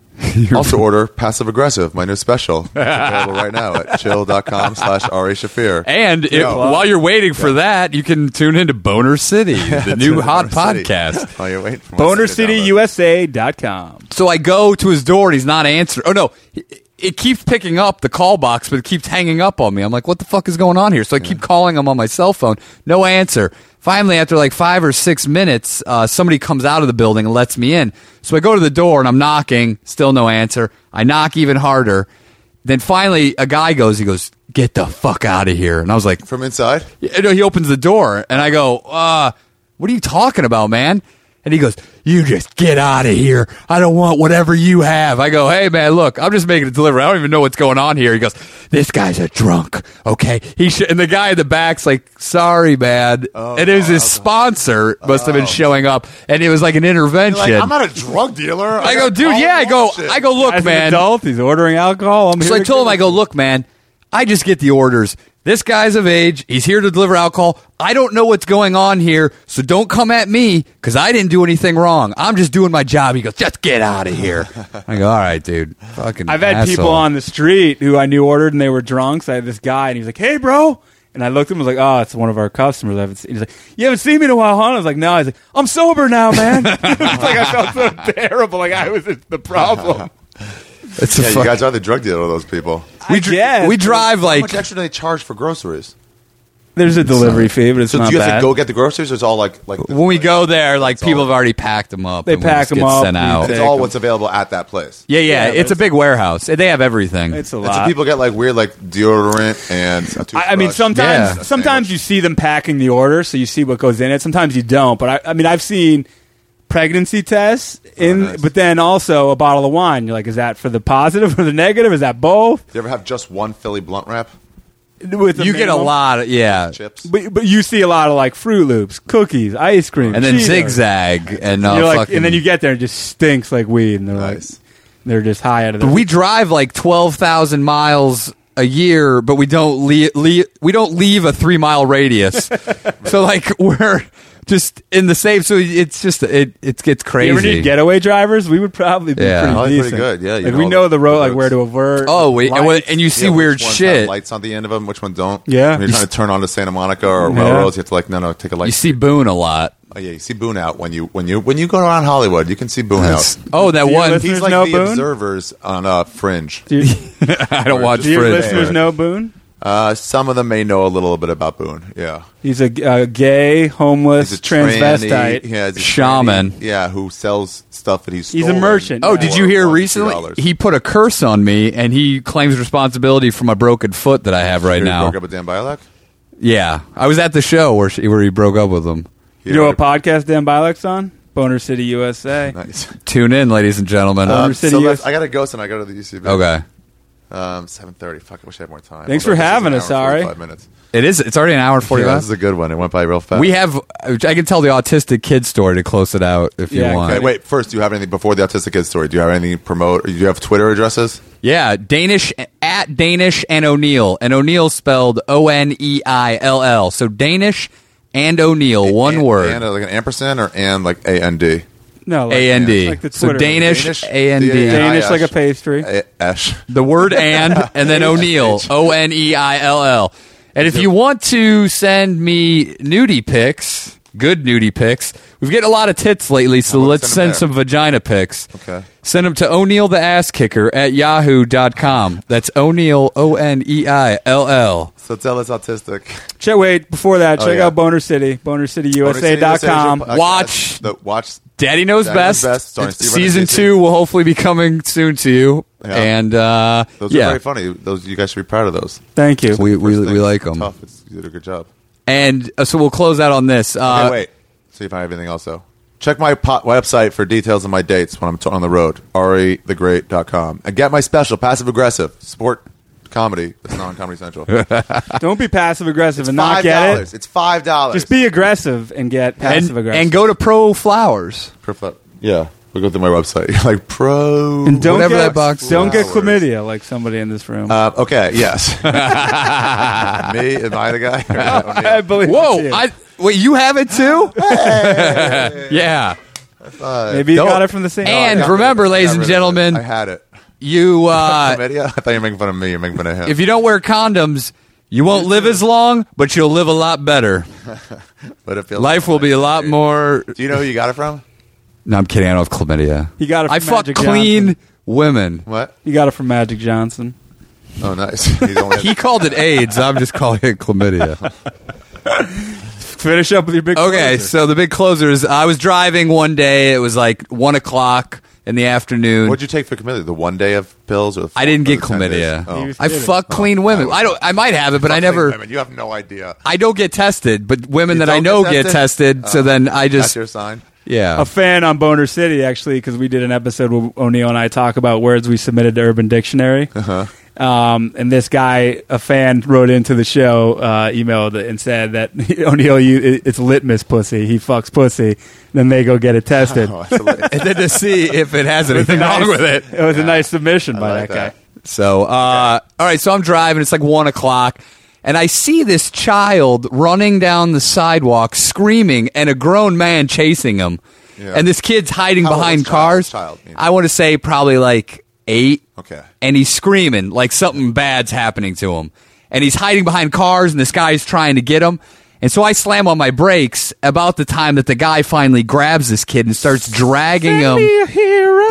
also order Passive Aggressive, my new special. It's available right now at chill.com slash Ari Shafir. And it, Yeah. while you're waiting for that, you can tune into Boner City, the new Tune in hot Boner City. podcast. While you're waiting for my Boner second City download. U S A dot com. So I go to his door and he's not answering. Oh, no. It, it keeps picking up the call box, but it keeps hanging up on me. I'm like, what the fuck is going on here? So I keep calling him on my cell phone. No answer. Finally, after like five or six minutes, uh, somebody comes out of the building and lets me in. So I go to the door and I'm knocking. Still no answer. I knock even harder. Then finally, a guy goes, he goes, "Get the fuck out of here." And I was like, From inside? Yeah, no, he opens the door, and I go, uh, what are you talking about, man? And he goes, "You just get out of here. I don't want whatever you have." I go, "Hey, man, look, I'm just making a delivery. I don't even know what's going on here." He goes, "This guy's a drunk, okay?" He sh-, And the guy in the back's like, "Sorry, man." Oh, and it was his oh, sponsor must have been showing up, and it was like an intervention. Like, I'm not a drug dealer. I go, got dude, all yeah. I go, bullshit." I go, look, As an man. adult, he's ordering alcohol. I'm So here I to told him, kill I go, "Look, man, I just get the orders. This guy's of age. He's here to deliver alcohol. I don't know what's going on here, so don't come at me because I didn't do anything wrong. I'm just doing my job." He goes, "Just get out of here." I go, "All right, dude. Fucking I've had asshole." people on the street who I knew ordered and they were drunks. I had this guy and he was like, "Hey, bro." And I looked at him and was like, "Oh, it's one of our customers. I haven't seen." He's like, "You haven't seen me in a while, huh?" I was like, "No." He's like, "I'm sober now, man." It's like I felt so terrible. Like I was the problem. It's a Yeah, you fuck- guys are the drug dealer of those people. we, I dr- guess. we drive How like much extra do they charge for groceries? There's a delivery fee, but it's So not do you guys bad. like, go get the groceries, or it's all like like when we go there, like It's people all- have already packed them up. They and we pack just 'em get up, sent we out. It's take all them. what's available at that place. Yeah, yeah, Yeah, but it's a it's- big warehouse. They have everything. It's a And lot. so people get like weird like deodorant and a toothbrush. I, I mean, sometimes Yeah. sometimes you see them packing the order, so you see what goes in it. Sometimes you don't. But I, I mean, I've seen pregnancy tests in, nice. but then also a bottle of wine. You're like, is that for the positive or the negative? Is that both? Do you ever have just one Philly blunt wrap? With the you get a minimum? lot of, yeah. Chips? But, but you see a lot of like Fruit Loops, cookies, ice cream, And then Cheetos. zigzag. And, uh, You're like, fucking, and then you get there and it just stinks like weed, and they're Nice. like, they're just high out of But the. we drive like twelve thousand miles a year, but we don't leave, leave we don't leave a three mile radius. So like we're just in the same. So it's just it it gets You crazy. ever need getaway drivers? We would probably be Yeah. pretty Probably decent. pretty good, yeah, you like know we all know the- the road, the like where to routes. avert. oh, wait, and, when, lights. and you see Yeah, which weird ones shit. have lights on the end of them, which one don't? Yeah. When you're trying to turn onto Santa Monica or Yeah. Melrose, you have to like no no take a light. You see Boone a lot. Oh yeah, you see Boone out when you when you when you go around Hollywood, you can see Boone That's- out. oh, that Do you one. listen- He's Listeners like know the Boone? observers on uh, Fringe. Do you, I don't watch do your Fringe. listeners know Boone? Uh, some of them may know a little bit about Boone. Yeah, He's a, a gay, homeless, he's a transvestite. tranny, yeah, he's a Shaman. tranny, yeah, who sells stuff that he's. He's a merchant. Oh, Yeah. did you hear For recently? one hundred two dollars. He put a curse on me, and he claims responsibility for my broken foot that I have right He now. broke up with Dan Bialek. Yeah, I was at the show where she, where he broke up with him. He You know already- what podcast Dan Bialek's on? Boner City, U S A. Nice. Tune in, ladies and gentlemen. Uh, Um, City, so U S- let's- I got to go, and I go to the U C B. okay. Um, seven thirty. Fuck, I wish I had more time. Thanks Although for this is having an us, hour and Ari. forty-five minutes. It is. It's already an hour and forty Yeah, minutes. this is a good one. It went by real fast. We have. I can tell the autistic kid story to close it out if Yeah, you want. Okay, wait. First, do you have anything before the autistic kid story? Do you have anything to promote? Do you have Twitter addresses? Yeah, Danish at Danish and O'Neill, and O'Neill spelled O N E I L L. So Danish and O'Neill, one and, word. And uh, like an ampersand or and like A N D? No, like, A N D. like the So Twitter. Danish, Danish, A N D. D A N I S. Danish like a pastry. A- Esh. The word and, and then O'Neill, O N E I L L. And if you want to send me nudie pics, good nudie pics, we've getting a lot of tits lately, so about let's send 'em send there? some vagina pics. Okay. Send them to O'Neill the Ass Kicker at yahoo dot com. That's O'Neill, O N E I L L. So tell us autistic. Check, wait, before that, Oh, check yeah. out Boner City, boner city u s a dot com. Podcast. Watch- The, watch. Daddy Knows Daddy Knows Best. Best, starring It's- Steve Season Renacisi. two will hopefully be coming soon to you. Yeah. And, uh, Those are yeah. very funny. Those you guys should be proud of those. Thank you. We, we, First we thing, like it's them. Tough. It's, you did a good job. And uh, so we'll close out on this. Uh, Okay, wait. See if I have anything else though. Check my po- website for details of my dates when I'm t- on the road. Ari the Great dot com. And get my special, Passive Aggressive, sport comedy. That's not on Comedy Central. Don't be passive aggressive It's and not five get dollars. it. It's five dollars. Just be aggressive and get passive and, aggressive. and go to Pro Flowers. Yeah, we go through my website. You're like pro. and don't whatever get, that box Don't get flowers. chlamydia like somebody in this room. Uh, okay. Yes. Me? Am I the guy? I believe it's Whoa! you. I, wait, you have it too? Yeah. Maybe you Don't- got it from the same. And I got remember, rid of it. ladies I got and rid of it. gentlemen, I had it. you uh, Chlamydia? I thought you were making fun of me. You're making fun of him. if you don't wear condoms, you won't live as long, but you'll live a lot better. but it feels Life will be a lot more. Do you know who you got it from? No, I'm kidding. I don't have chlamydia. He got it I from fuck Magic clean Johnson. women. What? You got it from Magic Johnson. Oh, nice. He's only He called it AIDS. I'm just calling it chlamydia. Finish up with your big. Okay, closer. so the big closer is I was driving one day. It was like one o'clock in the afternoon. What'd you take for chlamydia? The one day of pills, or the I didn't or get the ten days? chlamydia. Oh. He was I kidding. fuck clean women. I don't. I might have it, but I Fuck never. women. You have no idea. I don't get tested, but women You that I don't know get get tested? tested. So then I That's just your sign. yeah. a fan on Boner City actually, because we did an episode where O'Neill and I talk about words we submitted to Urban Dictionary. Uh-huh. Um, and this guy, a fan, wrote into the show, uh, emailed and said that O'Neill, you, it- it's litmus pussy. He fucks pussy. Then they go get it tested. Oh, that's hilarious. and then to see if it has anything Nice- wrong with it. It was a nice submission by like that, that. guy. So, uh, all right. So I'm driving. It's like one o'clock, and I see this child running down the sidewalk, screaming, and a grown man chasing him. Yeah. And this kid's hiding How old behind is child? cars. Child, meaning? I want to say probably like eight. Okay. And he's screaming like something bad's happening to him. And he's hiding behind cars, and this guy's trying to get him. And so I slam on my brakes about the time that the guy finally grabs this kid and starts dragging him. a hero.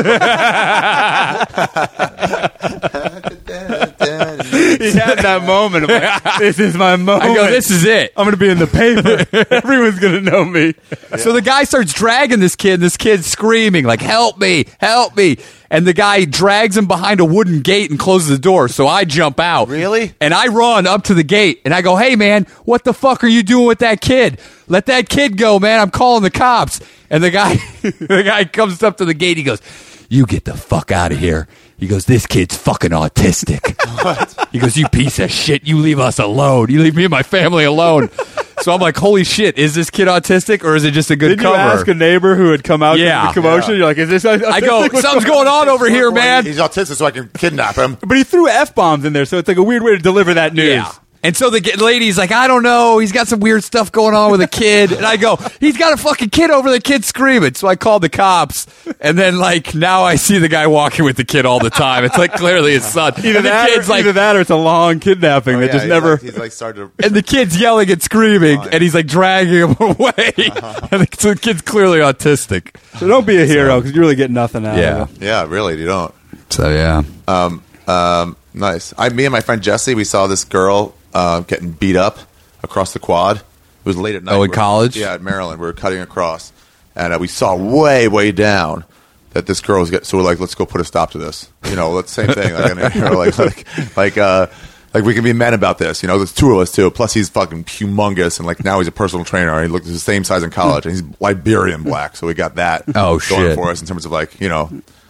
He had that moment of like, this is my moment. I go, this is it. I'm going to be in the paper. Everyone's going to know me. So the guy starts dragging this kid, and this kid's screaming, like, help me, help me. And the guy drags him behind a wooden gate and closes the door. So I jump out. Really? And I run up to the gate, and I go, hey, man, what the fuck are you doing with that kid? Let that kid go, man. I'm calling the cops. And the guy, the guy comes up to the gate. He goes, you get the fuck out of here. He goes, this kid's fucking autistic. What? He goes, you piece of shit. You leave us alone. You leave me and my family alone. So I'm like, holy shit, is this kid autistic or is it just a good Did you cover? ask a neighbor who had come out Yeah. to the commotion? Yeah. You're like, is this autistic? I go, What's something's going on over here, man. He's autistic, so I can kidnap him. But he threw F-bombs in there, so it's like a weird way to deliver that news. Yeah. And so the g- lady's like, I don't know. He's got some weird stuff going on with a kid. And I go, he's got a fucking kid over the kid screaming. So I called the cops. And then, like, now I see the guy walking with the kid all the time. It's like clearly his son. Either and the that, kid's or, like, either that or it's a long kidnapping Oh, that yeah, just he's never... Like, he's like started to. and the kid's yelling and screaming. Fine. And he's like dragging him away. And the, so the kid's clearly autistic. So don't be a hero, because you really get nothing out Yeah. of it. Yeah, really, you don't. So, yeah. Um, um, nice. I, me and my friend Jesse, we saw this girl uh, getting beat up across the quad. It was late at night. Oh, in We were- college? Yeah, at Maryland. We were cutting across, and uh, we saw way, way down that this girl was getting. So we're like, let's go put a stop to this. You know, let's same thing. Like, and, you know, like, like, like, uh, like we can be men about this. You know, there's two of us too. Plus, he's fucking humongous, and like now he's a personal trainer. And he looks the same size in college, and he's Liberian black. So we got that Oh, going shit. for us in terms of like, you know.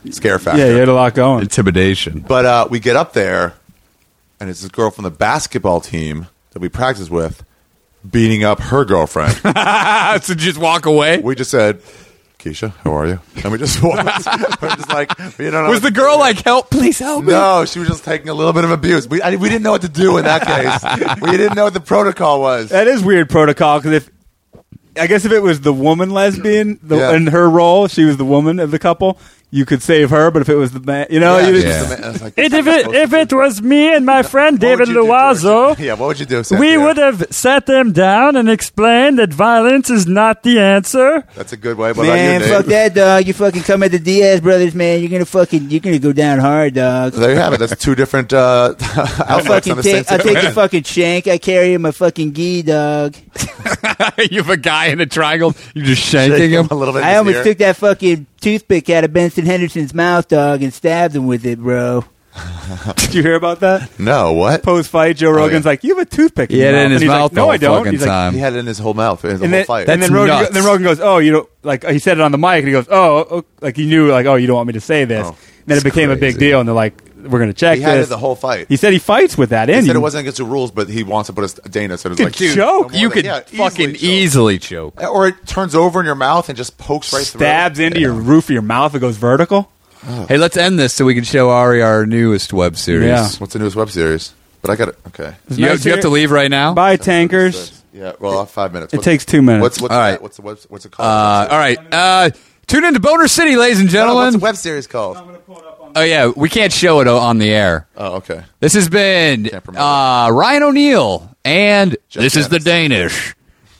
scare factor. Yeah, you had a lot going. Intimidation. But uh, we get up there, and it's this girl from the basketball team that we practice with beating up her girlfriend. So just walk away? We just said, Keisha, how are you? And we just walked. We're just like, we don't know. Was the girl like, help, please help me? No, she was just taking a little bit of abuse. We, I, we didn't know what to do in that case. We didn't know what the protocol was. That is weird protocol because if I guess if it was the woman lesbian the, Yeah. in her role, she was the woman of the couple. You could save her, but if it was the man, you know, Yeah, you just Yeah. the man- I was like, If "That's it, not supposed if to it be." was me and my friend What David would you do, Loiseau, George? Yeah, what would you do, we Cynthia? would have sat them down and explained that violence is not the answer. That's a good way. What Man, about you, fuck Nate? that, dog. You fucking come at the Diaz brothers, man. You're gonna fucking, you're gonna go down hard, dog. There you have it. That's two different uh, I'll outlooks fucking on the take, same I'll take the fucking shank. I carry my fucking gi, dog. You have a guy in a triangle. You're just shanking him. a little bit. in I his almost ear. took that fucking toothpick out of Benson Henderson's mouth, dog, and stabbed him with it, bro. Did you hear about that? No, what? Post fight, Joe Rogan's yeah. like, "You have a toothpick." He had your it in mouth." his And he's mouth like, the no, whole I don't. fucking He's like, time. He had it in his whole mouth. In the and whole then, fight. and then That's Rogan, nuts. then Rogan goes, "Oh, you don't like." He said it on the mic, and he goes, "Oh, oh," like he knew, like, "Oh, you don't want me to say this." Oh, and then it became a big crazy. deal, and they're like, "We're going to check he had this." it the whole fight. He said he fights with that He in. said you. it wasn't against the rules, but he wants to put a Dana. So it was Could like, dude, choke. no more You than- could yeah, fucking choke. easily choke. Or it turns over in your mouth and just pokes right stabs through. into your roof of your mouth. It goes vertical. Hey, let's end this so we can show Ari our newest web series. Yeah. What's the newest web series? But I got it. Okay. It's You, nice do you have here. to leave right now? Buy tankers. Yeah. Well, I'll have five minutes. It What's- takes two minutes. What's what's All that? right. What's the web, what's it called? Uh, all right. Uh, tune into Boner City, ladies and No, gentlemen. what's the web series called? Oh, yeah. We can't show it on the air. Oh, okay. This has been Can't promote uh, Ryan O'Neal, and Jeff this is the Dennis. Danish.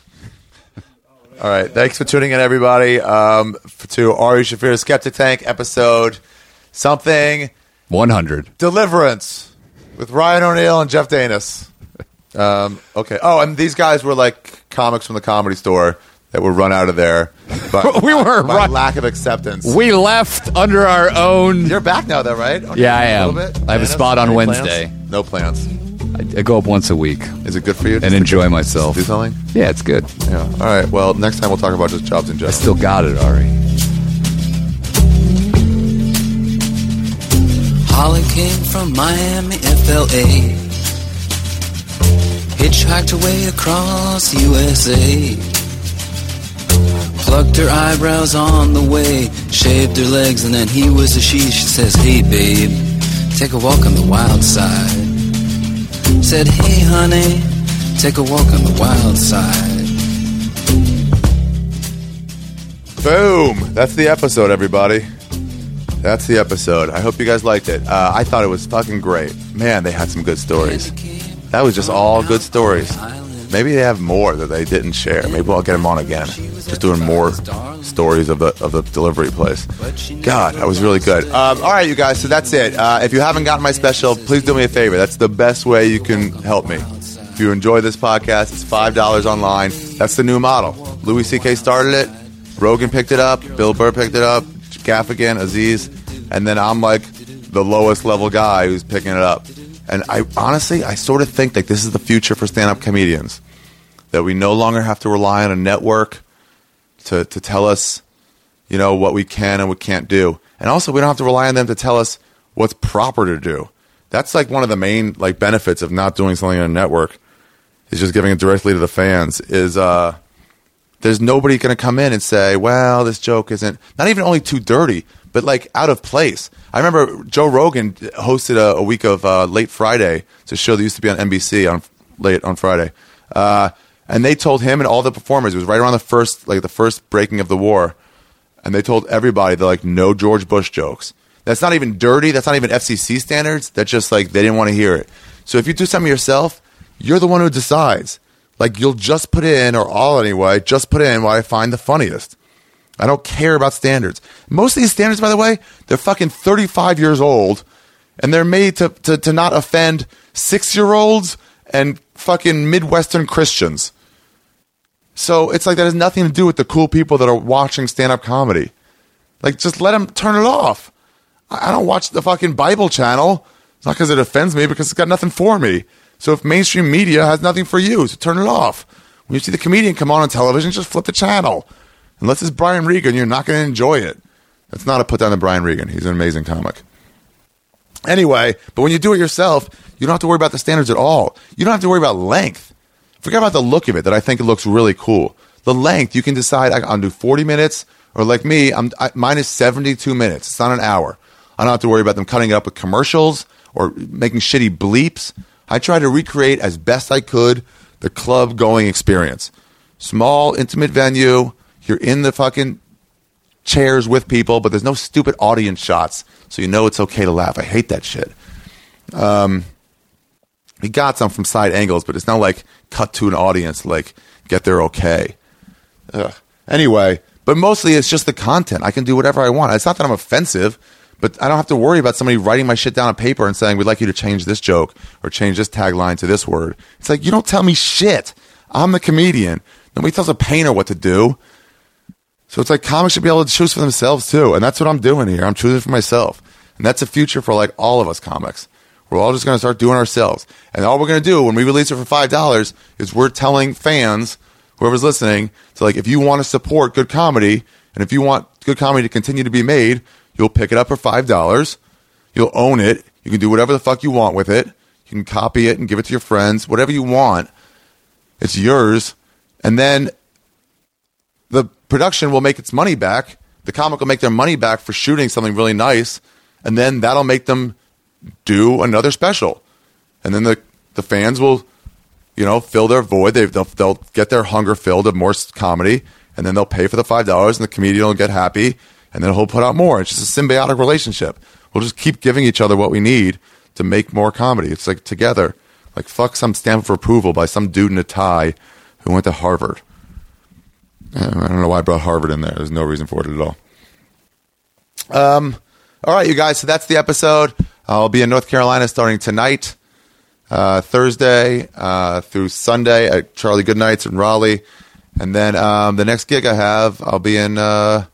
All right. Thanks for tuning in, everybody. Um, f- to Ari Shafir's Skeptic Tank episode something one hundred. Deliverance with Ryan O'Neal and Jeff Danis. Um, okay. Oh, and these guys were like comics from the Comedy Store that were run out of there. But We were by run- lack of acceptance. We left under our own. You're back now, though, right? Okay, Yeah, I a am. little bit? I have a Danis, spot on any Wednesday. plans? No plans. I, I go up once a week Is it good for you? and enjoy myself. Do something? Yeah, it's good. Yeah. All right. Well, next time we'll talk about just jobs in I general. still got it, Ari. Holly came from Miami, F L A. Hitchhiked away across U S A. Plucked her eyebrows on the way. Shaved her legs and then he was a she. She says, hey babe, take a walk on the wild side. Said, hey honey, take a walk on the wild side. Boom. That's the episode, everybody. That's the episode. I hope you guys liked it. Uh, I thought it was fucking great. Man, they had some good stories. That was just all good stories. Maybe they have more that they didn't share. Maybe I'll get them on again. Just doing more stories of the of the delivery place. God, that was really good. Um, all right, you guys. So that's it. Uh, if you haven't gotten my special, please do me a favor. That's the best way you can help me. If you enjoy this podcast, it's five dollars online. That's the new model. Louis C K started it. Rogan picked it up. Bill Burr picked it up. Gaffigan, Aziz, and then I'm like the lowest level guy who's picking it up. And I honestly, I sort of think like this is the future for stand-up comedians. That we no longer have to rely on a network to, to tell us, you know, what we can and what can't do. And also we don't have to rely on them to tell us what's proper to do. That's like one of the main like benefits of not doing something on a network is just giving it directly to the fans is uh there's nobody going to come in and say, well, this joke isn't not even only too dirty, but like out of place. I remember Joe Rogan hosted a, a week of uh, Late Friday. It's a show that used to be on N B C on late on Friday. Uh, and they told him and all the performers, it was right around the first, like the first breaking of the war. And they told everybody, they're like, no George Bush jokes. That's not even dirty. That's not even F C C standards. That's just like, they didn't want to hear it. So if you do something yourself, you're the one who decides. Like, you'll just put in, or I'll anyway, just put in what I find the funniest. I don't care about standards. Most of these standards, by the way, they're fucking thirty-five years old, and they're made to, to, to not offend six-year-olds and fucking Midwestern Christians. So it's like that has nothing to do with the cool people that are watching stand-up comedy. Like, just let them turn it off. I I don't watch the fucking Bible channel. It's not because it offends me, because it's got nothing for me. So if mainstream media has nothing for you, so turn it off. When you see the comedian come on on television, just flip the channel. Unless it's Brian Regan, you're not going to enjoy it. It's not a put down to Brian Regan. He's an amazing comic. Anyway, but when you do it yourself, you don't have to worry about the standards at all. You don't have to worry about length. Forget about the look of it, that I think it looks really cool. The length, you can decide, I'll do forty minutes, or like me, I'm, I, mine is seventy-two minutes. It's not an hour. I don't have to worry about them cutting it up with commercials or making shitty bleeps. I try to recreate as best I could the club going experience. Small, intimate venue. You're in the fucking chairs with people, but there's no stupid audience shots, so you know it's okay to laugh. I hate that shit. Um, we got some from side angles, but it's not like cut to an audience, like get there okay. Ugh. Anyway, but mostly it's just the content. I can do whatever I want. It's not that I'm offensive, but I don't have to worry about somebody writing my shit down on paper and saying, we'd like you to change this joke or change this tagline to this word. It's like, you don't tell me shit. I'm the comedian. Nobody tells a painter what to do. So it's like comics should be able to choose for themselves too. And that's what I'm doing here. I'm choosing for myself. And that's the future for like all of us comics. We're all just going to start doing ourselves. And all we're going to do when we release it for five dollars is we're telling fans, whoever's listening, so like if you want to support good comedy and if you want good comedy to continue to be made, you'll pick it up for five dollars. You'll own it. You can do whatever the fuck you want with it. You can copy it and give it to your friends, whatever you want. It's yours. And then the production will make its money back. The comic will make their money back for shooting something really nice. And then that'll make them do another special. And then the, the fans will, you know, fill their void. They, they'll, they'll get their hunger filled of more comedy. And then they'll pay for the five dollars and the comedian will get happy. And then he'll put out more. It's just a symbiotic relationship. We'll just keep giving each other what we need to make more comedy. It's like together. Like fuck some stamp of approval by some dude in a tie who went to Harvard. I don't know why I brought Harvard in there. There's no reason for it at all. Um, all right, you guys. So that's the episode. I'll be in North Carolina starting tonight, uh, Thursday uh, through Sunday at Charlie Goodnight's in Raleigh. And then um, the next gig I have, I'll be in uh,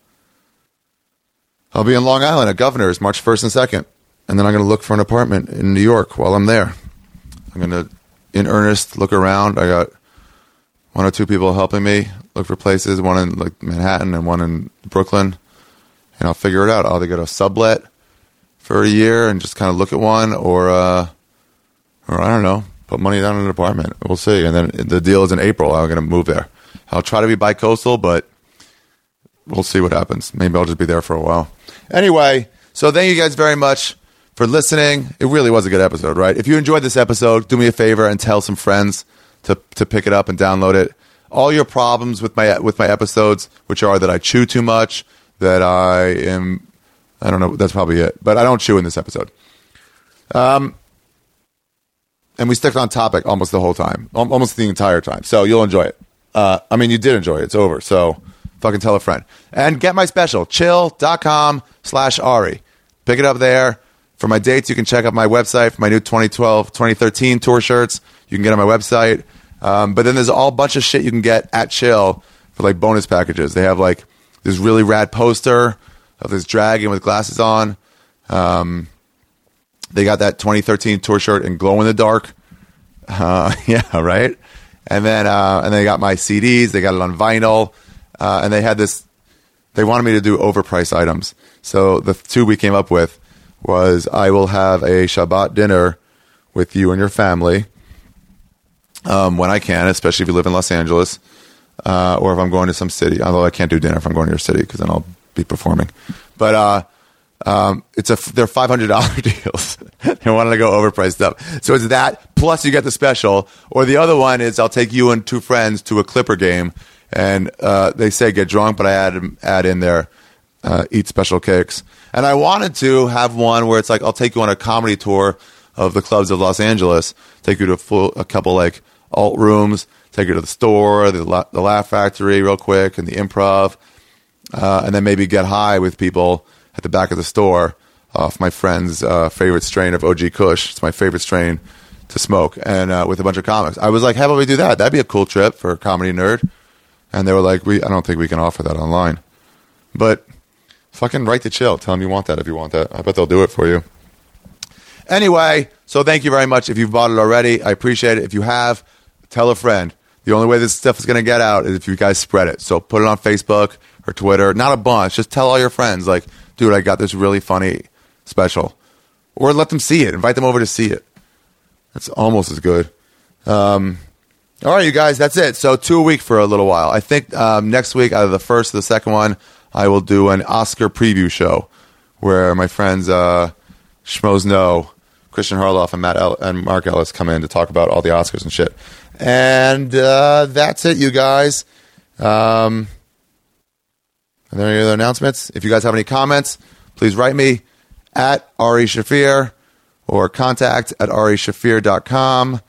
I'll be in Long Island at Governor's March first and second. And then I'm going to look for an apartment in New York while I'm there. I'm going to, in earnest, look around. I got one or two people helping me look for places, one in like Manhattan and one in Brooklyn. And I'll figure it out. I'll either get a sublet for a year and just kind of look at one, or, uh, or I don't know, put money down in an apartment. We'll see. And then the deal is in April. I'm going to move there. I'll try to be bi-coastal, but we'll see what happens. Maybe I'll just be there for a while. Anyway, so thank you guys very much for listening. It really was a good episode, right? If you enjoyed this episode, do me a favor and tell some friends to to pick it up and download it. All your problems with my with my episodes, which are that I chew too much, that I am, I don't know, that's probably it. But I don't chew in this episode. Um, and we stick on topic almost the whole time, almost the entire time. So you'll enjoy it. Uh, I mean, you did enjoy it. It's over. So fucking tell a friend. And get my special, chill.com slash Ari. Pick it up there. For my dates, you can check out my website for my new twenty twelve, twenty thirteen tour shirts. You can get on my website. Um, but then there's a whole bunch of shit you can get at Chill for like bonus packages. They have like this really rad poster of this dragon with glasses on. Um, they got that twenty thirteen tour shirt in glow in the dark. Uh, yeah, right. And then uh, and they got my C Ds. They got it on vinyl. Uh, and they had this. They wanted me to do overpriced items. So the two we came up with was I will have a Shabbat dinner with you and your family um, when I can, especially if you live in Los Angeles, uh, or if I'm going to some city. Although I can't do dinner if I'm going to your city because then I'll be performing. But uh, um, it's a they're five hundred dollars deals. They wanted to go overpriced stuff. So it's that plus you get the special. Or the other one is I'll take you and two friends to a Clipper game, and uh, they say get drunk, but I add add in there uh, eat special cakes. And I wanted to have one where it's like, I'll take you on a comedy tour of the clubs of Los Angeles, take you to a, full, a couple like alt rooms, take you to the store, the, La- the Laugh Factory real quick, and the Improv, uh, and then maybe get high with people at the back of the store off my friend's uh, favorite strain of O G Kush. It's my favorite strain to smoke, and uh, with a bunch of comics. I was like, how about we do that? That'd be a cool trip for a comedy nerd. And they were like, we I don't think we can offer that online. But fucking write to Chill. Tell them you want that if you want that. I bet they'll do it for you. Anyway, so thank you very much if you've bought it already. I appreciate it. If you have, tell a friend. The only way this stuff is going to get out is if you guys spread it. So put it on Facebook or Twitter. Not a bunch. Just tell all your friends. Like, dude, I got this really funny special. Or let them see it. Invite them over to see it. That's almost as good. Um, all right, you guys, that's it. So two a week for a little while. I think um, next week, either the first or the second one, I will do an Oscar preview show where my friends uh, Schmoes Know, Christian Harloff, and Matt El- and Mark Ellis come in to talk about all the Oscars and shit. And uh, that's it, you guys. Um, are there any other announcements? If you guys have any comments, please write me at Ari Shafir or contact at ari shafir dot com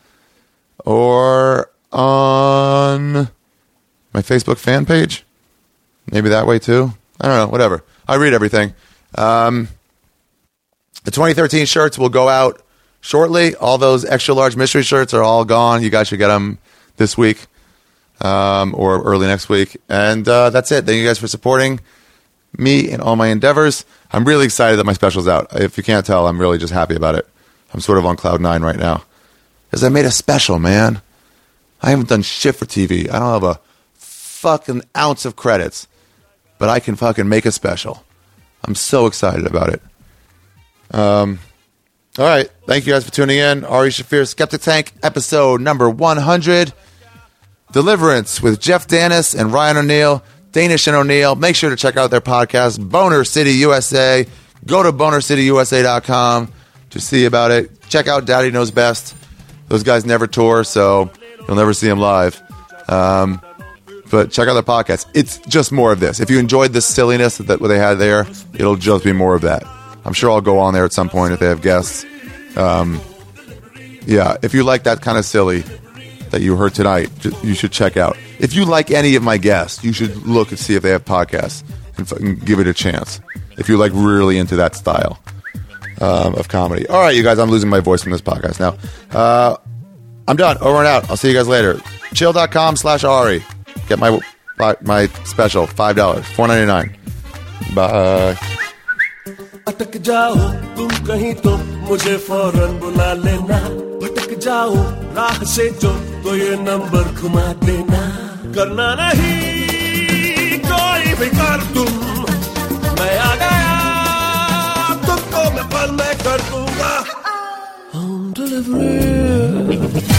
or on my Facebook fan page. Maybe that way too. I don't know, whatever. I read everything. Um, the twenty thirteen shirts will go out shortly. All those extra large mystery shirts are all gone. You guys should get them this week um, or early next week. And uh, that's it. Thank you guys for supporting me and all my endeavors. I'm really excited that my special's out. If you can't tell, I'm really just happy about it. I'm sort of on cloud nine right now. Because I made a special, man. I haven't done shit for T V. I don't have a fucking ounce of credits. But I can fucking make a special. I'm so excited about it. Um, all right. Thank you guys for tuning in. Ari Shafir, Skeptic Tank, episode number one hundred. Deliverance with Jeff Dennis and Ryan O'Neill. Danish and O'Neill. Make sure to check out their podcast, Boner City U S A. Go to boner city u s a dot com to see about it. Check out Daddy Knows Best. Those guys never tour, so you'll never see them live. Um, but check out their podcast. It's just more of this. If you enjoyed the silliness that they had there, it'll just be more of that. I'm sure I'll go on there at some point if they have guests. Um, yeah, if you like that kind of silly that you heard tonight, you should check out. If you like any of my guests, you should look and see if they have podcasts and fucking give it a chance. If you're like really into that style um, of comedy. All right, you guys, I'm losing my voice from this podcast now. Uh, I'm done. Over and out. I'll see you guys later. Chill.com slash Ari. Get my my special, five dollars, four ninety-nine. Bye. अटक जाओ तुम कहीं तो मुझे फौरन बुला लेना भटक जाओ राह से जो तो ये नंबर घुमा देना करना नहीं कोई भी कर तुम मैं आ गया तुमको मैं पल में कर दूंगा होम डिलीवरी